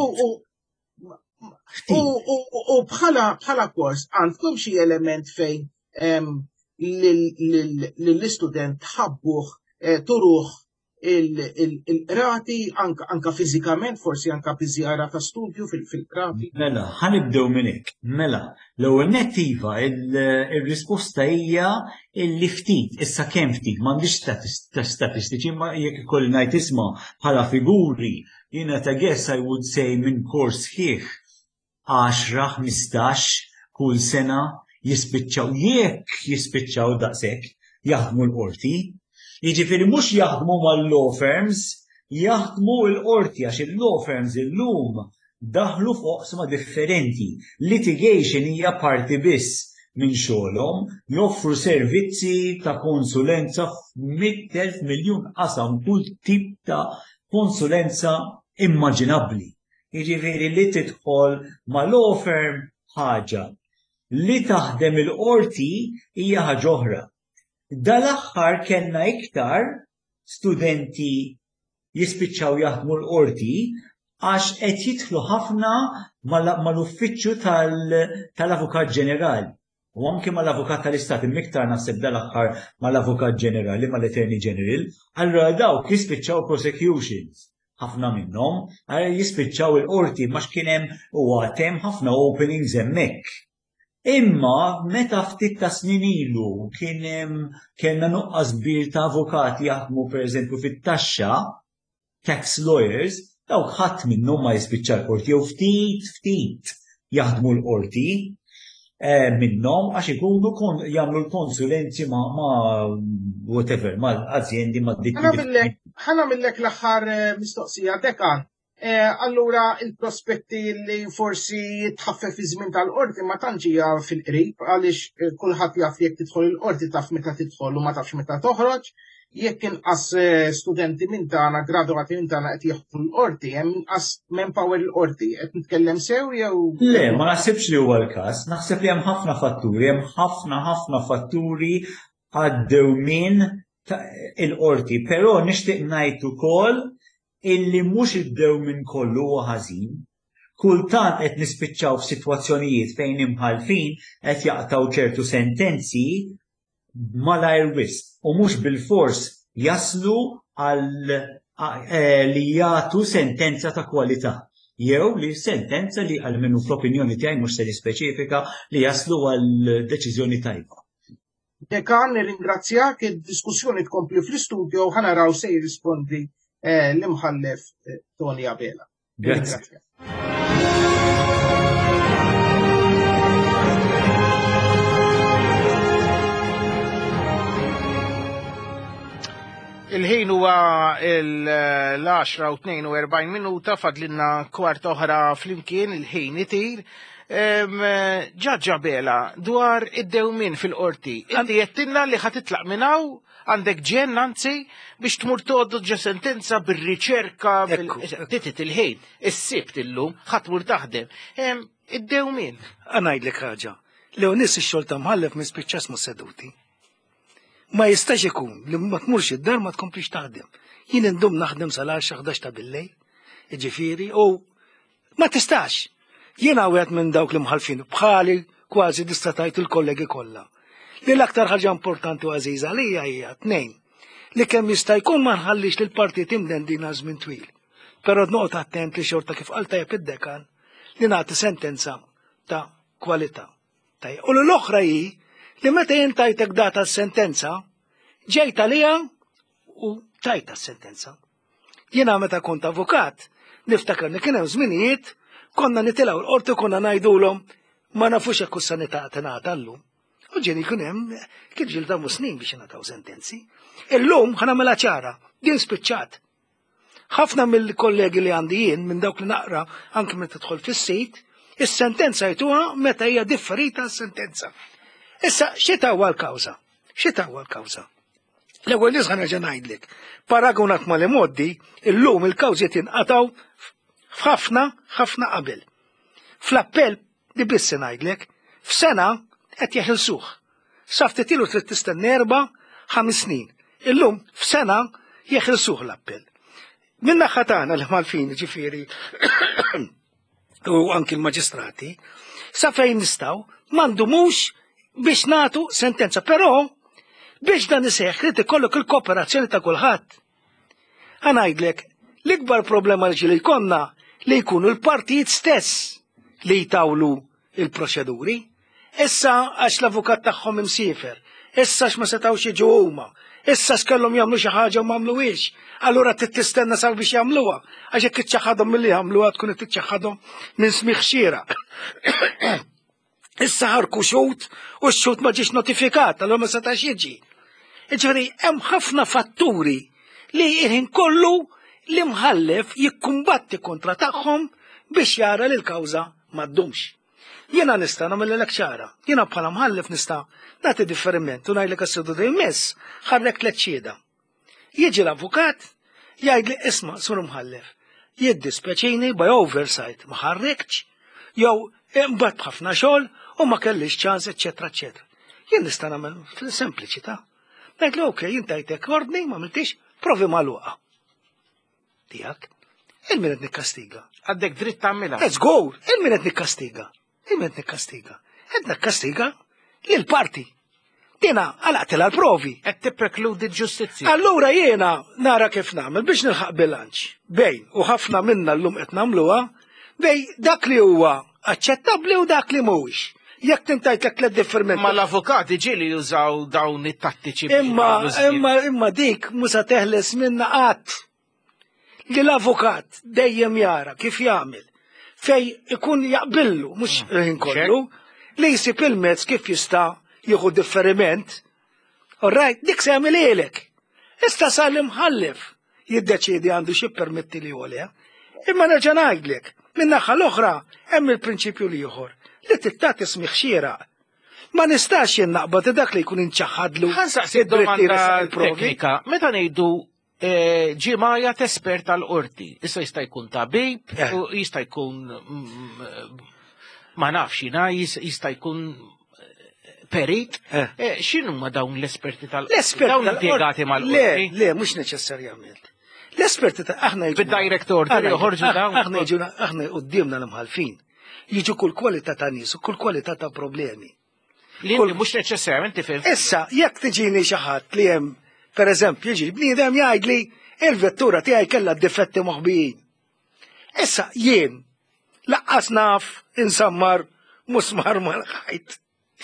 U bħala kors għandkom xi element fejn l-istudent ħabbuh turuħ il-rati anka fizikament, forsi anka biżjara ta' studju fil-rati. Mela, ħanibdew minn hekk. Mela, l-ewwel nettiva il-risposta hija li ftit, issa kemm ftit, m'għandix statistiċi, ma jekk ikolli ngħid isma' bħala figuri, jiena ta' guess I would say minn kors sħiħ 10-15 kull sena jispiċċaw daqshekk jaħdmu l-qorti. Jiġifieri mhux jaħdmu mal-law firms, jaħdmu l-qorti għax il-law firms illum daħlu f'oqsma differenti. Litigation hija parti biss minn xogħolhom, joffru servizzi ta' konsulenza f'100,000 miljun qasam kull tip ta' konsulenza immaġinabbli. Jiġifieri li tidħol ma' law firm ħaġa, li taħdem il-qorti hija ħaġa oħra. Dal-aħħar kellna iktar studenti jispiċċaw jaħdmu l-qorti għax qed jidħlu ħafna mal-uffiċċju tal-Avukat Ġenerali. U anke mal-Avukat tal-Istat imiktar naħseb dal-aħħar mal-Avukat Ġenerali, mal-Attorney General, allura dawk jispiċċaw prosecutions. Ħafna minnhom jispiċċaw il-qorti ma x'kien hemm huwa hemm ħafna openings hemmhekk. Imma meta ftit ta' snin ilu kellna nuqqas kbir ta' avukati jaħdmu pereżempju fit-taxxa, tax lawyers, dawk ħadd minnhom ma jispiċċa l-qorti jew ftit jaħdmu l-qorti minnhom għax ikunu jagħmlu l-konsulenzi ma' whatever, mal-azjendi ma' ditti. Ħana millek l-aħħar mistoqsija dekan. Allura il-prospetti li forsi jitħaffef iż-żmien tal-qorti ma tantx hija fil-qrib għaliex kulħadd jaf jekk tidħol il-qorti taf meta tidħol u ma tafx meta toħroġ. Jekk inqas studenti minn tagħna, graduati minn tagħna qed jieħdu l-qorti, hemm inqas manpower il-qorti, qed nitkellem sew jew. Le, ma naħsibx li huwa l-każ, naħseb li hemm ħafna fatturi, hemm ħafna fatturi għaddew minn il-qorti, però nixtieq ngħid ukoll illi mhux iddew minn kollu huwa ħażin. Kultant qed nispiċċaw f'sitwazzjonijiet fejn imħalfin qed jaqtaw ċertu sentenzi malajr wisq u mhux bil-fors jaslu li jagħtu sentenza ta' kwalità. Jew li sentenza li għal minnu fl-opinjoni tiegħi mhux se nispeċifika li jaslu għal deċiżjoni tajba. Dekan, nirringrazzjak, id-diskussjoni tkompli fl-istudju u ħanaraw se jirrispondi l-imħallef Tony Abela. Grazie. Il-ħin huwa l-10 u 42 minuta, fadlinna kwart oħra flimkien il-ħin itir. Ġaġġa Bela, dwar id-dewmin fil-qorti, inti jettinna li ħatitlaq minnaw għandek ġen anzi biex tmur toddu ġa sentenza bil-riċerka, titit il-ħin, is-sibt illum, ħatmur taħdem. Id-dewmin. Għanajdlek ħaġa, Leonis ix-xogħol ta' mħallef mispiċċas mu seduti. Ma jistax ikun li ma tmurx id-dar ma tkomplix taħdem. Jien indum naħdem sal-10-11 ta' bil-lejl, ġifieri, u ma tistax. Jien għawet minn dawk li mħalfin bħali kważi distatajt il-kollegi kollha. Li l-aktar ħaġa importanti u għażiża għalija hija tnejn li kemm jista' jkun ma nħallix li l-partit imden din żmien twil. Però noqgħod attent li xorta kif qal tajjeb id-dekan li nagħti sentenza ta' kwalità. U l-oħra hi li meta jien tajtek data s-sentenza ġejt għalija u tajta s-sentenza. Jiena meta kont avukat niftakar li kien hemm żminijiet konna nitilgħu l-qorti konna ngħidulhom ma nafux hekk is-sanità tingħata llum. U ġieni jkun hemm kien ġildamu snin biex ingħataw sentenzi. Illum ħanamela ċara, din spiċċat. Ħafna mill-kollegi li għandi jien minn dawk li naqra anke meta tidħol fis-sit, is-sentenza jtuha meta hija differita s-sentenza. Issa x'ita huwa l-kawża? X'ita huwa l-kawża? L-ewwel nies ħanerġa' ngħidlek. Paragunat ma' li modi, illum il-kawżiet inqataw f'ħafna qabel. Fl-appell li biss ngħidlek, f'sena qed jeħilsuh. Sa ftit ilu trid tistenna 4-5 snin. Illum f'sena jeħilsuh l-appell. Min naħa tagħna l-Malfin ġifieri u anki l-maġistrati, sa fejn nistgħu m'għandhomux biex nagħtu sentenza, però biex dan iseħħ trid ikollok il-kooperazzjoni ta' kulħadd. Ngħidlek, l-ikbar problema li jkollna li jkunu l-partijiet stess li jtawlu il-proċeduri. Issa għax l-avukat tagħhom imsiefer, issa għax ma setgħux jiġu huma, issa x'kellhom jagħmlu xi ħaġa u m'għamluhiex, allura trid tistenna sar biex jagħmluha, għax jekk iċċaħħadhom milli jagħmluha tkun qed tiċċaħħadhom minn smigħ xieraq. Issa ħarku xut u x-xut ma ġiex notifikat, allura ma setax jiġi. Ġifieri hemm ħafna fatturi li jien kollu li mħallef jikkumbatti kontra tagħhom biex jara li l-kawża ma ddumx. Jiena nista' nagħmellek ċara, jiena bħala mħallef nista' nagħti differiment u ngħidlek għas-sedu jmiss ħarrek tliet xhieda. Jiġi l-avukat jgħidli isma' sur mħallef, jiddispeċini by oversight ma ħarrekx jew imbagħad b'ħafna xogħol u ma kellix ċans, eċetera, eċetera. Jien nista' nagħmel fil-sempliċità. Ngħidlu okej, jien tajtek ordni ma m'għamiltix, provi magħluqa. Tiegħek, il-min qed nikkastiga. Għaddek dritt tagħmilha. Let's go, il-min qed nikkastiga. Il-min qed nikkastiga. Qed nikkastiga lil parti. Jiena għalaqtilha l-provi. Qed tipprekludi l-ġustizzja. Allura jiena nara kif nagħmel biex nilħaq bilanċ bejn u ħafna minna llum qed nagħmluha bej dak li huwa aċċettabbli u dak li mhuwiex. Jekk tintajtlek tliet differenti. Ma l-avukati ġieli jużaw dawn it-tattiċi. Imma dik musa teħles minna qatt. Li l-avukat dejjem jara kif jagħmel fej ikun jaqbillu mhux ħin kollu li jsib il-mezz kif jista' jieħu differiment. Alright, dik se jagħmel ilek. Issa sar l-imħallef jiddeċiedi għandu xi permetti li jolja. Imma nerġa' ngħidlek, min-naħa l-oħra hemm il-prinċipju li ieħor li tittat ismih xieraq. Ma nistax jien naqbad dak li jkun inċaħadlu. Ħansaqsi domanda teknika, meta ngħidu ġimaja t-espert tal-qorti, issa jista' jkun tabib, u jista' jkun ma nafx jista' jkun perit. X'inhu ma dawn l-esperti tal-qorti? Dawn impjegati mal-qorti? Le, mhux neċessarjament. L-esperti aħna bid-director joħorġu dawn. Aħna qudiemna l-imħalfin. Jiġu kull kwalità ta' nies u kull kwalità ta' problemi. Li mhux neċessarjament tifhem. Issa, jekk tiġini xi ħadd li hemm pereżempju jiġi bniedem jgħidli il-vettura tiegħi kellha difetti moħbijin. Issa jien laqqas naf insammar musmar mal-ħajt.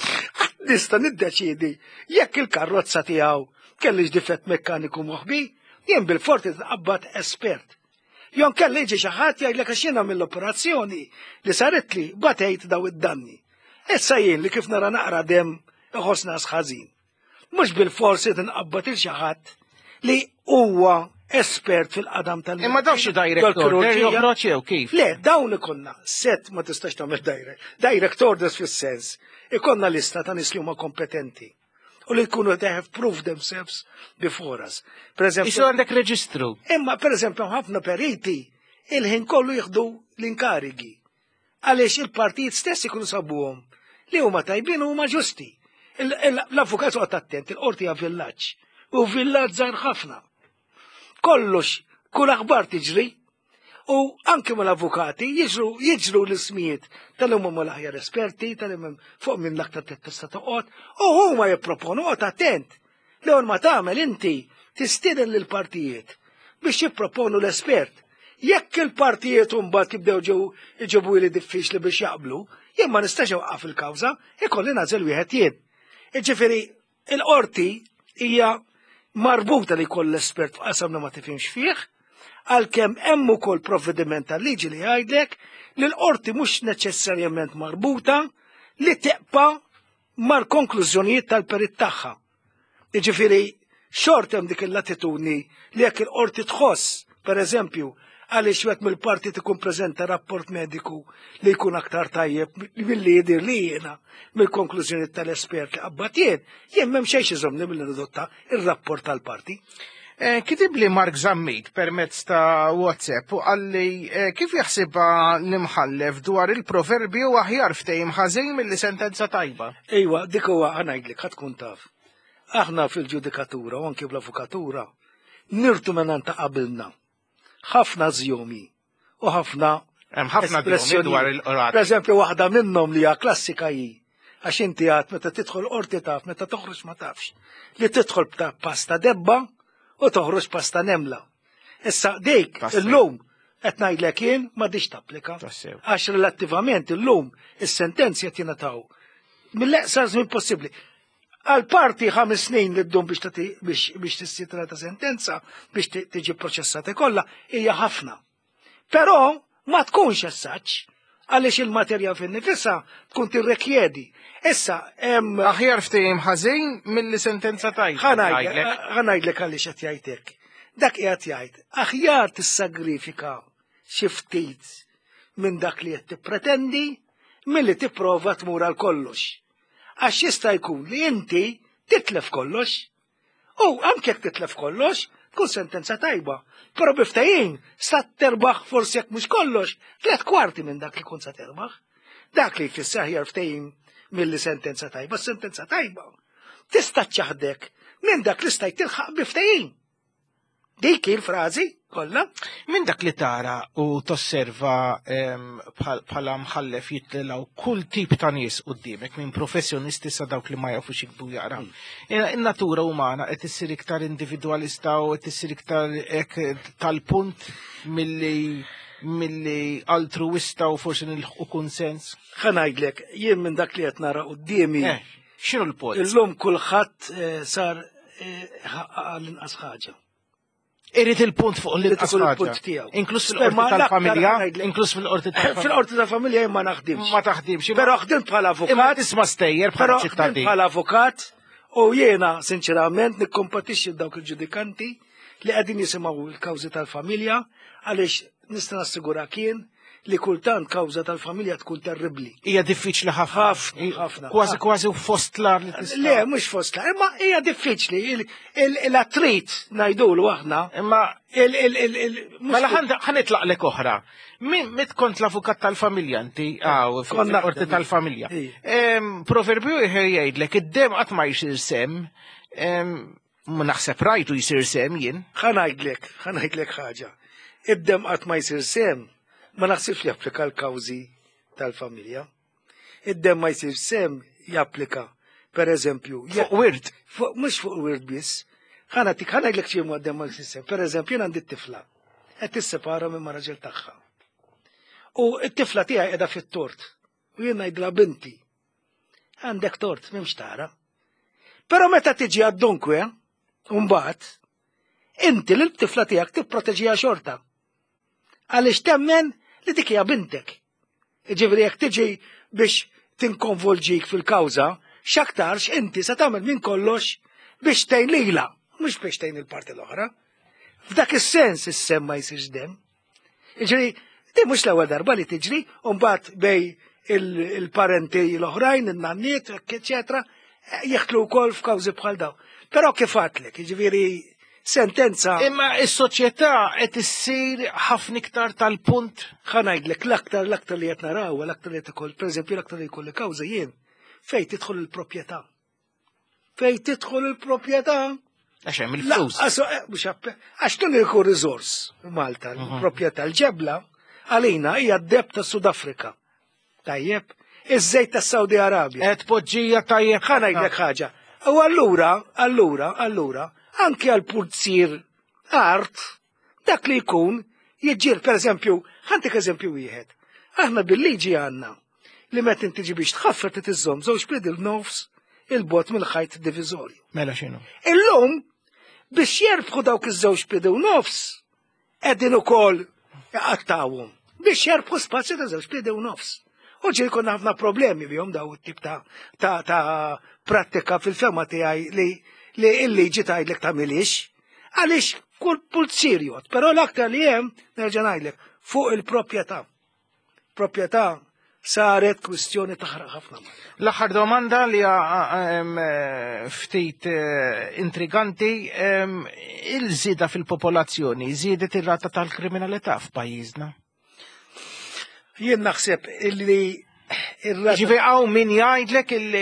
Nista' niddeċiedi jekk il-karrozza tiegħu kellix difett mekkaniku moħbi, jien bil-forti tqabbad espert. Jon kelli jiġi xi ħadd jgħidlek għax jiena mill-operazzjoni li saritli batejt daw id-danni. Issa jien li kif nara naqra dem iħossna ħażin. Mhux bil-forsi tinqabbad il xi ħadd li huwa espert fil-qadam tal-. Imma dawn xi director joħroġ jew kif? Le, dawn ikollna set ma tistax tagħmel director des fis-sens. Ikollna lista ta' nies li huma kompetenti. U li jkunu they have proved themselves before us. Isu għandek reġistru. Imma pereżempju ħafna periti il-ħin kollu jieħdu l-inkarigi. Għaliex il-partijiet stess ikunu sabuhom li huma tajbin u huma ġusti. L-avukat għat attent, il-qorti għa villaġġ. U villaġġ żgħar ħafna. Kollox, kull aħbar tiġri, u anke mal-avukati jiġru l-ismijiet tal-huma mal-aħjar esperti, tal-huma fuq minn l-aktar testa toqgħod, u huma jipproponu qgħod attent. Li ma tagħmel inti tistieden lill-partijiet biex jipproponu l-espert. Jekk il-partijiet mbagħad jibdew iġibu li diffiċli biex jaqblu, jien ma nistax waqaf il-kawża, ikolli nażel wieħed jien. Ġifieri il-qorti hija marbuta li jkoll l-espert f'qasam li ma tifhimx fih, għalkemm hemm ukoll provvediment tal-liġi li jgħidlek li l-qorti mhux neċessarjament marbuta li teqpa' mal-konklużjonijiet tal-perit tagħha. Jiġifieri xort hemm dik il-latitudni li jekk il-qorti tħoss, pereżempju, Għaliex wet mill-parti ikun preżenta rapport mediku li jkun aktar tajjeb milli jidir li jiena mill-konklużjoni tal-espert li qabbat jien m'hemm xejn iżommni milli nidotta ir-rapport tal-parti. Kitib li Mark Zammit permezz ta' WhatsApp u għalli kif jaħsibha l-imħallef dwar il-proverbju aħjar ftehim ħażin milli sentenza tajba. Ejwa, dik huwa ngħidlek ħadd tkun taf. Aħna fil-ġudikatura u anke bl-avukatura nirtu minn ta' qabilna. Ħafna żjomi u ħafna espressjoni dwar il-qorat. Pereżempju waħda minnhom li hija klassika hi għax inti għad meta tidħol qorti taf, meta toħroġ ma tafx. Li tidħol b'ta' pasta debba u toħroġ pasta nemla. Issa dik illum qed ngħidlek jien m'għadix tapplika. Għax relattivament illum is-sentenzi qed jingħataw mill-eqsar żmien possibbli. Għal-parti 5 snin li ddum biex tissitra ta' sentenza biex tiġi proċessata kollha hija ħafna. Però ma tkunx essaċ għaliex il-materja fin-nifisha tkun tirrekjedi. Issa hemm aħjar ftehim ħażin milli sentenza tajba. Ħanajdlek għaliex qed jgħidlek. Dak qiegħed jgħid aħjar tissagrifika xi ftit minn dak li qed tippretendi milli tipprova tmur għal kollox. Għax jista' jkun li inti titlef kollox, u anke jekk titlef kollox, tkun sentenza tajba. Però biftehim sa terbaħ forsi jekk mhux kollox, 3/4 minn dak li kun sa terbaħ. Dak li jfisser aħjar ftehim milli sentenza tajba, sentenza tajba. Tista' ċaħdek minn dak li stajt tilħaq biftehim. Dik il-frażi kollha. Minn dak li tara u tosserva bħala mħallef jitlilgħu kull tip ta' nies quddiemek minn professjonisti sa dawk li ma jafux jikbu jaqraw. In-natura umana qed issir iktar individwalista u qed issir iktar tal-punt milli altruista u forsi nilħu konsens. Ħanajdlek, jien minn dak li qed nara qudiemi. X'inhu l-punt? Illum kulħadd sar għall-inqas ħaġa. Irrid il-punt fuq l-inqas ħaġa. Inkluż fil-qorti tal-familja, inkluż fil-qorti tal-familja. Fil-qorti tal-familja jien ma naħdimx. Ma taħdimx. Però ħdimt bħala avukat. Imma tisma' stejjer bħala ċittadin. Bħala avukat u jiena sinċerament nikkompatixxi dawk il-ġudikanti li qegħdin jisimgħu l-kawżi tal-familja għaliex nista' nassigurak jien li kultant kawża tal-familja tkun terribbli. Hija diffiċli ħafna. Kważi fost lar li tista'. Le, mhux fost lar, imma hija diffiċli. Il-attrit ngħidulu aħna. Imma mela ħanitlaqlek oħra. Min kont l-avukat tal-familja inti fil-qorti tal-familja. Proverbju jgħidlek id-dem qatt ma jsir sem, naħseb rajtu jsir sem jien. Ħanajdlek ħaġa. Id-dem qatt ma jsir sem. Ma naħsibx li japplika l-kawżi tal-familja. Id-dem ma jsir sem japplika, per eżempju. Fuq wirt. Mhux fuq wirt biss. ħanajdlek xi mod dem ma jsir sem. Per eżempju, jien għandi t-tifla. Qed tissepara minn raġel tagħha. U t-tifla tiegħi qiegħda fit-tort. U jien ngħidla binti. Għandek tort, m'hemmx tara. Però meta tiġi għad-dunkwe, mbagħad, inti l-tifla tiegħek tipproteġiha xorta. Għaliex temmen li dik hija bintek. Ġifieri jekk tiġi biex tinkonvolġik fil-kawża, x'aktarx inti se tagħmel minn kollox biex tgħin lilha, mhux biex tgħin il-parti l-oħra. F'dak is-sens is-sem ma jsirx dem. Jiġri, di mhux l-ewwel darba li tiġri u mbagħad bej il-parenti l-oħrajn, in-nanniet, eċetera, jeħtlu wkoll f'kawżi bħal dawn. Però kif għadlek, jiġifieri sentenza. Imma s-soċjetà qed issir ħafna iktar tal-punt. Ħanajdlek l-aktar li qed naraw, l-aktar li qed ikoll, pereżempju l-aktar li jkolli kawża jien, fejn tidħol il-proprjetà. Fejn tidħol il-proprjetà. Għax hemm il-flus. Għax tun jkun riżors Malta, il-proprjetà l-ġebla għalina hija d-deb ta' Sudafrika. Tajjeb, iż-żejt tas Saudi Arabja. Qed poġġija tajjeb. Ħanajdlek ħaġa. U allura anke għal pulzir art, dak li jkun jiġġiel, per eżempju, ħantik eżempju wieħed. Aħna bil-liġi għandna li meta inti tiġi biex tħaffar titiżżomm żewġ piedi l-nofs il-bot mill-ħajt diviżorju. Mela x'inhu? Illum biex jerbħu dawk iż-żewġ piedi u nofs qegħdin ukoll jaqattawhom biex jerbħu spazju ta' żewġ piedi u nofs. U ġej konna ħafna problemi bihom daw it-tip ta' prattika fil-fema tiegħi li il-liġi tgħidlek tagħmilix, għaliex kull pulsirjot, però l-aktar li hemm nerġa' ngħidlek fuq il-proprjetà. Proprjetà saret kwistjoni taħraq ħafna. L-aħħar domanda li ftit intriganti, il-żieda fil-popolazzjoni, żiedet ir-rata tal-kriminalità f'pajjiżna? Jien naħseb illi ġifi għaw min jgħidlek illi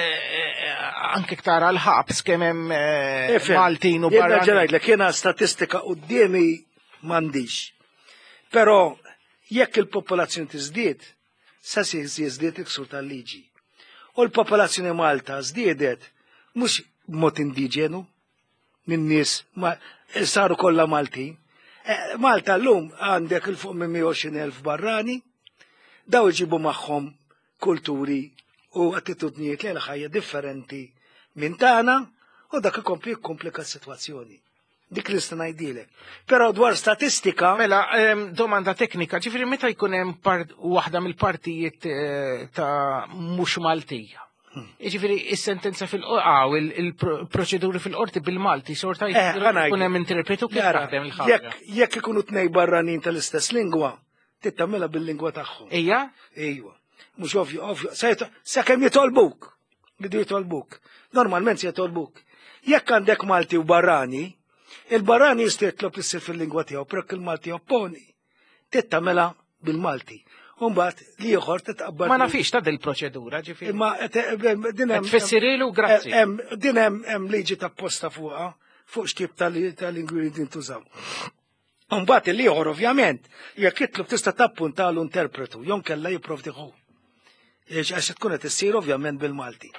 anke ktar għal-ħabs kemm hemm Maltin u barra. Jien ngħidlek jiena statistika qudiemi m'għandix. Però jekk il-popolazzjoni tiżdied, sa jiżdied il-ksur tal-liġi. U l-popolazzjoni Malta żdiedet mhux b'mod indiġenu min-nies saru kollha Maltin. Malta llum għandek il-fuq minn 120,000 barrani, daw iġibu magħhom kulturi u attitudnijiet li ħajja differenti minn tagħna u dak ikompli jikkomplika s-sitwazzjoni. Dik li nista' ngħidilek. Però dwar statistika. Mela, domanda teknika, ġifieri meta jkun hemm waħda mill-partijiet ta' mhux Maltija. Ġifieri is-sentenza fil-qorti, il-proċeduri fil-qorti bil-Malti sorta jkun hemm interpretu kif taħdem il-ħaġa. Jekk ikunu tnej barranin tal-istess lingwa, tittamela bil-lingwa tagħhom. Ejja? Ejwa. Mhux ovvju. Sakemm jitolbuk. Bidu jitolbuk. Normalment se jitolbuk. Jekk għandek Malti u barrani, il-barrani jista' jitlob issir fil-lingwa tiegħu, perk il-Malti opponi. Tittamela bil-Malti. Umbat li ieħor titqabbad. Ma nafix ta' dil-proċedura ġifieri. Ma din hemm tfissirilu grazzi. Din hemm liġi tapposta fuqha fuq x'tip tal-lingwi li ntużaw. Umbat li ieħor ovvjament jekk jitlob tista' tappuntalu interpretu jew kellha jipprovdiħu. Għax tkun qed issir ovvjament bil-Malti.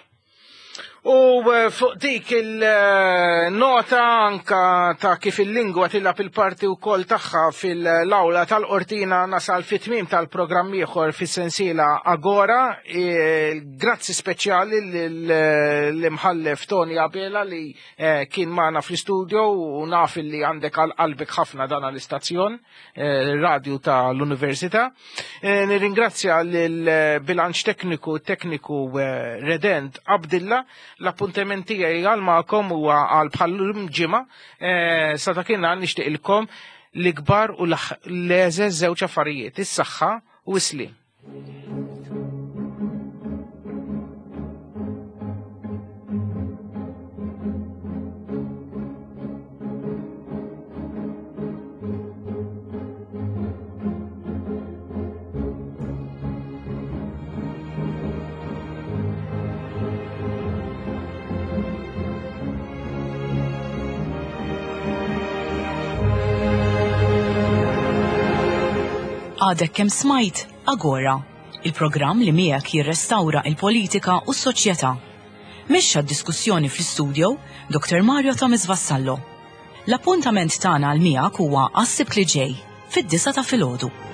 U fuq dik il-nota anka ta' kif il-lingwa tilab il-parti wkoll tagħha fil-awla tal-qortina nasal fit-tmiem tal-programm ieħor fis-sensiela Agora. Grazzi speċjali l-imħallef Tony Abela li kien magħna fl-istudio u naf li għandek qalbek ħafna dan l-istazzjon radju tal-Università. Nirringrazzja lill-bilanċ tekniku Redent Abdilla. L-appuntament tiegħi għal magħkom huwa għal bħal ġimgħa sa dakinhar nixtieqilkom l-ikbar u l-eżeż żewġ affarijiet, is-saħħa u s-slim. Għadek kemm smajt Agora, il-programm li miegħek jirrestawra il-politika u s-soċjetà. Mexxa d-diskussjoni fl-istudio Dr. Mario Thomas Vassallo. L-appuntament tagħna għal miegħek huwa għas-sibt li ġej fid-9 ta' filgħodu.